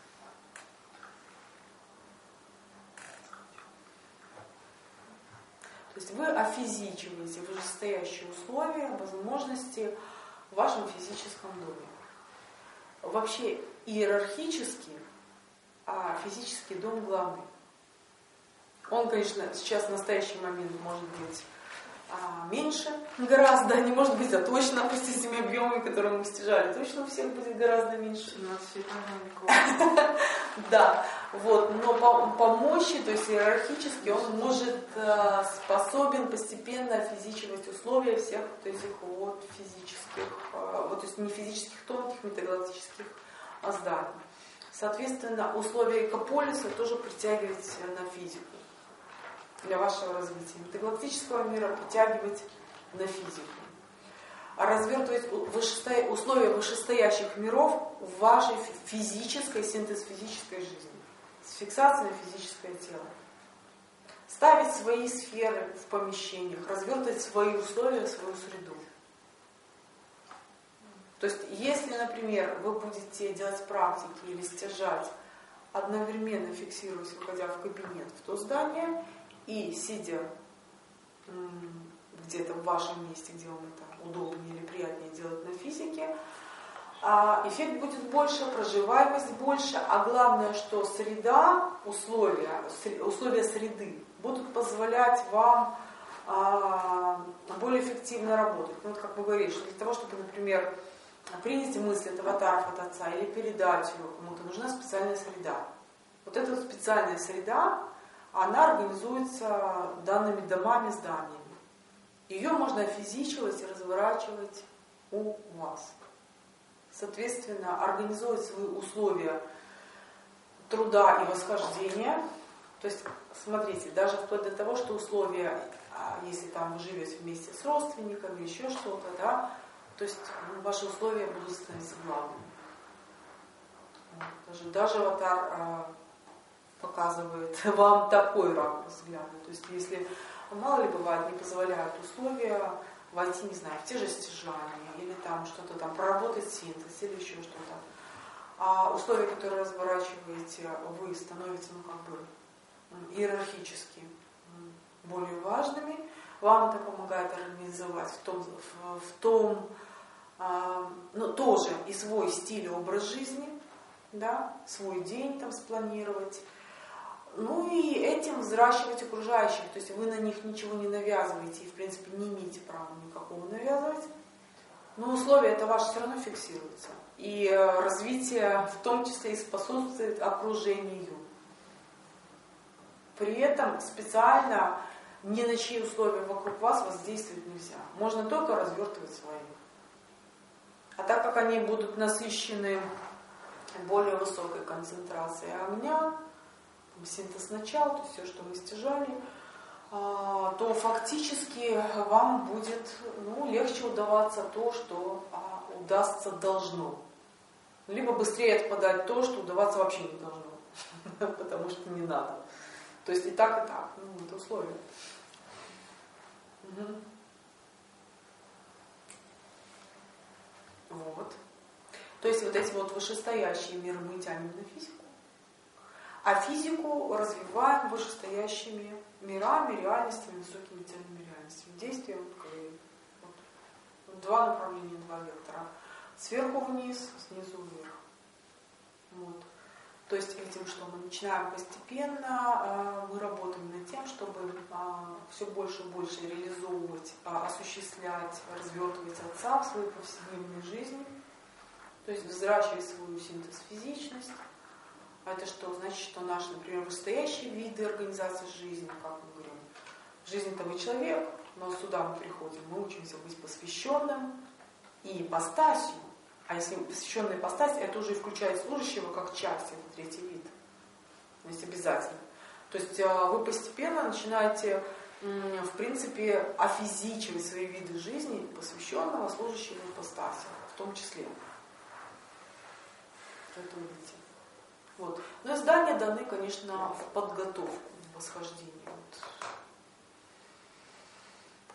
То есть вы офизичиваете вышестоящие условия, возможности в вашем физическом доме. Вообще иерархически, а физический дом главный. Он, конечно, сейчас в настоящий момент может быть а, меньше гораздо, не может быть, а точно, пусть с этими объемами, которые мы стяжали, точно у всех будет гораздо меньше. Да, вот, но по, по мощи, то есть иерархически, он может э, способен постепенно физичивать условия всех вот этих вот физических, э, вот, то есть не физических, тонких, метагалактических зданий. Соответственно, условия экополиса тоже притягивать на физику для вашего развития. Метагалактического мира притягивать на физику. А развертывать вышесто... условия вышестоящих миров в вашей физической, синтез-физической жизни. С фиксацией на физическое тело. Ставить свои сферы в помещениях, развертывать свои условия, свою среду. То есть, если, например, вы будете делать практики или стяжать, одновременно фиксируясь, выходя в кабинет, в то здание, и сидя где-то в вашем месте, где вам это удобнее или приятнее делать на физике, эффект будет больше, проживаемость больше, а главное, что среда, условия, условия среды будут позволять вам более эффективно работать. Ну, вот как вы говорите, что для того, чтобы, например, принять мысли от аватаров от отца или передать ее кому-то, нужна специальная среда. Вот эта специальная среда, она организуется данными домами, зданиями. Ее можно физичивать и разворачивать у вас. Соответственно, организовать свои условия труда и восхождения. То есть, смотрите, даже вплоть до того, что условия, если там вы живете вместе с родственниками, еще что-то, да, то есть ну, ваши условия будут становиться главными. Даже, даже аватар показывает вам такой ракурс взгляда. То есть если, мало ли бывает, не позволяют условия войти, не знаю, в те же стяжания, или там что-то там, проработать синтез, или еще что-то. А условия, которые разворачиваете, вы становятся, ну, как бы, иерархически более важными. Вам это помогает организовать в том, в, в том э, ну, тоже и свой стиль и образ жизни, да, свой день там спланировать. Ну и этим взращивать окружающих, то есть вы на них ничего не навязываете и, в принципе, не имеете права никакого навязывать, но условия это ваши все равно фиксируются. И развитие в том числе и способствует окружению. При этом специально ни на чьи условия вокруг вас воздействовать нельзя. Можно только развертывать свои. А так как они будут насыщены более высокой концентрацией огня, синтез начала, то есть все, что мы стяжали, то фактически вам будет ну, легче удаваться то, что удастся должно. Либо быстрее отпадать то, что удаваться вообще не должно, потому что не надо. То есть и так, и так. Ну, это условия. Угу. Вот. То есть вот эти вот вышестоящие миры мы тянем на физику, а физику развиваем вышестоящими мирами, реальностями, высокими цельными реальностями. Действия вот, вот, два направления, два вектора. Сверху вниз, снизу вверх. Вот. То есть этим, что мы начинаем постепенно, мы работаем над тем, чтобы все больше и больше реализовывать, осуществлять, развертывать отца в своей повседневной жизни. То есть взращивать свою синтез-физичность. А это что? Значит, что наши, например, вышестоящие виды организации жизни, как мы говорим, в жизни-то вы человек, но сюда мы приходим, мы учимся быть посвященным и ипостасью. А если посвященная ипостась, это уже включает служащего как часть, это третий вид. То есть обязательно. То есть вы постепенно начинаете, в принципе, офизичивать свои виды жизни посвященного служащего ипостаси, в том числе. Это видите. Вот. Но издания даны, конечно, в подготовку, в восхождение. Вот.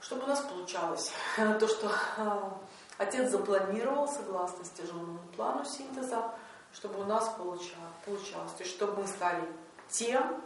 Чтобы у нас получалось то, что Отец запланировал согласно стяженному плану синтеза, чтобы у нас получалось. То есть, чтобы мы стали тем,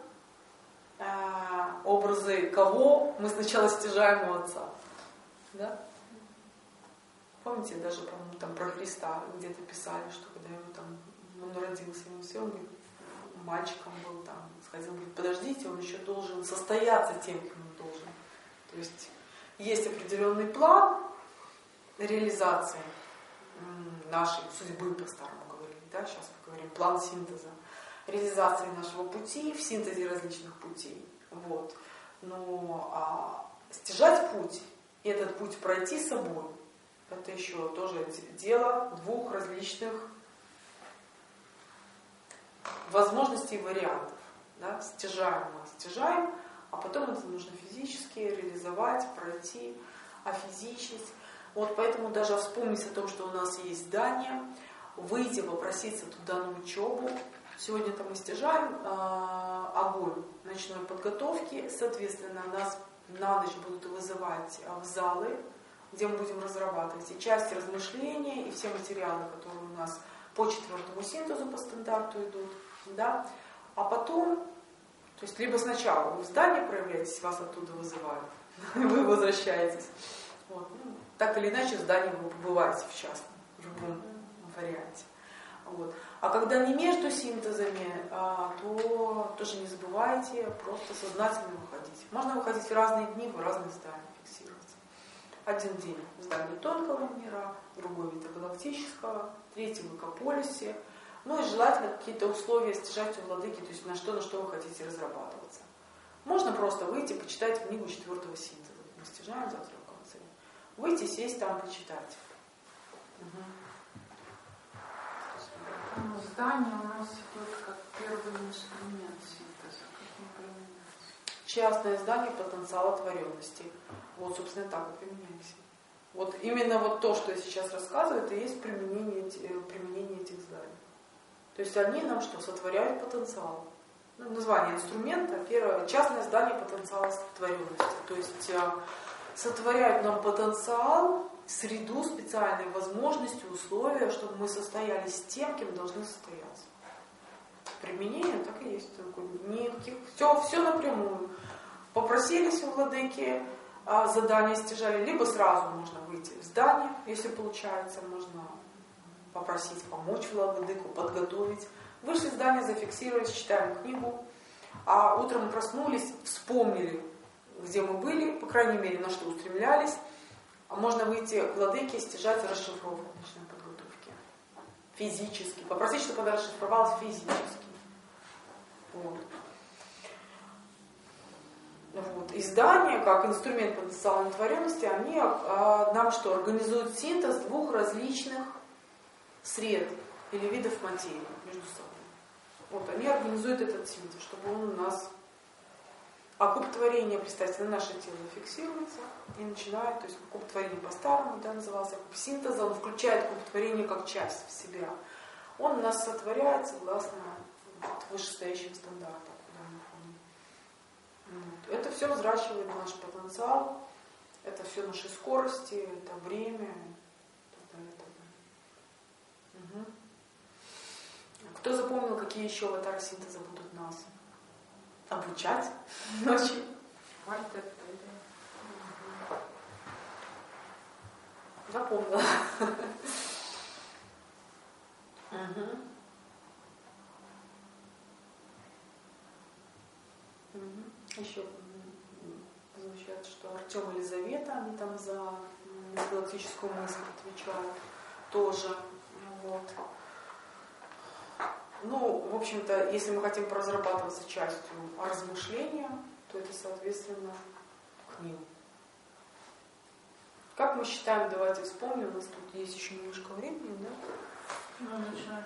образы кого мы сначала стяжаем у Отца. Да? Помните, даже, по-моему, там про Христа где-то писали, что когда ему там, он родился, ему все, он мальчиком был, там, сходил, говорит, подождите, он еще должен состояться тем, кем он должен. То есть есть определенный план реализации нашей судьбы, по-старому говорить, да, сейчас мы говорим, план синтеза, реализации нашего пути в синтезе различных путей. Вот. Но а, стяжать путь и этот путь пройти собой, это еще тоже дело двух различных возможностей и вариантов. Да? Стяжаем мы, стяжаем, а потом это нужно физически реализовать, пройти, офизичить. Вот поэтому даже вспомнить о том, что у нас есть здание, выйти, попроситься туда на учебу. Сегодня-то мы стяжаем э, огонь ночной подготовки, соответственно, нас на ночь будут вызывать в залы, где мы будем разрабатывать и части размышления, и все материалы, которые у нас по четвертому синтезу по стандарту идут. Да? А потом, то есть либо сначала вы в здании проявляетесь, вас оттуда вызывают, вы возвращаетесь. Вот. Ну, так или иначе в здании вы побываете в частном, в любом варианте. Вот. А когда не между синтезами, а, то тоже не забывайте просто сознательно выходить. Можно выходить в разные дни, в разные здания фиксироваться. Один день в здании тонкого мира, другой в галактического, третий в экополисе. Ну и желательно какие-то условия стяжать у владыки, то есть на что, на что вы хотите разрабатываться. Можно просто выйти, почитать книгу четвертого синтеза. Мы стяжаем завтра в конце. Выйти, сесть там, почитать. Угу. Ну, здание у нас идет как первый инструмент синтеза, как он применяется. Частное здание потенциала творенности. Вот, собственно, так и применяемся. Вот именно вот то, что я сейчас рассказываю, это и есть применение, применение этих зданий. То есть они нам что? Сотворяют потенциал. Ну, название инструмента. Первое. Частное здание потенциала творенности. То есть сотворяют нам потенциал, среду, специальные возможности, условия, чтобы мы состоялись тем, кем должны состояться. Применение так и есть. Никаких, все, все напрямую. Попросились у владыки, а задание стяжали, либо сразу можно выйти в здание, если получается, можно попросить помочь владыку, подготовить. Вышли в здание, зафиксировались, читаем книгу, а утром проснулись, вспомнили, где мы были, по крайней мере, на что устремлялись. Можно выйти к владыке, стяжать расшифровку ночной подготовки. Физически. Попросить, чтобы она расшифровалась физически. Вот. Вот. Издания, как инструмент потенциальной творенности, они а, нам что? Организуют синтез двух различных сред или видов материи между собой. Вот. Они организуют этот синтез, чтобы он у нас... А куб творения, представьте, на наше тело фиксируется и начинает, то есть куб творения по-старому, да, назывался куб синтеза, он включает куб творения как часть в себя. Он у нас сотворяет согласно вот, вышестоящим стандартам, куда мы ходим. Вот. Это все взращивает наш потенциал, это все наши скорости, это время, и так далее, и так далее. Угу. Кто запомнил, какие еще аватары синтеза будут нас обучать ночью? Вальтер. Запомнила. Угу. Угу. Еще звучат, что Артем и Елизавета, они там за галактическую мысль отвечают тоже. Вот. Ну, в общем-то, если мы хотим разрабатываться частью размышления, то это, соответственно, книга. Как мы считаем, давайте вспомним, у нас тут есть еще немножко времени, да? Ну, начинаешь.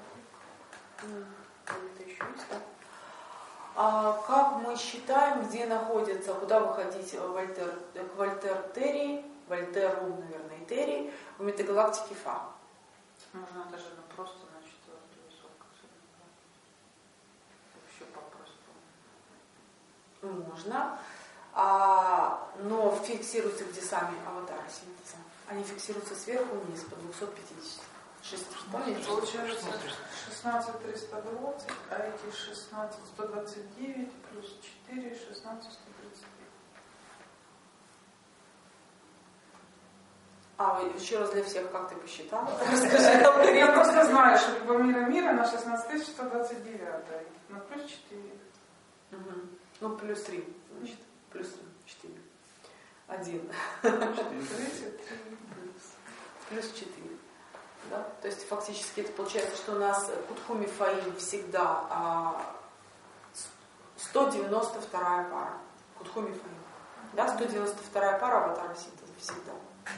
Это еще есть, да? А как мы считаем, где находится, куда выходить Вольтер, к Вольтер Терри, Вольтеру, наверное, и Терри, в метагалактике Фа? Можно даже просто на четвертую высотку. Вообще по-простому. Можно. А но фиксируются где сами аватары синтеза. Они фиксируются сверху вниз по двухсот пятидесяти шести. Помните? Получается шестнадцать триста двадцать, а эти шестнадцать сто двадцать девять плюс четыре, шестнадцать сто тридцать пять. А, еще раз для всех, как ты посчитала? Расскажи. Я просто знаю, что Любомира мира на шестнадцать тысяч сто двадцать девять, на плюс четыре. Ну, плюс три, значит, плюс три, четыре. Один. тридцать три. Плюс четыре. Да? То есть фактически это получается, что у нас Кутхуми Фаим всегда а, сто девяносто вторая пара. Кутхуми Фаим. Да, сто девяносто вторая пара аватара синтеза всегда.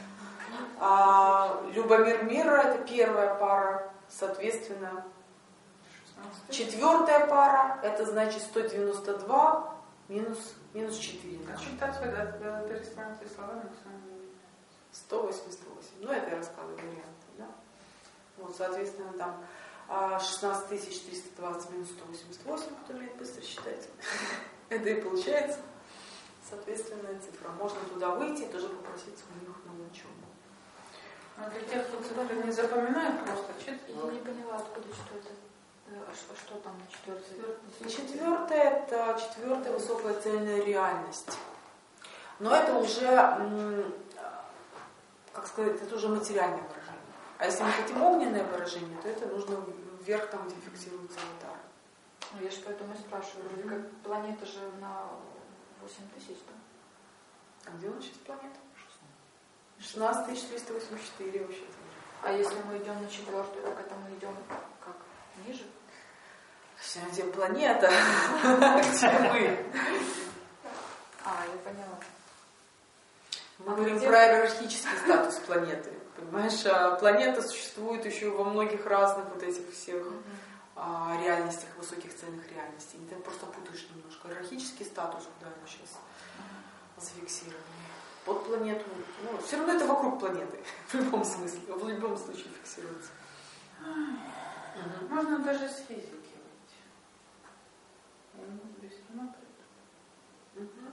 А, Любомир мира это первая пара, соответственно. Четвертая пара это значит сто девяносто два минус, минус четыре. А считать когда перестанете словами сто восемьдесят восемь. Ну, это я рассказываю варианты, да? Вот, соответственно, там шестнадцать тысяч триста двадцать минус сто восемьдесят восемь, кто умеет быстро считать. Это и получается соответственная цифра. Можно туда выйти и тоже попроситься у них на учебу. А для тех, кто цифры не запоминает, просто читать. Я не поняла, откуда что это. А что, что там на четвертой? Четвертое это четвертая высокая цельная реальность. Но это уже, как сказать, это уже материальное выражение. А если мы хотим огненное выражение, то это нужно вверх, там, где фиксируется аватар. Ну, я же поэтому и спрашиваю. Вроде как планета же на восемь тысяч, да? А где у нас сейчас планета? шестнадцать тысяч триста восемьдесят четыре вообще-то. А если мы идем на четвертую, так это мы идем как? Ниже? Где планета? Где мы? А, я поняла. Мы говорим про иерархический статус планеты. Понимаешь, а планета существует еще во многих разных вот этих всех а, реальностях, высоких цельных реальностей. Ты просто путаешь немножко. Иерархический статус, куда мы сейчас зафиксированы. Под планету, ну, все равно это вокруг планеты. В любом смысле, в любом случае фиксируется. Угу. Можно даже с физики выйти. Я не буду без кино приду. Угу.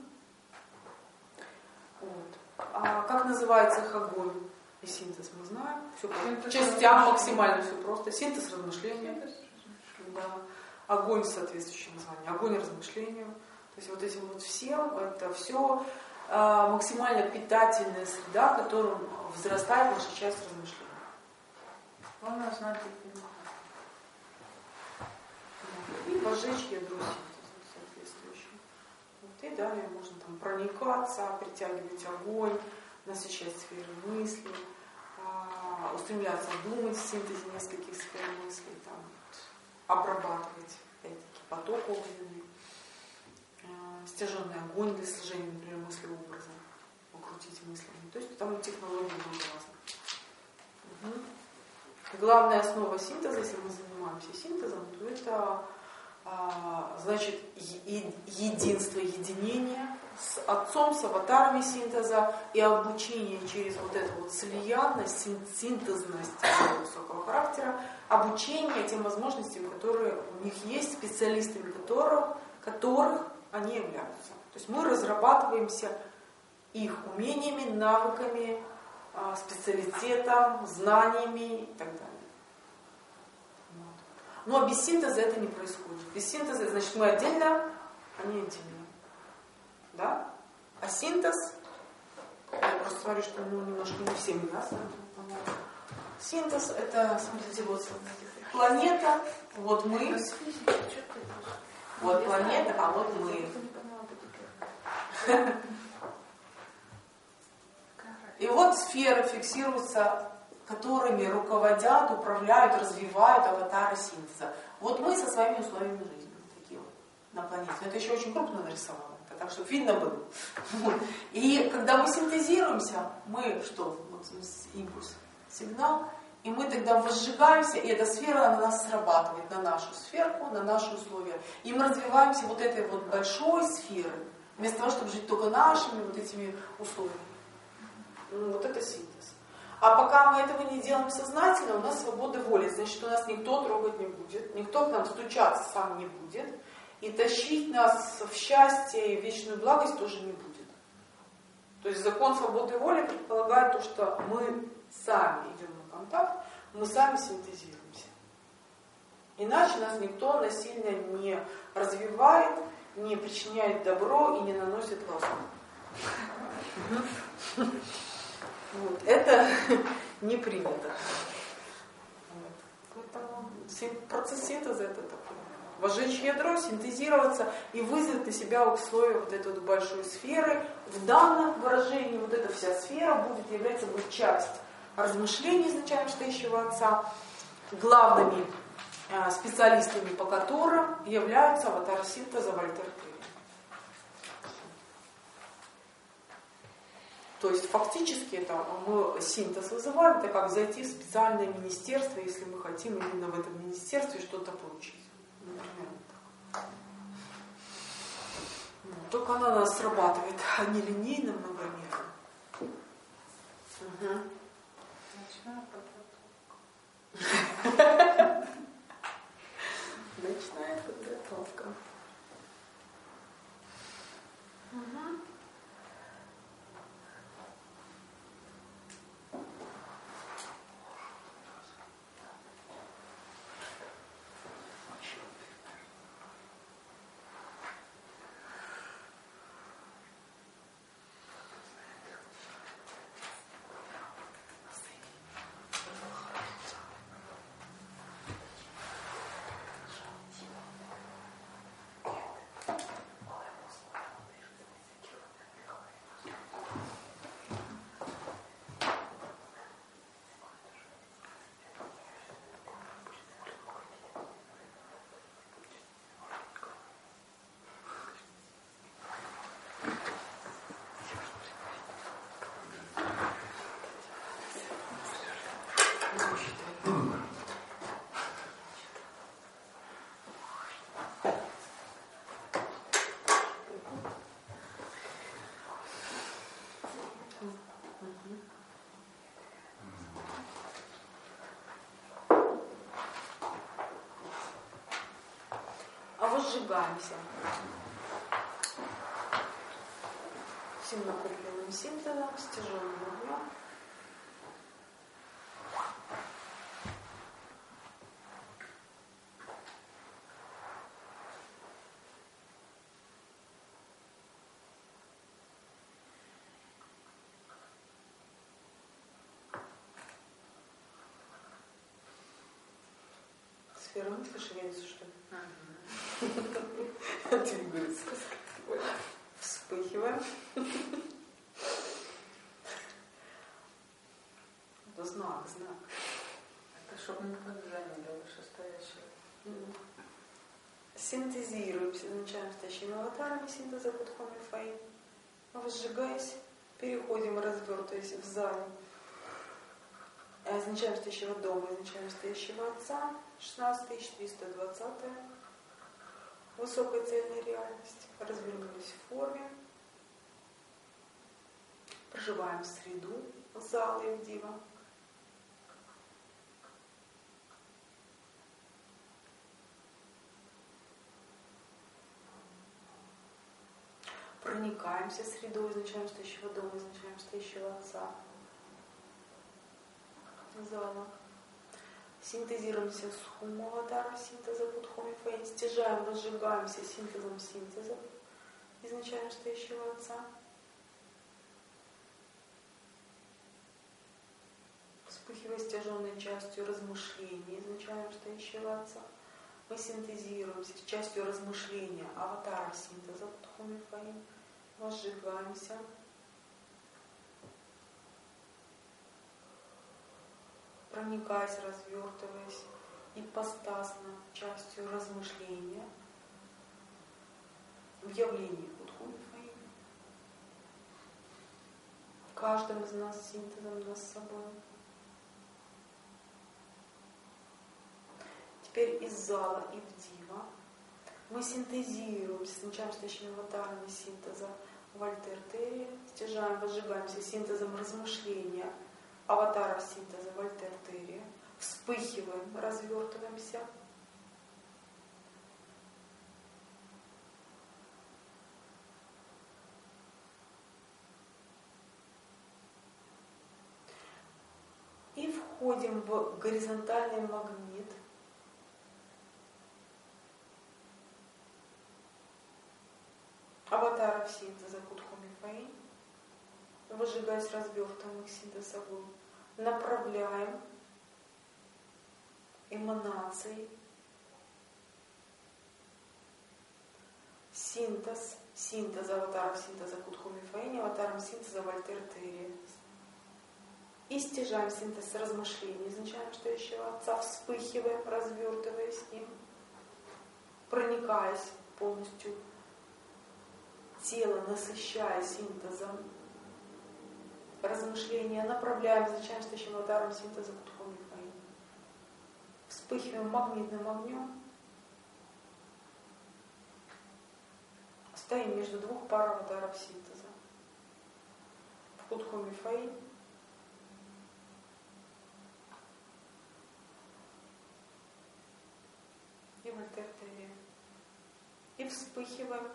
Вот. А как называется их огонь и синтез, мы знаем. Все по частям максимально все просто. Синтез размышления. Синтез размышления. Да. Огонь соответствующее название. Огонь размышлению. То есть вот этим вот всем, это все а, максимально питательная среда, в которой взрастает наша часть размышления. Главное знать теперь. И пожечь ядро синтеза соответствующее. Вот, и далее можно там проникаться, притягивать огонь, насыщать сферы мысли, а, устремляться думать в синтезе нескольких сфер мыслей, там, вот, обрабатывать опять-таки поток огненный, а, стяженный огонь для сложения, например, мысли-образа, укрутить мыслями. То есть там технологии будут разные. Угу. Главная основа синтеза, если мы занимаемся синтезом, то это а, значит е- единство, единение с отцом, с аватарами синтеза и обучение через вот эту вот слиянность, син- синтезность высокого характера, обучение тем возможностям, которые у них есть, специалистами которых, которых они являются. То есть мы разрабатываемся их умениями, навыками, специалитетом, знаниями и так далее. Вот. Но без синтеза это не происходит. Без синтеза, значит, мы отдельно, они отдельно. Да? А синтез, я просто смотрю, что ну, немножко не всем ясно. Синтез это, смотрите, вот планета, вот мы. Вот планета, а вот мы. И вот сферы фиксируются, которыми руководят, управляют, развивают аватары синтеза. Вот мы со своими условиями жизни, такие вот, на планете. Но это еще очень крупно нарисовано, так чтобы видно было. Вот. И когда мы синтезируемся, мы что? Вот импульс, сигнал, и мы тогда возжигаемся, и эта сфера на нас срабатывает, на нашу сферку, на наши условия. И мы развиваемся вот этой вот большой сферой, вместо того, чтобы жить только нашими вот этими условиями. Ну, вот это синтез. А пока мы этого не делаем сознательно, у нас свобода воли. Значит, у нас никто трогать не будет, никто к нам стучаться сам не будет. И тащить нас в счастье и в вечную благость тоже не будет. То есть закон свободы воли предполагает то, что мы сами идем на контакт, мы сами синтезируемся. Иначе нас никто насильно не развивает, не причиняет добро и не наносит ласку. Вот. Это не принято. Поэтому процесс синтеза это такой. Возжечь ядро, синтезироваться и вызвать на себя условия вот этой вот большой сферы. В данном выражении вот эта вся сфера будет являться собой часть размышлений изначально стоящего Отца, главными э, специалистами по которым являются аватары синтеза Вольтер Перри. То есть фактически это мы синтез вызываем, это как зайти в специальное министерство, если мы хотим именно в этом министерстве что-то получить. Например, так. Только она у нас срабатывает нелинейно, многомерно. Угу. Ночная подготовка. Угу. Возжигаемся всем накопленным синтезом с тяжелым углем. Сфера мысли шевелится, что ли? Двигается. Вспыхиваем. Это знак, знак. Это чтобы никогда не было вышестоящего. Синтезируемся, изначально стоящими аватарами синтеза Будхоми Фэй. Возжигаясь, переходим, развертываясь в зале. Изначально стоящего дома, изначально стоящего Отца. шестнадцать тысяч триста двадцать. Высокая цельная реальность. Развернулись в форме. Проживаем в среду зала и в дива. Проникаемся средой изначально стоящего дома, изначально стоящего Отца. Зала. Синтезируемся с хуму аватара синтеза Будхоми Фэй. Стяжаем, разжигаемся синтезом синтеза изначально стоящего Отца. Вспыхивая стяженной частью размышления изначально стоящего Отца, мы синтезируемся с частью размышления аватара синтеза Будхоми Фэй. Возжигаемся. Проникаясь, развертываясь ипостасно частью размышления в явлении Будхоми Фэй. Каждым из нас синтезом нас с собой. Теперь из зала и в дива мы синтезируем с началом стоящими аватарами синтеза Вольтер Перри, стяжаем, возжигаемся синтезом размышления аватара синтеза Вольтер Перри, вспыхиваем, развертываемся. входим в горизонтальный магнит. Аватаров синтеза Кудхуми Фаи. Выжигаясь разбертым их синтезовым, направляем эманации синтез, синтез аватаров синтеза Кудхуми Фаи, аватаром синтеза Вольтер Терри. И стяжаем синтез размышлений изначально стоящего Отца, вспыхиваем, развертываясь им, проникаясь полностью тело, насыщая синтезом размышления, направляем изначально стоящим аватаром синтеза Кудхуми Фаи. Вспыхиваем магнитным огнем, стоим между двух пар аватаров синтеза. В Кудхуми Фаи и Вольтер Терри. И вспыхиваем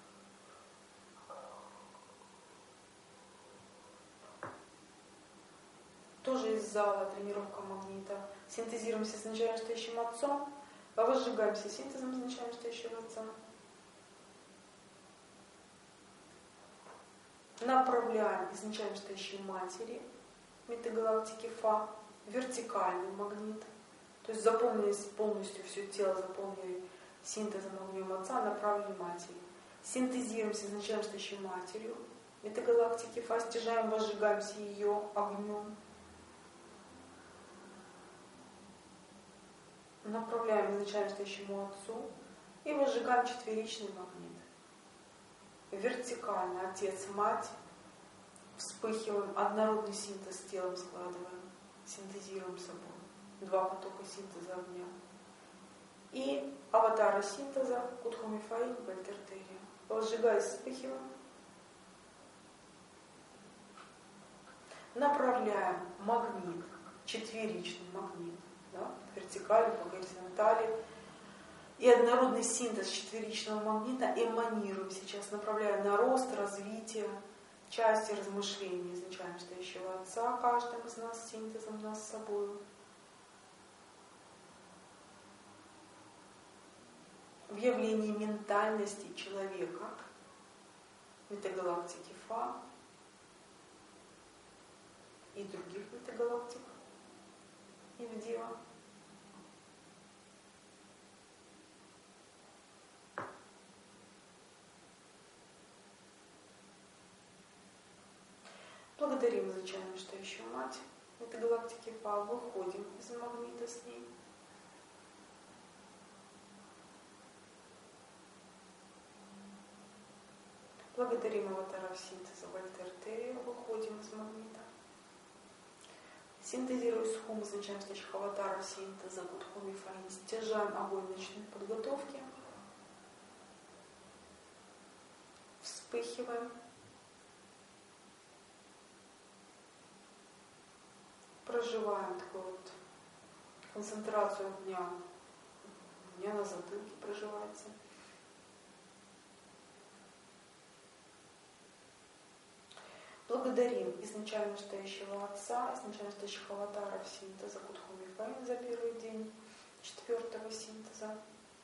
тоже из зала тренировка магнита. Синтезируемся с изначально стоящим Отцом, возжигаемся синтезом изначально стоящего Отца. Направляем изначально стоящей Матери метагалактики Фа, вертикальный магнит. То есть заполнили полностью все тело, заполнили синтезом огнем Отца, направили Матери. Синтезируемся изначально стоящей Матерью метагалактики Фа, стяжаем, возжигаемся ее огнем. Направляем изначально стоящему Отцу и возжигаем четверичный магнит. Вертикально Отец, Мать, вспыхиваем, однородный синтез с телом складываем, синтезируем собой. Два потока синтеза огня. И аватара синтеза Кудхуми Фаи, Вольтер Терри. Возжигаясь, вспыхиваем. Направляем магнит, четверичный магнит, да, вертикально по горизонтали. И однородный синтез четверичного магнита эманируем сейчас, направляя на рост, развитие части размышлений изначально стоящего Отца, каждым из нас синтезом нас с собой. В явлении ментальности человека, метагалактики Фа и других метагалактик и в Дива. Благодарим изначально стоящую Мать метагалактики Фа, выходим из магнита с ней. Благодарим аватаров синтеза Вольтер Терри, выходим из магнита. Синтезируя с хум изначально стоящих аватаров синтеза Кудхуми Фаи, стяжаем огонь ночной подготовки. Вспыхиваем. Проживаем такую вот концентрацию огня. Огня на затылке проживается. Благодарим изначально стоящего Отца, изначально стоящих аватаров синтеза Кудхуми Фаи за первый день четвертого синтеза.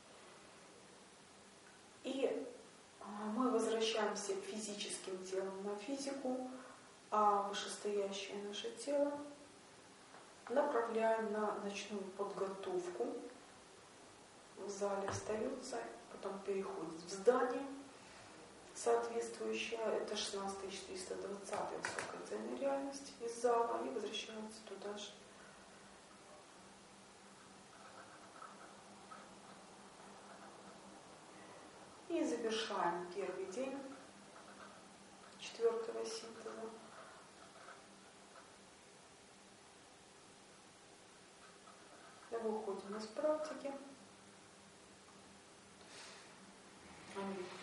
И мы возвращаемся физическим телом на физику, а вышестоящее наше тело направляем на ночную подготовку. В зале остаются, потом переходит в здание соответствующее. Это шестнадцать тысяч триста двадцать высокая цельная реальность из зала и возвращаются туда же. И завершаем первый день четвертого синтеза. Выходим из практики. Аминь.